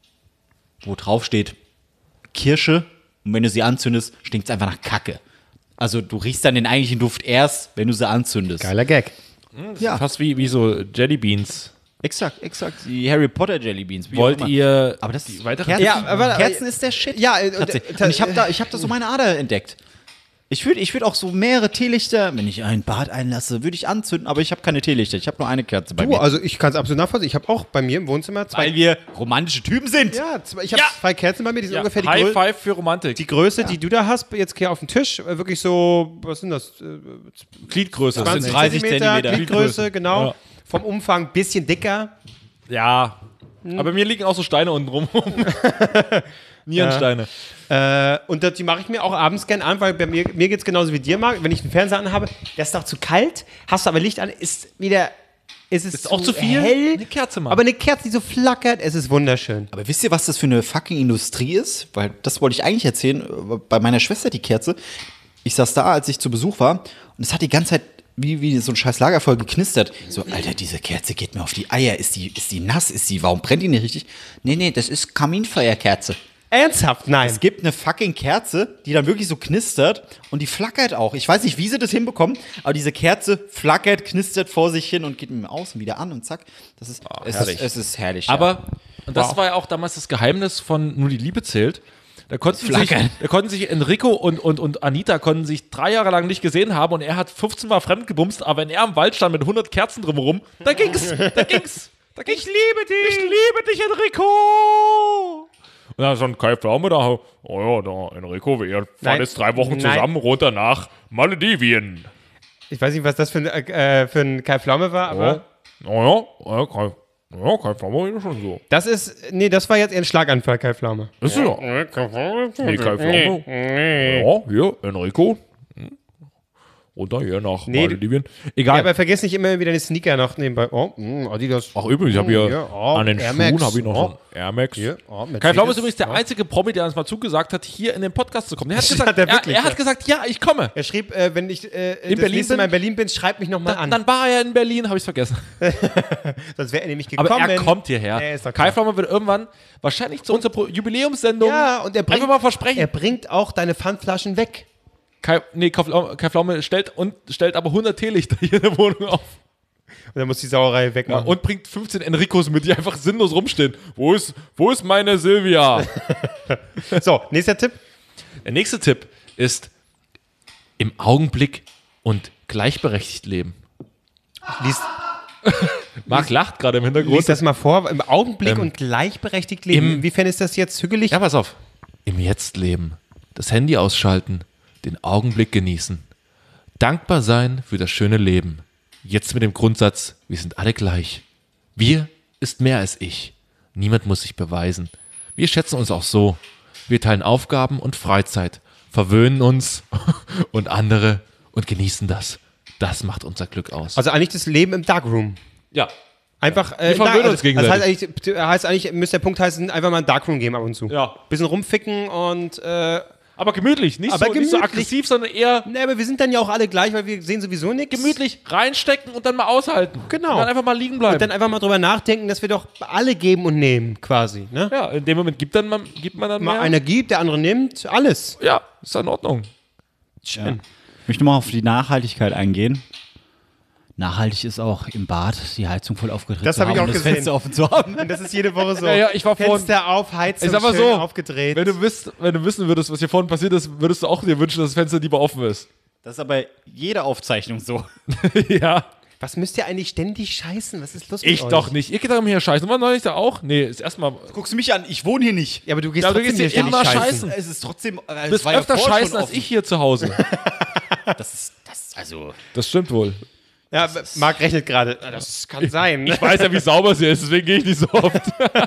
wo drauf steht Kirsche. Und wenn du sie anzündest, stinkt es einfach nach Kacke. Also du riechst dann den eigentlichen Duft erst, wenn du sie anzündest. Geiler Gag. Ja, Fast wie, wie so Jellybeans. exakt, exakt. Die Harry Potter Jellybeans. wie Wollt auch immer. ihr Aber das die weitere Kerzen, Ja, aber- Kerzen ist der Shit. Ja, äh, Tatsächlich. äh, Und ich habe da, ich hab da so meine Ader entdeckt. Ich würde ich würd auch so mehrere Teelichter, wenn ich ein Bad einlasse, würde ich anzünden, aber ich habe keine Teelichter. Ich habe nur eine Kerze bei Du, mir. also ich kann es absolut nachvollziehen. Ich habe auch bei mir im Wohnzimmer zwei. Weil wir romantische Typen sind. ja, zwei, ich habe Ja. zwei Kerzen bei mir, die sind ja, ungefähr die, High Grö Five für Romantik. die Größe, die du da hast, jetzt hier auf dem Tisch. Äh, Wirklich so, was sind das? Äh, Gliedgröße. Das zwanzig sind dreißig Zentimeter, Zentimeter. Gliedgröße, genau. Ja. Vom Umfang ein bisschen dicker. Ja. Aber mir liegen auch so Steine unten rum. Nierensteine. Äh, und das, die mache ich mir auch abends gern an, weil bei mir, mir geht es genauso wie dir, Marc. Wenn ich einen Fernseher anhabe, das ist doch zu kalt, hast du aber Licht an, ist wieder, ist es Ist auch zu viel? hell. Eine Kerze mal. Aber eine Kerze, die so flackert, es ist wunderschön. Aber wisst ihr, was das für eine fucking Industrie ist? Weil das wollte ich eigentlich erzählen. Bei meiner Schwester die Kerze. Ich saß da, als ich zu Besuch war, und es hat die ganze Zeit wie, wie so ein scheiß Lagerfeuer geknistert. So, Alter, diese Kerze geht mir auf die Eier. Ist die, ist die nass? Ist die, warum brennt die nicht richtig? Nee, nee, das ist Kaminfeuerkerze. Ernsthaft? Nein. Es gibt eine fucking Kerze, die dann wirklich so knistert und die flackert auch. Ich weiß nicht, wie sie das hinbekommen, aber diese Kerze flackert, knistert vor sich hin und geht mir aus und wieder an und zack. Das ist, es, ist herrlich. es ist herrlich. Aber, und das Wow. war ja auch damals das Geheimnis von Nur die Liebe zählt. Da konnten, sich, Flackern. da konnten sich Enrico und, und, und Anita konnten sich drei Jahre lang nicht gesehen haben und er hat fünfzehn Mal fremdgebumst, aber wenn er im Wald stand mit hundert Kerzen drumherum, da ging's, da ging's. Da ging's. Ich liebe dich, ich liebe dich, Enrico. Und dann stand Kai Pflaume da, oh ja, da, Enrico, wir fahren Nein. jetzt drei Wochen Nein. zusammen runter nach Maledivien. Ich weiß nicht, was das für ein, äh, für ein Kai Pflaume war, aber Ja, ja, ja, Kai, ja, Kai Pflaume ist schon so. das ist, nee, das war jetzt eher ein Schlaganfall, Kai Pflaume. Ist ja. Nee, Kai Pflaume. Ja, hier, Enrico. Hm. Runter hier nach Nee, Maledivien. Ja, Egal. aber vergiss nicht immer wieder den Sneaker noch nebenbei. Oh, mh, Adidas. Ach übrigens, ich habe hier Ja, oh, an den Air Schuhen Max. habe ich noch Oh. so ein Air Max. Hier, oh, Mercedes. Kai Pflaume ist übrigens der Oh. einzige Promi, der uns mal zugesagt hat, hier in den Podcast zu kommen. Der hat Das gesagt, hat er er, wirklich, er hat ja. gesagt, ja, ich komme. Er schrieb, äh, wenn ich äh, das Berlin nächste Mal in bin? Berlin bin, schreib mich nochmal Dann, an. dann war er in Berlin, habe ich es vergessen. Sonst wäre er nämlich gekommen. Aber er kommt hierher. Ja, ist doch klar. Kai Pflaume wird irgendwann wahrscheinlich zu unserer Pro- Jubiläumssendung Ja, und er bringt, einfach mal versprechen. er bringt auch deine Pfandflaschen weg. Kai, nee, Kai Pflaume, Kai Pflaume stellt, und, stellt aber hundert Teelichter hier in der Wohnung auf. Und dann muss die Sauerei Ja, wegmachen. und bringt fünfzehn Enricos mit, die einfach sinnlos rumstehen. Wo ist, wo ist meine Silvia? So, nächster Tipp. Der nächste Tipp ist im Augenblick und gleichberechtigt leben. Lies, Marc lacht gerade im Hintergrund. lies das mal vor. Im Augenblick Ähm, und gleichberechtigt leben. im- Inwiefern ist das jetzt hügelig? Ja, pass auf. Im Jetzt leben. Das Handy ausschalten. Den Augenblick genießen. Dankbar sein für das schöne Leben. Jetzt mit dem Grundsatz, wir sind alle gleich. Wir ist mehr als ich. Niemand muss sich beweisen. Wir schätzen uns auch so. Wir teilen Aufgaben und Freizeit, verwöhnen uns und andere und genießen das. Das macht unser Glück aus. Also eigentlich das Leben im Darkroom. ja. Einfach, äh, Wir verwöhnen also, uns gegenseitig. Das heißt eigentlich, heißt eigentlich, müsste der Punkt heißen, einfach mal ein Darkroom geben ab und zu. Ja. Bisschen rumficken und äh, Aber gemütlich, nicht, Aber so, nicht so gemütlich. aggressiv, sondern eher Nee, aber wir sind dann ja auch alle gleich, weil wir sehen sowieso nichts. gemütlich reinstecken und dann mal aushalten. Genau. Und dann einfach mal liegen bleiben. Und dann einfach mal drüber nachdenken, dass wir doch alle geben und nehmen, quasi. Ne? ja, in dem Moment gibt, dann man, gibt man dann Mal mehr. einer gibt, der andere nimmt, alles. Ja, ist in Ordnung. Schön. Ich möchte mal auf die Nachhaltigkeit eingehen. Nachhaltig ist auch im Bad die Heizung voll aufgedreht Das zu hab ich haben auch und das gesehen. Fenster offen zu haben. Und das ist jede Woche so. Ja, ja, ich war vorhin- Fenster auf, Heizung Ich sag mal schön so, aufgedreht. Wenn du, wisst, wenn du wissen würdest, was hier vorne passiert ist, würdest du auch dir wünschen, dass das Fenster lieber offen ist. Das ist aber jede Aufzeichnung so. ja. Was müsst ihr eigentlich ständig scheißen? Was ist los mit Ich euch? doch nicht. Ihr geht doch hier scheißen. War neulich da auch? Nee, ist erstmal. Guckst du mich an, ich wohne hier nicht. Ja, aber du gehst Ja, du trotzdem gehst hier hier ständig immer scheißen. scheißen. Es ist trotzdem. äh, Du es bist war ja öfter vorher schon scheißen als offen. ich hier zu Hause. Das ist, das, also. Das stimmt wohl. Ja, Marc rechnet gerade. Das kann sein. Ne? Ich weiß ja, wie sauber sie ist, deswegen gehe ich nicht so oft.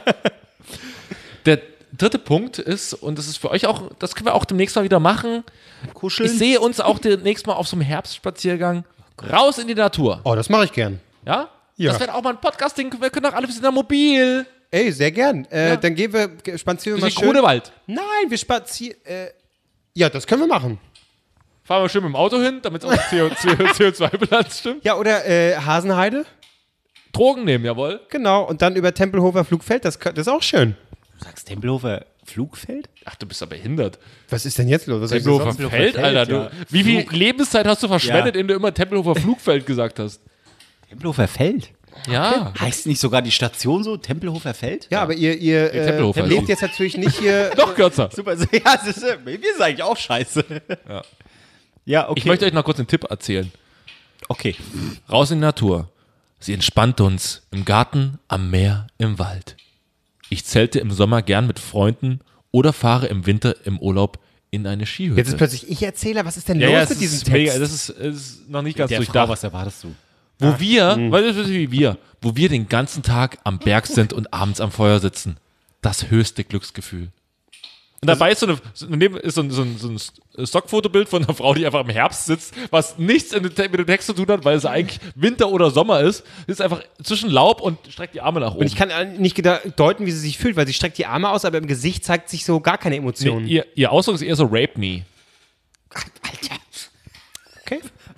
Der dritte Punkt ist, und das ist für euch auch, das können wir auch demnächst mal wieder machen. Kuscheln. Ich sehe uns auch demnächst mal auf so einem Herbstspaziergang raus in die Natur. Oh, das mache ich gern. Ja? Ja. Das wäre auch mal ein Podcast-Ding. Wir können doch alle, wir sind da mobil. Ey, sehr gern. Äh, Ja. Dann gehen wir, ge- spazieren wir mal Durch den schön. Grunewald. Nein, wir spazieren. Äh, ja, das können wir machen. Fahren wir schön mit dem Auto hin, damit auch C O zwei Bilanz stimmt. Ja, oder äh, Hasenheide. Drogen nehmen, jawohl. Genau. Und dann über Tempelhofer Flugfeld. Das, kö- das ist auch schön. Du sagst Tempelhofer Flugfeld? Ach, du bist aber behindert. Was ist denn jetzt los? Was soll ich denn Tempelhofer sonst- Feld, Alter. Du, ja. wie viel Lebenszeit hast du verschwendet, Ja. indem du immer Tempelhofer Flugfeld gesagt hast? Tempelhofer Feld? Ja. Heißt nicht sogar die Station so? Tempelhofer Feld? Ja, aber ihr, ihr äh, Tempelhofer lebt ist- jetzt natürlich nicht hier. Noch kürzer. Super, so, ja, das ist, wir sind eigentlich auch scheiße. Ja. Ja, okay. Ich möchte euch noch kurz einen Tipp erzählen. okay. Raus in die Natur. Sie entspannt uns im Garten, am Meer, im Wald. Ich zelte im Sommer gern mit Freunden oder fahre im Winter im Urlaub in eine Skihütte. Jetzt ist plötzlich ich Erzähler. Was ist denn ja, los ja, mit es diesem ist Text? mega, das ist, es ist noch nicht ganz Der Frau, durchdacht. was erwartest du? Wo wir, weißt du, wie wir, wo wir den ganzen Tag am Berg sind und abends am Feuer sitzen. Das höchste Glücksgefühl. Und dabei ist so, eine, so, neben- ist so, ein, so, ein, so ein Stockfotobild von einer Frau, die einfach im Herbst sitzt, was nichts in den, Te- mit dem Text zu tun hat, weil es eigentlich Winter oder Sommer ist. Sie ist einfach zwischen Laub und streckt die Arme nach oben. Und ich kann äh, nicht geda- deuten, wie sie sich fühlt, weil sie streckt die Arme aus, aber im Gesicht zeigt sich so gar keine Emotionen. nee, ihr, ihr Ausdruck ist eher so Rape Me. Alter. Okay.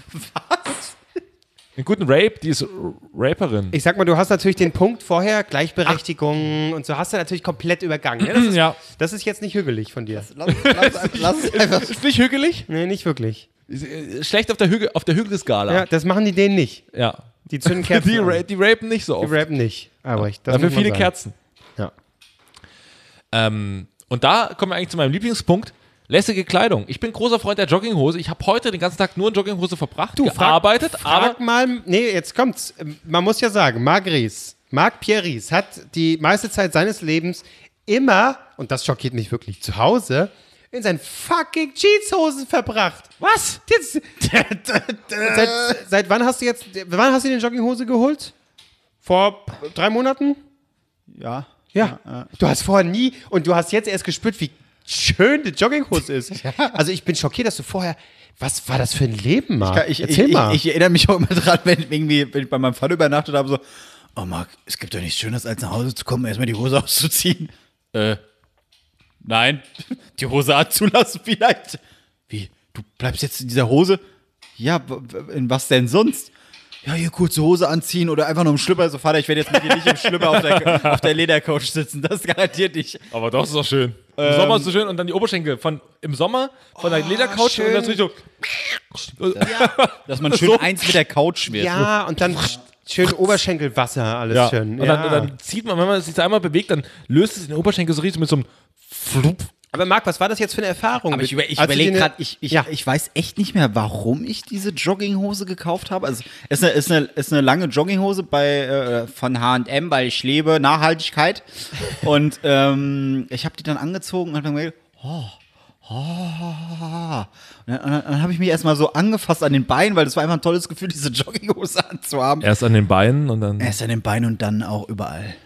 Einen guten Rape, die ist R- Raperin. Ich sag mal, du hast natürlich den Punkt vorher, Gleichberechtigung und so hast du natürlich komplett übergangen. Ja, das, ist, Ja. das ist jetzt nicht hügelig von dir. Lass, lass, lass es einfach. Ist nicht hügelig? Nee, nicht wirklich. Ist, äh, Schlecht auf der Hügel, auf der Hügelskala. Ja, das machen die denen nicht. Ja. Die zünden Kerzen Die, an. ra die rapen nicht so Die oft. rappen nicht. Aber ich, das Dafür muss man viele sagen. Kerzen. Ja. Ähm, und da kommen wir eigentlich zu meinem Lieblingspunkt. Lässige Kleidung. Ich bin großer Freund der Jogginghose. Ich habe heute den ganzen Tag nur in Jogginghose verbracht, Du, frag- gearbeitet, Frag aber mal, nee, jetzt kommt's. Man muss ja sagen, Marc Ries, Marc Pierre Ries hat die meiste Zeit seines Lebens immer, und das schockiert mich wirklich, zu Hause in seinen fucking Jeanshosen verbracht. Was? Jetzt, seit, seit wann hast du jetzt, wann hast du dir eine Jogginghose geholt? Vor drei Monaten? Ja. Ja. Du hast vorher nie, und du hast jetzt erst gespürt, wie schön die Jogginghose ist. Also ich bin schockiert, dass du vorher, was war das für ein Leben, Marc? Ich, ich, Erzähl ich, mal. ich, ich erinnere mich auch immer dran, wenn, irgendwie, wenn ich bei meinem Vater übernachtet habe, so, oh Marc, es gibt doch nichts Schöneres, als nach Hause zu kommen, erstmal die Hose auszuziehen. Äh, nein, die Hose anzulassen vielleicht. Wie, du bleibst jetzt in dieser Hose? Ja, w- w- in was denn sonst? Ja, hier kurze Hose anziehen oder einfach nur im Schlüpper. So, Vater, ich werde jetzt mit dir nicht im Schlüpper auf der, auf der Ledercouch sitzen, das garantiert nicht. Aber doch, ist doch schön. Im Sommer ist so schön und dann die Oberschenkel von im Sommer von der Ledercouch schön. und natürlich so. Dass man schön So. eins mit der Couch wird. Ja, und dann schön Oberschenkelwasser, alles Ja. schön. Und Ja. dann, dann zieht man, wenn man sich da einmal bewegt, dann löst es den Oberschenkel so richtig mit so einem Flup. Aber Marc, was war das jetzt für eine Erfahrung? Aber ich, über- ich Als du überlege dir gerade, ich, ich, Ja. ich weiß echt nicht mehr, warum ich diese Jogginghose gekauft habe. Also es ist eine, ist eine, ist eine lange Jogginghose bei, äh, von H und M, weil ich lebe Nachhaltigkeit. Und ähm, ich habe die dann angezogen und habe dann gedacht, oh, oh. Und dann, und dann, dann habe ich mich erstmal so angefasst an den Beinen, weil das war einfach ein tolles Gefühl, diese Jogginghose anzuhaben. Erst an den Beinen und dann. Erst an den Beinen und dann auch überall.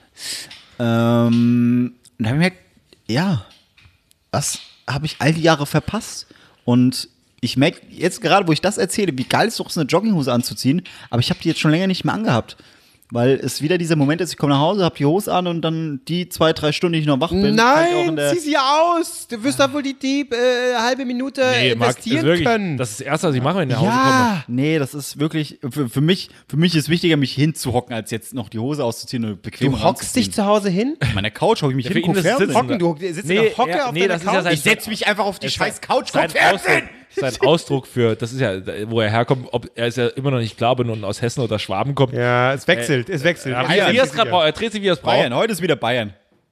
Ähm, und da habe ich mir gedacht, ja, was habe ich all die Jahre verpasst? Und ich merke jetzt gerade, wo ich das erzähle, wie geil es doch ist, eine Jogginghose anzuziehen, aber ich habe die jetzt schon länger nicht mehr angehabt. Weil es wieder dieser Moment ist, ich komme nach Hause, hab die Hose an und dann die zwei, drei Stunden, die ich noch wach bin, kann ich auch in Nein, der zieh sie aus. Du wirst da wohl die, die äh, halbe Minute Nee, Marc, ist investieren wirklich, können. das ist das Erste, was ich mache, wenn ich nach Hause komme. ja. Nee, das ist wirklich, für, für mich, für mich ist wichtiger, mich hinzuhocken, als jetzt noch die Hose auszuziehen und bequem Du hockst dich zu Hause hin? An meiner Couch hocke ich mich Ja, hin, für ihn guck ist es Fernsehen. Sitzen. Hocken, du sitzt Nee, in der Hocke ja, auf nee, deiner das ist ja Couch? sein- Ich setze mich einfach auf die scheiß Couch, Sein guck Fernsehen! Ausdruck, sein Ausdruck für, das ist ja, wo er herkommt, ob er ist ja immer noch nicht klar, ob er nun aus Hessen oder Schwaben kommt. Ja, es wechselt, es wechselt. Ja, Ja, wie, wie ja, er es gerade braucht, er dreht sich, wie er es braucht. Bayern, heute ist wieder Bayern.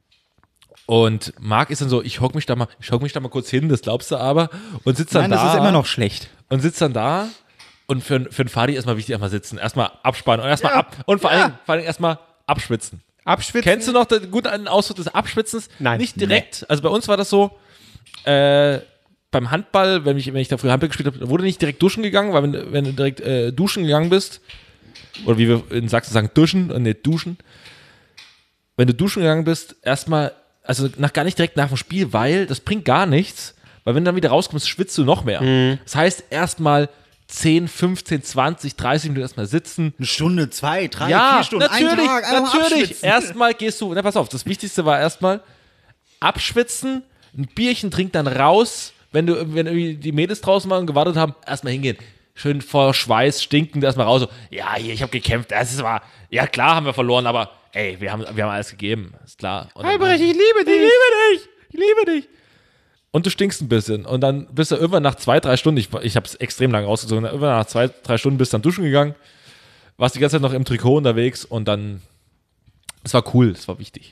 Und Marc ist dann so, ich hock mich da mal, ich hock mich da mal kurz hin, das glaubst du aber, und sitzt dann Nein, da. das ist immer noch schlecht. Und sitzt dann da. Und für, für einen Fadi erstmal wichtig, erstmal sitzen, erstmal abspannen und erstmal ab. Und vor allem, vor allem erstmal abschwitzen. Abschwitzen. Kennst du noch den guten Ausdruck des Abschwitzens? Nein. Nicht direkt. Also bei uns war das so, äh, beim Handball, wenn ich, wenn ich da früher Handball gespielt habe, wurde nicht direkt duschen gegangen, weil wenn, wenn du direkt äh, duschen gegangen bist, oder wie wir in Sachsen sagen, duschen und nicht duschen, wenn du duschen gegangen bist, erstmal, also nach, gar nicht direkt nach dem Spiel, weil das bringt gar nichts, weil wenn du dann wieder rauskommst, schwitzt du noch mehr. Mhm. Das heißt, erstmal zehn, fünfzehn, zwanzig, dreißig Minuten erstmal sitzen. Eine Stunde, zwei, drei, Ja, vier Stunden, natürlich, ein Tag, einfach mal natürlich. abschwitzen. Erstmal gehst du, na pass auf, das Wichtigste war erstmal abschwitzen, ein Bierchen trinken, dann raus, wenn du, wenn irgendwie die Mädels draußen waren und gewartet haben, erstmal hingehen. Schön vor Schweiß, stinkend erstmal raus. So, ja, hier, ich habe gekämpft. Das ist war, ja klar haben wir verloren, aber ey, wir haben, wir haben alles gegeben. Ist klar. Und dann- Albrecht, ich liebe dich. ich liebe dich, ich liebe dich. Und du stinkst ein bisschen. Und dann bist du irgendwann nach zwei, drei Stunden, ich, ich habe es extrem lang rausgezogen, irgendwann nach zwei, drei Stunden bist du dann duschen gegangen, warst die ganze Zeit noch im Trikot unterwegs und dann, es war cool, es war wichtig.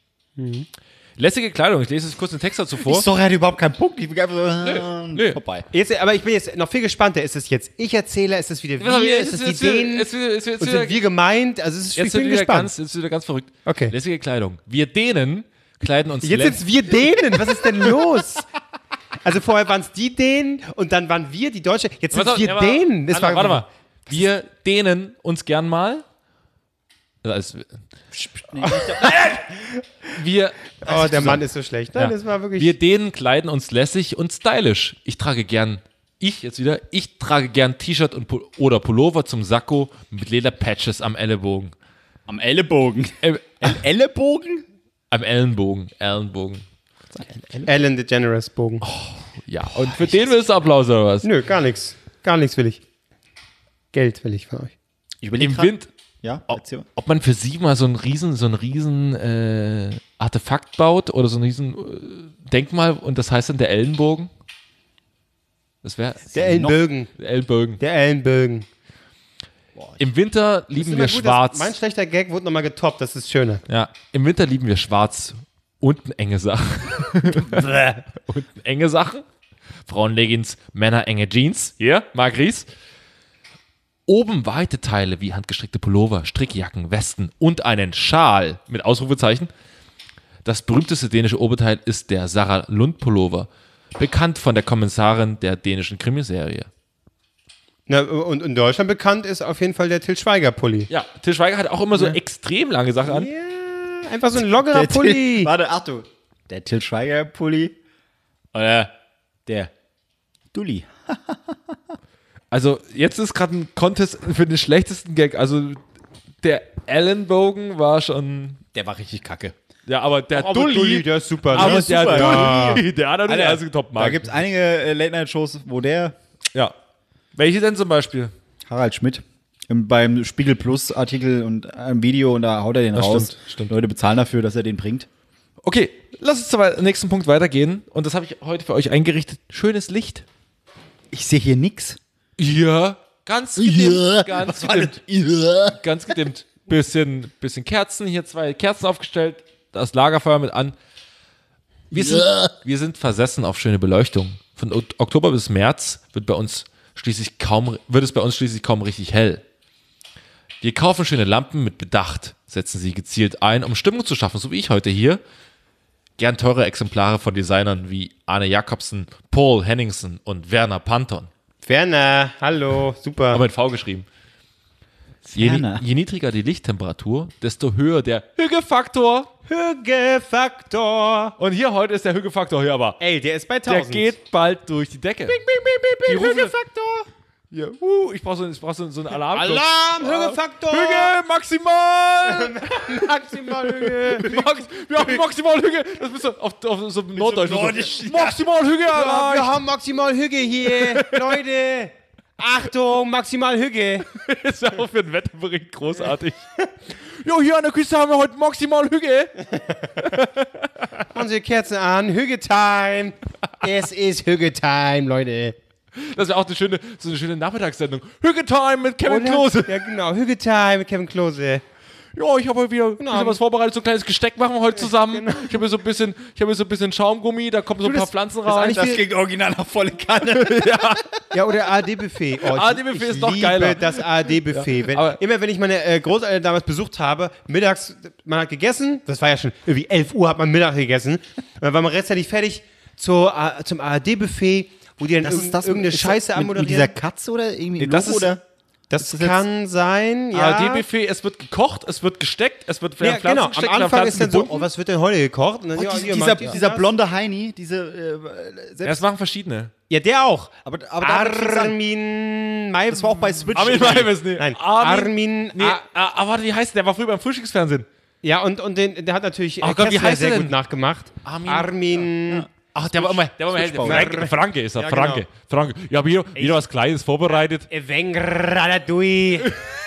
Lässige Kleidung, ich lese jetzt kurz den Text dazu vor. Die Story hat überhaupt keinen Punkt. Ich bin einfach so, äh, nö. vorbei. Jetzt, aber ich bin jetzt noch viel gespannter. Ist es jetzt ich erzähle? Ist es wieder wir? Ist es die denen? Jetzt, jetzt, jetzt, Und sind wir gemeint? Also es ist, jetzt ich wird bin wieder gespannt. ganz, jetzt wird wieder ganz verrückt. Okay. Lässige Kleidung. Wir Dänen kleiden uns Jetzt lä- sind wir denen. Was ist denn los? Also vorher waren es die Dänen und dann waren wir die Deutsche. Jetzt sind Warte, es wir ja, warte, denen. Das warte, war, warte mal. Wir dehnen uns gern mal. Also, wir, Oh, der Mann ist so schlecht. Nein, ja. das war wirklich. wir dehnen kleiden uns lässig und stylisch. Ich trage gern, ich jetzt wieder, ich trage gern T-Shirt und Pul- oder Pullover zum Sakko mit Lederpatches am Ellenbogen. Am Ellenbogen. Äh, Am Ellenbogen? am Ellenbogen, Ellenbogen. Ellen DeGeneres Bogen. Ja, und für den willst du Applaus oder was? Nö, gar nichts. Gar nichts will ich. Geld will ich von euch. Ich überlege Im grad- Wind, Ja, ob, erzähl mal. ob man für sie mal so ein riesen, so ein riesen äh, Artefakt baut oder so ein riesen äh, Denkmal und das heißt dann der Ellenbogen. Das wäre Der Ellenbögen. Ellenbogen. Der Ellenbögen. Im Winter lieben wir Ist immer gut, schwarz. dass- Mein schlechter Gag wurde nochmal getoppt. Das ist schöner. Ja, im Winter lieben wir schwarz. Unten enge Sachen. Unten enge Sachen. Frauenleggings, Männer enge Jeans. Hier, Marc Ries. Oben weite Teile wie handgestrickte Pullover, Strickjacken, Westen und einen Schal mit Ausrufezeichen. Das berühmteste dänische Oberteil ist der Sarah Lund Pullover, bekannt von der Kommissarin der dänischen Krimiserie. Na, und in Deutschland bekannt ist auf jeden Fall der Till Schweiger Pulli. Ja, Til Schweiger hat auch immer so extrem lange Sachen an. Ja, einfach so ein lockerer Der Till, Pulli. warte, Achtung. Der Till Schweiger Pulli. Oder der Dulli. Also, jetzt ist gerade ein Contest für den schlechtesten Gag. Also, der Ellenbogen war schon. Der war richtig kacke. Ja, aber der Aber Dulli. Dulli, der ist super. aber ne? der super. Dulli. Der hat natürlich also top Da gibt es einige äh, Late-Night-Shows, wo der Ja. Welche denn zum Beispiel? Harald Schmidt im, beim Spiegel Plus Artikel und einem Video und da haut er den Das raus. stimmt, stimmt. Leute bezahlen dafür, dass er den bringt. Okay, lass uns zum nächsten Punkt weitergehen. Und das habe ich heute für euch eingerichtet. Schönes Licht. Ich sehe hier nix. Ja. Ganz gedimmt. Ganz gedimmt. Ja. Ganz gedimmt. Bisschen, bisschen Kerzen. Hier zwei Kerzen aufgestellt. Das Lagerfeuer mit an. Wir sind, wir sind versessen auf schöne Beleuchtung. Von Ok- Oktober bis März wird bei uns schließlich kaum, wird es bei uns schließlich kaum richtig hell. Wir kaufen schöne Lampen mit Bedacht, setzen sie gezielt ein, um Stimmung zu schaffen, so wie ich heute hier. Gern teure Exemplare von Designern wie Arne Jacobsen, Paul Henningsen und Werner Panton. Werner, hallo, super. Aber mit V geschrieben. Je, Werner. je niedriger die Lichttemperatur, desto höher der Hügefaktor. Hügefaktor. Und hier heute ist der Hügefaktor hier aber. Ey, der ist bei Der tausend. geht bald durch die Decke. Bing, bing, bing, bing, Die rufen- Hügefaktor. Hier, uh, ich brauche so, ich brauch so, so einen Alarm. Alarm, Hügefaktor! Hüge, maximal! Maximal Hüge! Max, wir haben maximal Hüge. Das bist du auf, auf so Norddeutsch. Nordisch, So. Maximal Hüge Ja, wir erreicht. haben maximal Hüge hier, Leute! Achtung, maximal Hüge! Das ist ja auch für den Wetterbericht großartig. Jo, hier an der Küste haben wir heute maximal Hüge. Machen Sie Kerzen an, Hüge-Time! Es ist Hüge-Time, Leute! Das wäre auch eine schöne, so eine schöne Nachmittagssendung. Hüge-Time mit Kevin Oder? Klose. Ja, genau, Hüge-Time mit Kevin Klose. Ja, ich habe heute wieder ein bisschen was vorbereitet, so ein kleines Gesteck machen wir heute zusammen. Ich habe hier so ein bisschen, ich habe hier so ein bisschen Schaumgummi, da kommen so ein paar das- Pflanzen das ist rein. eigentlich Das viel- klingt original nach volle Kanne. Ja, oder A R D-Buffet. Oh, A R D-Buffet ich ist noch liebe geiler. das A R D-Buffet. Wenn, aber- immer wenn ich meine äh, Großeltern damals besucht habe, mittags, man hat gegessen, das war ja schon irgendwie elf Uhr, hat man Mittag gegessen, und dann war man rechtzeitig fertig zur, äh, zum A R D-Buffet, wo die dann Das irgend, ist das irgendeine ist Scheiße das mit, mit anmoderieren. dieser Katze oder irgendwie ein das Logo ist- oder? Das das jetzt- kann sein, ja. A R D-Buffet, es wird gekocht, es wird gesteckt, es wird Ja, Pflanzen genau. Am gesteckt, werden Anfang Pflanzen ist dann so, gebunden. oh, was wird denn heute gekocht? Und dann, Oh, ja, dies- hier, dieser macht ihr dieser das? blonde Heini, diese äh, Ja, selbst, das machen verschiedene. Ja, der auch. aber, aber da war das, Armin May. das war auch bei Switch. Armin Maivis, nee. Nein, Armin, Armin. nee, A- ah, aber warte, wie heißt der? Der war früher beim Frühstücksfernsehen. Ja, und, und den, der hat natürlich Oh äh, Gott, wie Kessler heißt sehr er gut denn? nachgemacht. Armin- Armin. Ach, der war immer, der war immer Switchbau. Franke, Franke ist er, Ja, Franke. genau. Franke. Ja, aber hier, wieder was Kleines vorbereitet. Wenger Ratatouille.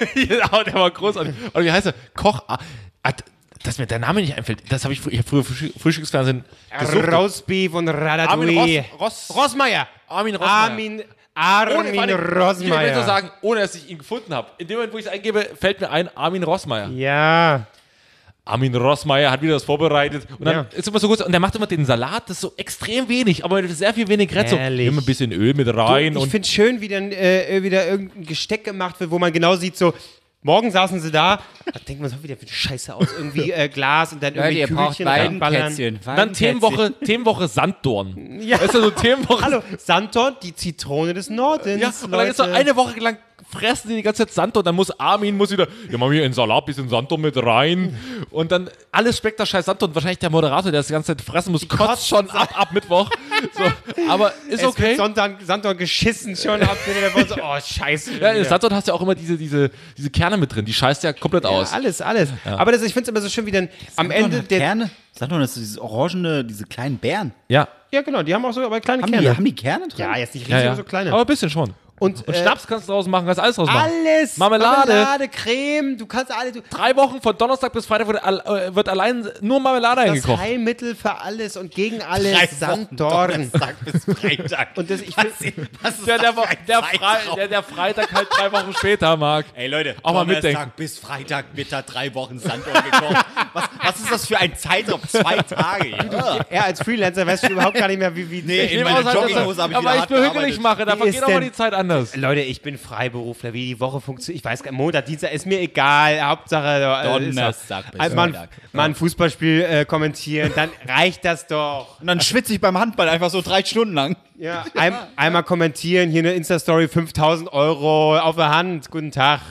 Ja, der war großartig. Und wie heißt er? Koch. Ah, ah, dass mir der Name nicht einfällt. Das habe ich, frü- ich hab früher Frühstück- Frühstücksfernsehen gesucht. Roastbeef und Armin Ratatouille. Ross, Ross, Rossmeier. Armin Rossmeier. Armin, Ohne, Armin warte, Ich will Rossmeier. nur sagen, ohne dass ich ihn gefunden habe. In dem Moment, wo ich es eingebe, fällt mir ein, Armin Rossmeier. Ja. Armin Rossmeier hat wieder das vorbereitet. Und dann Ja. ist immer so gut. Und der macht immer den Salat, das ist so extrem wenig, aber mit sehr viel Vinaigrette. So, Ehrlich. immer ein bisschen Öl mit rein. Ich und finde schön, wie dann äh, wieder irgendein Gesteck gemacht wird, wo man genau sieht, so, morgen saßen sie da, da denkt man so wieder, wie Scheiße aus, irgendwie äh, Glas und dann irgendwie Kügelchen reinballern. dann Themenwoche, Themenwoche Sanddorn. Ja. Weißt du, so Themenwoche. Hallo, Sanddorn, die Zitrone des Nordens. Ja, und dann ist so Leute. eine Woche lang fressen die die ganze Zeit Sanddorn, dann muss Armin muss wieder, ja, machen wir in Salat bisschen Sanddorn mit rein und dann alles schmeckt nach scheiß Sanddorn. Wahrscheinlich der Moderator, der das die ganze Zeit fressen muss, kotzt schon ab, ab Mittwoch. So, aber ist Es okay. wird Sonntag, Sanddorn geschissen schon ab. Der war so, oh, scheiße. Ja, in wieder. Sanddorn hast du ja auch immer diese, diese, diese Kerne mit drin, die scheißt ja komplett Ja, aus. alles, alles. Aber das, ich finde es immer so schön, wie dann am Ende der... Kerne. Sag doch, das ist dieses orangene, diese kleinen Beeren. Ja. Ja, genau, die haben auch so aber kleine Haben Kerne. die, haben die Kerne drin? Ja, jetzt nicht riesig, Ja, ja. aber so kleine. Aber ein bisschen schon. und Und äh, Schnaps kannst du draus machen, kannst alles draus machen. alles. Marmelade. Marmelade, Creme, du kannst alle... Du, Drei Wochen von Donnerstag bis Freitag wird, al- äh, wird allein nur Marmelade das eingekocht. Heilmittel für alles und gegen alles. Drei Wochen, Sanddorn. Donnerstag bis Freitag. Und das, ich will, Was ist Der, der, das für ein der, Fre Zeitraum? der, der Freitag halt drei Wochen später, Marc. Ey Leute, Auch mal Donnerstag mitdenken. bis Freitag Mittag drei Wochen Sanddorn gekocht. was, was ist das für ein Zeitraum? Zwei Tage. Ja. er als Freelancer weiß schon überhaupt gar nicht mehr, wie... wie Nee, Ich in nehme meine aus, halt, Jogginghose dass- habe ich aber wieder ich hart mir hügelig gearbeitet. mache, da Wie vergeht ist auch mal denn- die Zeit anders. Leute, ich bin Freiberufler, wie die Woche funktioniert. Ich weiß gar nicht, Montag, Dienstag, ist mir egal. Hauptsache, äh, Donnerstag ist bis doch- mal, ein- Freitag. mal ein Fußballspiel äh, kommentieren, dann reicht das doch. Und dann schwitze ich beim Handball einfach so drei Stunden lang. Ja, ein, einmal kommentieren, hier eine Insta-Story, fünftausend Euro auf der Hand, guten Tag.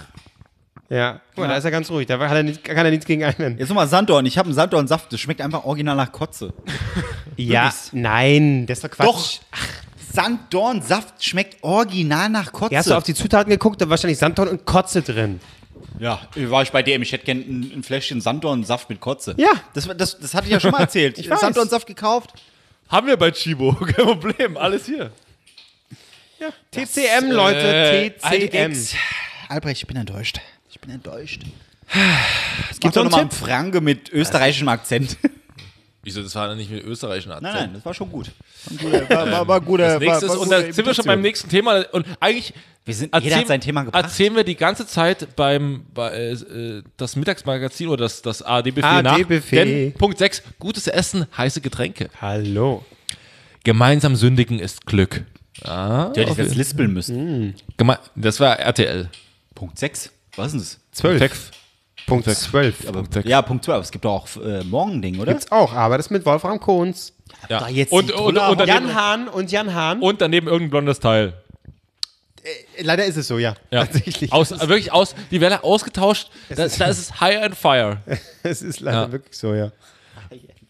Ja, guck mal, da ist er ganz ruhig, da hat er nicht, kann er nichts gegen einen. Jetzt nochmal Sanddorn. Ich habe einen Sanddornsaft. Das schmeckt einfach original nach Kotze. Ja, Wirklich? nein, das ist doch Quatsch. Doch. Sanddornsaft schmeckt original nach Kotze. Ja, hast du auf die Zutaten geguckt, da war wahrscheinlich Sanddorn und Kotze drin. Ja, war ich bei D M. Ich hätte gerne ein, ein Fläschchen Sanddornsaft mit Kotze. Ja. Das, war- das, das hatte ich ja schon mal erzählt. Ich weiß. Sanddornsaft gekauft. Haben wir bei Chibo, kein Problem, alles hier. T C M, Leute, Äh, T alte C M. Gags. Albrecht, ich bin enttäuscht. Ich bin enttäuscht. Es gibt gibt doch doch einen nochmal einen Tipp. Franke mit österreichischem Akzent. Wieso, das war nicht mit österreichischen Akzent? Nein, nein, das war schon gut. War, ein guter, war, war, war guter. Das nächste war, ist, war und da gute sind wir schon beim Imitation. nächsten Thema. Und eigentlich Wir sind, jeder hat sein Thema gebracht. erzählen wir die ganze Zeit beim bei, äh, das Mittagsmagazin oder das, das A R D-Buffet A R nach. D-Buffet. Denn Punkt sechs, gutes Essen, heiße Getränke. Hallo. Gemeinsam sündigen ist Glück. Ah, Du hättest okay. jetzt lispeln müssen. Geme das war R T L. Punkt sechs. Was ist denn das? zwölf. Punkt zwölf. Aber, sechs. ja, Punkt zwei. Aber es gibt doch auch äh, Morgending, oder? Gibt's auch, aber das mit Wolfram Kohns. Ja. Da jetzt und, die und, Troller- und, daneben, Jan Hahn und Jan Hahn. und daneben irgendein blondes Teil. Äh, leider ist es so, ja. Ja. Tatsächlich. Aus, wirklich aus, die werden ausgetauscht. Da, ist- da ist es High and Fire. Es ist leider Ja. wirklich so, ja.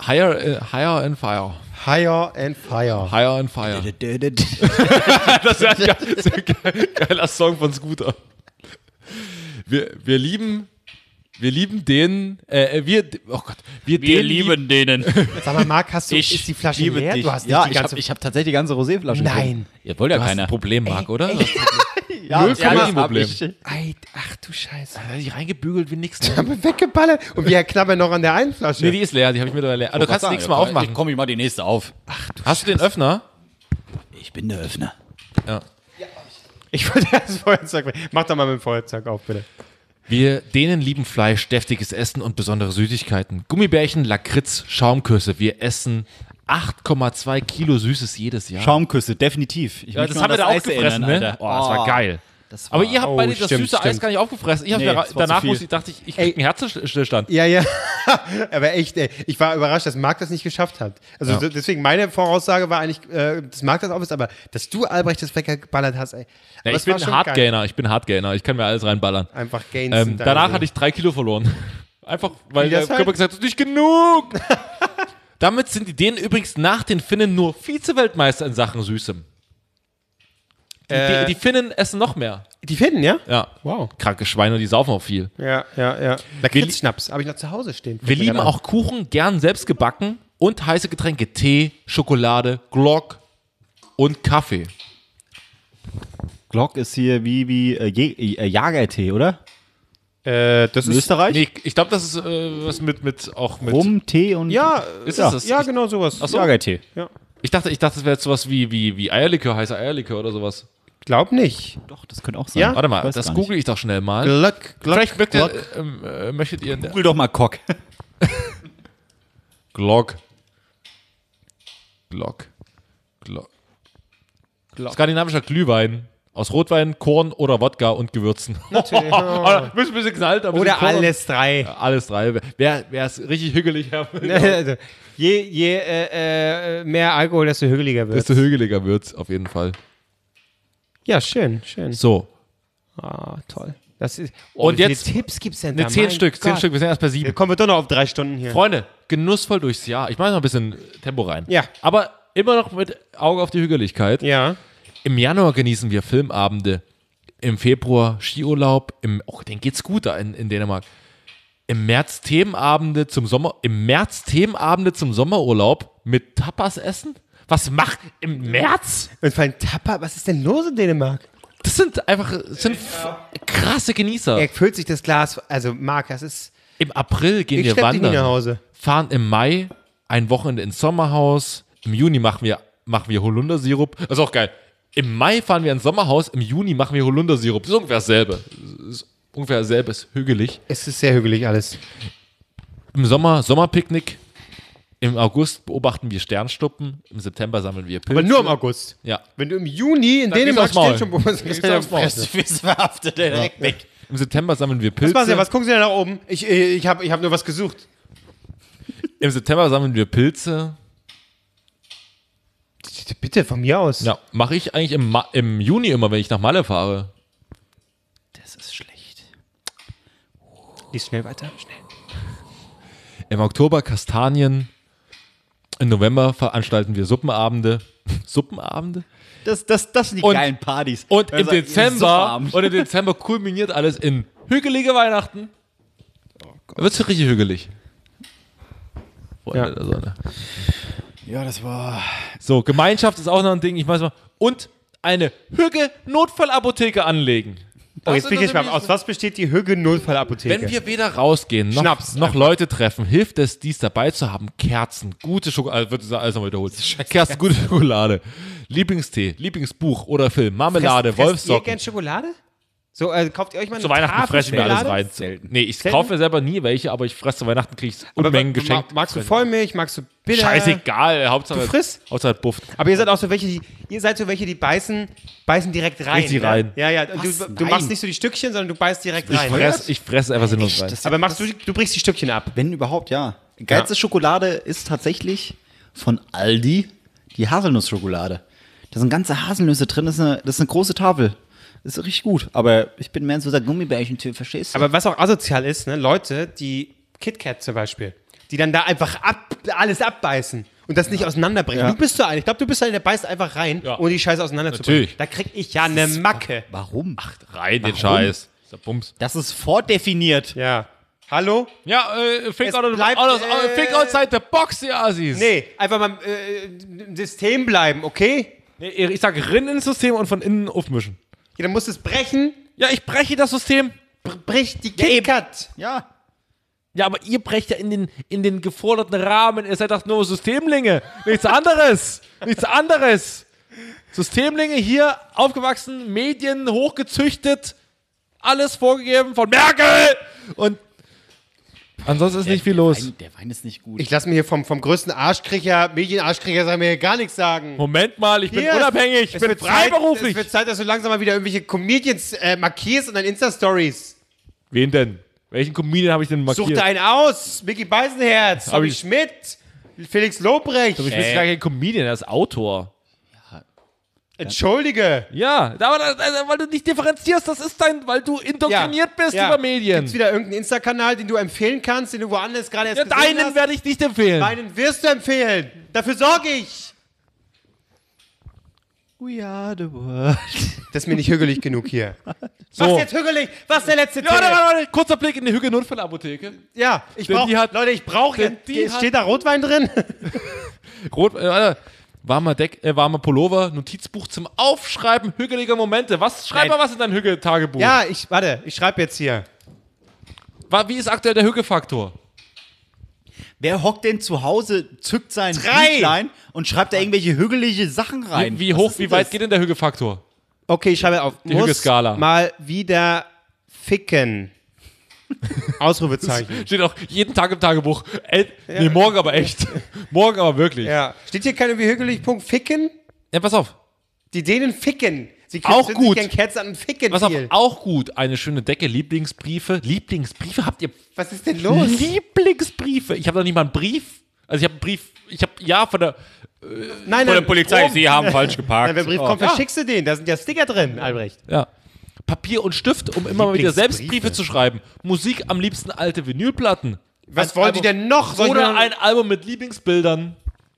Higher, äh, higher and Fire. Higher and Fire. Higher and Fire. Das ist ein ge sehr ge geiler Song von Scooter. Wir, wir lieben, wir lieben den, äh, wir, oh Gott, wir, Wir den lieben denen. Sag mal, Marc, hast du, Ich ist die Flasche liebe leer? dich. Du hast nicht ja, die ich ganze... habe hab tatsächlich die ganze Roséflasche. Nein. Ihr wollt ja Du hast keiner. ein Problem, Marc, oder? Ja, Null Komma das Problem. hab ich. Ei, ach du Scheiße. Da ich reingebügelt wie nix. Ne? Haben wir weggeballert und wir knabbern noch an der einen Flasche. Nee, die ist leer, die habe ich mittlerweile leer. Aber du kannst nächstes Mal aufmachen. Komm ich mal die nächste auf. Hast du den Öffner? Ich bin der Öffner. Ja. Ich wollte das Feuerzeug... Mach doch mal mit dem Feuerzeug auf, bitte. Wir denen lieben Fleisch, deftiges Essen und besondere Süßigkeiten. Gummibärchen, Lakritz, Schaumküsse. Wir essen acht Komma zwei Kilo Süßes jedes Jahr. Schaumküsse, definitiv. Ich Ja, muss das mich haben wir an da auch Eis gefressen, erinnern, ne? Alter. Oh, das war geil. Das war, Aber ihr habt Oh, beide das stimmt, süße Eis stimmt. gar nicht aufgefressen. Ich hab Nee, mir, das war danach zu viel. muss ich, dachte ich, ich krieg einen Herzstillstand. Ja, ja. Aber echt, ey, ich war überrascht, dass Marc das nicht geschafft hat. Also Ja. so- deswegen, meine Voraussage war eigentlich, äh, dass Marc das auf ist, aber dass du Albrecht das weggeballert hast, ey. Ja, Aber ich es bin war ein schon Hardgainer, ich bin Hardgainer. Ich kann mir alles reinballern. geil. Einfach Gains. Ähm, sind da danach so. hatte ich drei Kilo verloren. Einfach, weil Wie der das halt? Körper gesagt hat, das ist nicht genug. Damit sind die Dänen übrigens nach den Finnen nur Vize-Weltmeister in Sachen Süßem. Die, Äh. die, die Finnen essen noch mehr. Die finden, ja? Ja. Wow. Kranke Schweine, die saufen auch viel. Ja, ja, ja. Lakritzschnaps habe ich noch zu Hause stehen. Wir lieben Gerade auch Kuchen, gern selbst gebacken und heiße Getränke, Tee, Schokolade, Glock und Kaffee. Glock ist hier wie, wie äh, Je- äh, Jagertee, oder? an. Äh, das In ist. Österreich? Nee, ich glaube, das ist äh, was mit, mit, auch mit. Rum, Tee und Ja, Ist ja, es das? ja, Ich- genau sowas. Ach so. Jagertee. Ja. Ich dachte, ich dachte, das wäre jetzt sowas wie, wie, wie Eierlikör, heißer Eierlikör oder sowas. Glaub nicht. Doch, das könnte auch sein. Ja? Warte mal, Ich weiß das gar nicht. google ich doch schnell mal. Glöck, Glöck, Vielleicht mögt ihr, Glock. ähm, äh, möchtet ihr. Google doch mal Cock. Glock. Glock. Glock. Glock. Skandinavischer Glühwein. Aus Rotwein, Korn oder Wodka und Gewürzen. Natürlich. Ein bisschen, bisschen knallt, aber Oder alles drei. Alles drei. Wer, wer ist richtig hügelig, Also, je je äh, äh, mehr Alkohol, desto hügeliger wird desto hügeliger wird's auf jeden Fall. Ja, schön, schön. So, Ah, toll. Das ist, oh, Und wie jetzt- viele Tipps gibt's denn da? ne, zehn Mein Stück, zehn Gott. Stück. Wir sind erst bei Wir sieben. kommen wir doch noch auf drei Stunden hier. Freunde, genussvoll durchs Jahr. Ich mache noch ein bisschen Tempo rein. Ja. Aber immer noch mit Auge auf die Hügeligkeit. Ja. Im Januar genießen wir Filmabende. Im Februar Skiurlaub. Im, oh, den geht's gut da in, in Dänemark. Im März Themenabende zum Sommer. Im März Themenabende zum Sommerurlaub mit Tapas essen. Was macht im März? Und vor allem Tapper, was ist denn los in Dänemark? Das sind einfach das sind f- krasse Genießer. Er füllt sich das Glas, also Marc, das ist, Im April gehen ich wir schlepp dich nie nach wandern. Hause. Fahren im Mai ein Wochenende ins Sommerhaus. Im Juni machen wir, machen wir Holundersirup. Das ist auch geil. Im Mai fahren wir ins Sommerhaus, im Juni machen wir Holundersirup. Das ist ungefähr dasselbe. Das ist ungefähr dasselbe, ist hügelig. Es ist sehr hügelig alles. Im Sommer Sommerpicknick. Im August beobachten wir Sternschnuppen. Im September sammeln wir Pilze. Aber nur im August. Ja. Wenn du im Juni in Dann Dänemark gehst du aufs stehst, Maul. schon Dann gehst du aufs Maul. Fürs verhaftet direkt weg. Im September sammeln wir Was Pilze. machst du denn? Was guckst du denn nach oben? Ich, äh, ich habe ich hab nur was gesucht. Im September sammeln wir Pilze. Bitte, von mir aus. Ja, mache ich eigentlich im, Ma im Juni immer, wenn ich nach Malle fahre. Das ist schlecht. Lies schnell weiter. Schnell. Im Oktober Kastanien. Im November veranstalten wir Suppenabende. Suppenabende? Das, das, das sind die Und- geilen Partys. Und im Also, Dezember, Suppenabend. und im Dezember kulminiert alles in hügelige Weihnachten. Da wird's richtig hügelig. Freunde Ja. der Sonne. Ja, das war. So, Gemeinschaft ist auch noch ein Ding. Ich weiß mal. Und eine Hüge-Notfallapotheke anlegen. Oh, jetzt Das bin ich ist gespannt. nämlich- Aus was besteht die Hügge-Notfallapotheke? Wenn wir weder rausgehen, noch, Schnaps. noch Leute treffen, hilft es, dies dabei zu haben. Kerzen, gute Schokolade, wird das alles nochmal wiederholt. Kerzen, gute Schokolade, Lieblingstee, Lieblingsbuch oder Film, Marmelade, Fresst- fresst ihr Wolfssocken. gern Schokolade? So, äh, kauft ihr euch mal eine Zu Weihnachten Tafel fressen wir alles Schokolade? rein. Selten. Nee, ich Selten? kaufe mir selber nie welche, aber ich fresse zu Weihnachten, kriege ich Aber Unmengen ma- geschenkt. Magst du Vollmilch? Magst du bitter? Scheißegal, Hauptsache, Du frisst? Hauptsache bufft. Aber ihr seid auch so welche, die, ihr seid so welche, die beißen, beißen direkt rein. Richtig ne? rein. Ja, ja. Und du, Was? du Nein. machst nicht so die Stückchen, sondern du beißt direkt Ich rein. fresse ich fress einfach sinnlos rein. Das- Aber machst du, du brichst die Stückchen ab. Wenn überhaupt, ja. Geilste Schokolade ist tatsächlich von Aldi die Haselnussschokolade. Da sind ganze Haselnüsse drin, das ist eine, das ist eine große Tafel. Das ist richtig gut. Aber ich bin mehr so der Gummibärchen-Typ, verstehst du? Aber was auch asozial ist, ne, Leute, die KitKat zum Beispiel, die dann da einfach ab, alles abbeißen und das nicht auseinanderbringen. Ja. Du bist so ein, ich glaube, du bist einer, der beißt einfach rein, Ja. ohne die Scheiße auseinanderzubringen. Natürlich. Da krieg ich ja eine Macke. Warum? Rein den Scheiß. Ist der Bums. Das ist vordefiniert. Ja. Hallo? Ja, äh, think, Es out of, bleibt, out of, äh, think outside the box, ihr Assis. Nee, einfach mal äh, im System bleiben, okay? Nee, ich sag rin ins System und von innen aufmischen. Ja, dann musst du es brechen. Ja, ich breche das System. Br brich die Ja, eben. KitKat. Ja. Ja, aber ihr brecht ja in den, in den geforderten Rahmen. Ihr seid doch nur Systemlinge. Nichts anderes. Nichts anderes. Systemlinge hier, aufgewachsen, Medien hochgezüchtet, alles vorgegeben von Merkel. Und ansonsten ist nicht viel los. Wein, der Wein ist nicht gut. Ich lasse mir hier vom, vom größten Arschkriecher, Medienarschkriecher, sagen mir hier gar nichts sagen. Moment mal, ich bin Hier, unabhängig, ich es bin wird Zeit, freiberuflich. Es wird Zeit, dass du langsam mal wieder irgendwelche Comedians äh, markierst und dann Insta-Stories. Wen denn? Welchen Comedian habe ich denn markiert? Such dir einen aus. Micky Beisenherz, Hab Tommy ich- Schmidt, Felix Lobrecht. Ich bin gar kein Comedian, er ist Autor. Entschuldige. Ja, aber das, also, weil du nicht differenzierst, das ist dein, weil du indoktriniert bist Ja. über Medien. Gibt's wieder irgendeinen Insta-Kanal, den du empfehlen kannst, den du woanders gerade erst Ja, gesehen deinen hast? werde ich nicht empfehlen. Meinen wirst du empfehlen. Dafür sorge ich. We are the world. Das ist mir nicht hügelig genug hier. So. Was jetzt hügelig? Was ist der letzte Ja, warte, Tipp? warte, warte, kurzer Blick in die Hügge-Notfall-Apotheke. Ja, ich Denn brauche, die hat- Leute, ich brauche denn jetzt, die hat- steht da Rotwein drin? Rot, äh, warte, warmer Deck, äh, warmer Pullover, Notizbuch zum Aufschreiben hügeliger Momente. Was? Schreib Nein. mal was in dein Hügge-Tagebuch. Ja, ich, warte, ich schreibe jetzt hier. Wa- Wie ist aktuell der Hügge-Faktor? Wer hockt denn zu Hause, zückt sein Drei. Büchlein und schreibt da irgendwelche hügelige Sachen rein? Wie, wie Was hoch, ist wie denn weit das? geht denn der Hügge-Faktor? Okay, ich schreibe auf. Die Muss Hügge-Skala. mal wieder ficken. Ausrufezeichen. Steht auch jeden Tag im Tagebuch. Äh, Nee, morgen aber echt. morgen aber wirklich. Ja, Ja. Steht hier kein wie hügelig Punkt ficken? pass auf. Die Dänen ficken. Sie Auch zünden gut. sich gern Kerzen an und ficken Pass auf, viel. auch gut. Eine schöne Decke, Lieblingsbriefe. Lieblingsbriefe? Habt ihr Was ist denn los? Lieblingsbriefe? Ich habe doch nicht mal einen Brief. Also ich habe einen Brief, ich habe, ja, von der, Nein, von der nein. Polizei, Sie haben falsch geparkt. Wenn der Brief Oh. kommt, ja. verschickst du den. Da sind ja Sticker drin, Albrecht. Ja. Papier und Stift, um immer mal wieder Lieblingsbriefe. Selbstbriefe zu schreiben. Musik, am liebsten alte Vinylplatten. Was Ein wollen Album- die denn noch? Soll ich Oder mir- ein Album mit Lieblingsbildern.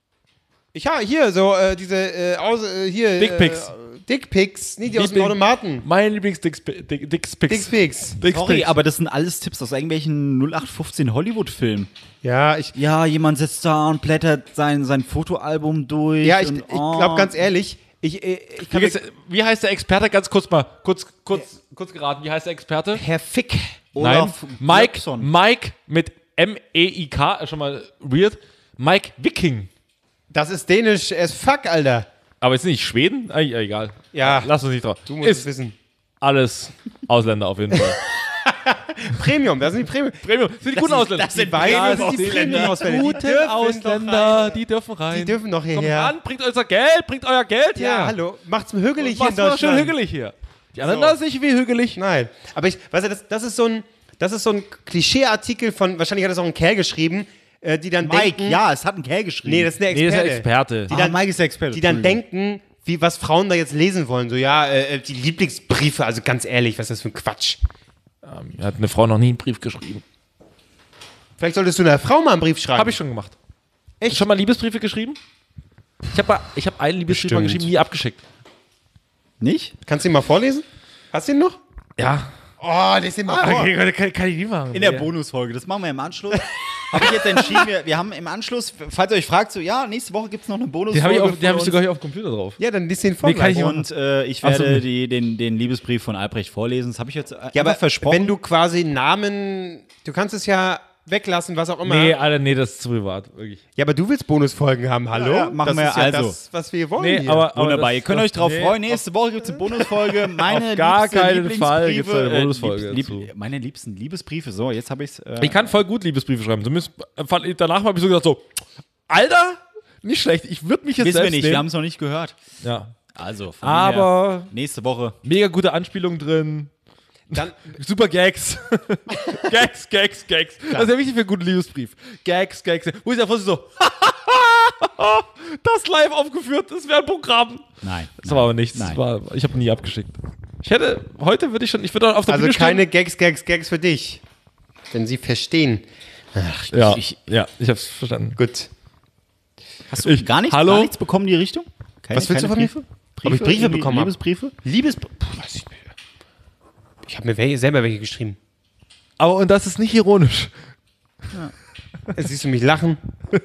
Ich habe hier so äh, diese äh, aus, äh, hier Dickpics. Äh, Dickpics, nicht die aus dem Liebling- Automaten. Mein Lieblings-Dickspics. Dickpics. Sorry, aber das sind alles Tipps aus irgendwelchen null acht fünfzehn Hollywood-Filmen. Ja, ich, Ja, jemand sitzt da und blättert sein, sein Fotoalbum durch. ja, ich, und, ich oh. glaube ganz ehrlich, ich, äh, ich Wie, kann geht's- wie heißt der Experte? Ganz kurz mal, kurz, kurz, kurz geraten. Wie heißt der Experte? Herr Fick. Olaf Nein, Mike, Glöckson. Mike mit M E I K, ist schon mal weird. Mike Wiking. Das ist dänisch as fuck, Alter. Aber ist nicht Schweden? Ah, ja, egal. Ja. Lass uns nicht drauf. Du musst es Ist wissen. alles Ausländer auf jeden Fall. Premium, das sind die Premium. Premium. Sind die guten Ausländer? das sind Beide Ja, sind die Ausländer. Premium-Ausländer. Die Gute dürfen Ausländer, doch rein. die dürfen rein. Die dürfen doch Kommt hierher. ran, bringt euer Geld, bringt euer Geld her. Ja, hallo. Macht's mir hügelig hier in Macht's mal schön Deutschland. hügelig hier. Die anderen So. da ist nicht wie hügelig. Nein. Aber ich, weißt du, das, das ist so ein, das ist so ein Klischee-Artikel von, wahrscheinlich hat das auch ein Kerl geschrieben, äh, die dann Mike, denken, ja, es hat ein Kerl geschrieben. nee, das ist der Nee, das ist Experte. der Experte. Die ah, dann, Mike ist der Experte. die dann Entschuldigung. denken, wie, was Frauen da jetzt lesen wollen. So, ja, äh, die Lieblingsbriefe, also ganz ehrlich, was ist das für ein Quatsch? Mir hat eine Frau noch nie einen Brief geschrieben. Vielleicht solltest du einer Frau mal einen Brief schreiben. Habe ich schon gemacht. Echt? Schon mal Liebesbriefe geschrieben? Ich habe ich hab einen Liebesbrief mal Bestimmt. geschrieben, nie abgeschickt. Nicht? Kannst du ihn mal vorlesen? Hast du ihn noch? Ja. Oh, lies ihn mal vor. Okay, kann, kann ich nie machen. In der Bonusfolge. Das machen wir im Anschluss. Habe ich jetzt entschieden, wir, wir haben im Anschluss, falls ihr euch fragt, so, ja, nächste Woche gibt es noch eine Den Bonusfolge. habe ich, auf- von den hab ich uns. sogar hier auf dem Computer drauf. Ja, dann lies ihn vor. Nee, kann gleich. ich- Und äh, ich Ach so. werde die, den, den Liebesbrief von Albrecht vorlesen. Das habe ich jetzt äh, ja, aber einfach versprochen. wenn du quasi Namen, du kannst es ja weglassen, was auch immer. Nee, Alter, nee, das ist zu privat. Wirklich. Ja, aber du willst Bonusfolgen haben, hallo? Ja, ja, machen das wir ist ja also. das, was wir wollen Nee, hier. aber, aber Wunderbar, das- ihr könnt das- euch drauf nee, freuen. Nächste Woche gibt es eine Bonusfolge. Meine Auf gar liebste keinen Fall gibt's Lieblingsbriefe, eine Bonusfolge äh, lieb, dazu. lieb, meine liebsten Liebesbriefe. So, jetzt habe ich es. Äh, Ich kann voll gut Liebesbriefe schreiben. Zumindest fand ich- danach habe ich so gedacht, so, Alter, nicht schlecht. Ich würde mich jetzt wissen wir selbst nicht, wir nehmen. haben es noch nicht gehört. Ja. Also, von dem her, Aber nächste Woche. mega gute Anspielung drin. Dann, Super Gags. Gags, Gags, Gags. Das ist ja wichtig für einen guten Liebesbrief. Gags, Gags. Wo ich davor so, das live aufgeführt, das wäre ein Programm. Nein. Das war aber nichts. Das Nein. war, ich habe nie abgeschickt. Ich hätte, heute würde ich schon, ich würde auf der also Bühne keine stehen. Gags, Gags, Gags für dich. Denn sie verstehen, Ach, Ja, ich, ja, ich hab's verstanden. Gut. hast du Ich- gar, nichts, Hallo? gar nichts bekommen in die Richtung? Keine, Was willst du von mir? Briefe? Ob ich Briefe Irgendwie bekommen habe? Liebesbriefe? Liebes... Puh, weiß ich nicht. Ich habe mir welche, selber welche geschrieben. Aber und das ist nicht ironisch. Jetzt siehst du mich lachen.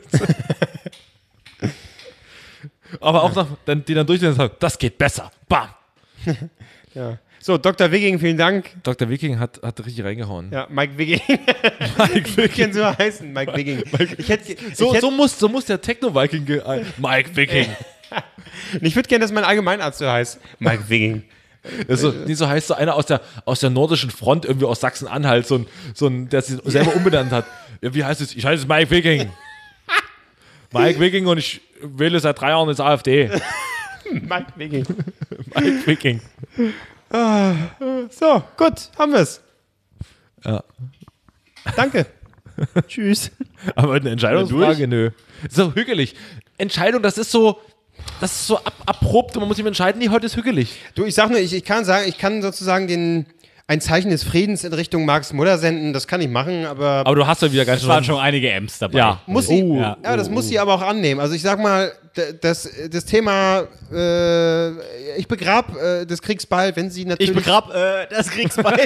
Aber auch noch, dann, die dann durchlesen und sagen, das geht besser. Bam. Ja. So, Doktor Wigging, vielen Dank. Doktor Wiking hat, hat richtig reingehauen. Ja, Mike Wigging. Mike Ich kann so heißen, Mike Wigging. Ich, hätte, So, ich, hätte, so, muss, so muss der Techno-Viking. ge- äh, Mike Wiking. ich würde gerne, dass mein Allgemeinarzt so heißt. Mike Wigging. Also, nicht so heißt so einer aus der, aus der nordischen Front, irgendwie aus Sachsen-Anhalt, so ein, so ein, der sich selber umbenannt hat. Ja, wie heißt es? Ich heiße Mike Wiking. Mike Wiking und ich wähle seit drei Jahren das AfD. Mike Wigging. Mike Wiking. So, gut, haben wir's. Ja. Danke. Tschüss. Aber eine Entscheidungsfrage, nö. So hügelig. Entscheidung, das ist so, das ist so ab, abrupt und man muss sich entscheiden, nee, heute ist hügelig. Du, ich sag nur, ich, ich kann sagen, ich kann sozusagen den, ein Zeichen des Friedens in Richtung Marks Mutter senden, das kann ich machen, aber, Aber du hast ja wieder ganz Es waren schon einige M's dabei. Ja. muss sie, Oh, ja, oh, das muss sie aber auch annehmen. Also ich sag mal, d- das, das Thema, äh, ich begrab äh, des Kriegsball, wenn sie natürlich... Ich begrab äh, das Kriegsbeil.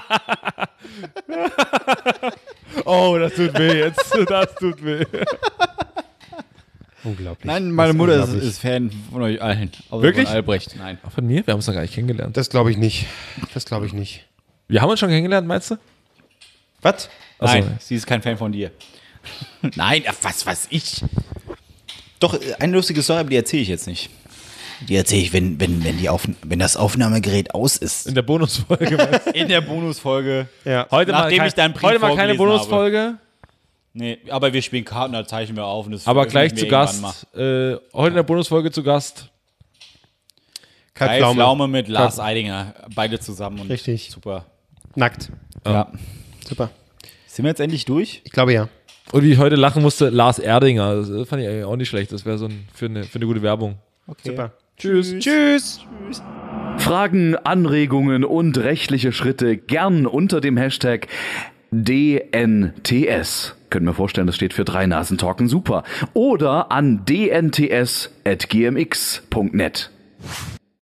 Oh, das tut weh jetzt. Das tut weh. Unglaublich. Nein, meine Das Mutter ist, unglaublich. ist Fan von euch allen. Außer Wirklich? Von Albrecht. Nein. Von mir? Wir haben uns noch gar nicht kennengelernt. Das glaube ich nicht. Das glaube ich nicht. Wir haben uns schon kennengelernt, meinst du? Was? Achso. Nein, sie ist kein Fan von dir. Nein, ach, was weiß ich. Doch, äh, eine lustige Story, aber die erzähle ich jetzt nicht. Die erzähle ich, wenn, wenn, wenn, die Auf, wenn das Aufnahmegerät aus ist. In der Bonusfolge. meinst du? In der Bonusfolge. Ja. Heute Nachdem mal, ich deinen Brief heute mal keine vorgelesen Bonusfolge, Nee, aber wir spielen Karten, da zeichnen wir auf. Und das aber gleich veröffentlichen zu wir irgendwann Gast. Äh, heute in der Bonusfolge zu Gast. Kai Kai Pflaume. Pflaume mit Lars Eidinger. Beide zusammen. Und Richtig. Super. Nackt. Ja. Super. Sind wir jetzt endlich durch? Ich glaube ja. Und wie ich heute lachen musste, Lars Erdinger. Das fand ich eigentlich auch nicht schlecht. Das wäre so ein, für, eine, für eine gute Werbung. Okay. Super. Tschüss. Tschüss. Fragen, Anregungen und rechtliche Schritte gern unter dem Hashtag D N T S. Können wir vorstellen, das steht für drei Nasen Talken super. Oder an d n t s at g m x punkt net.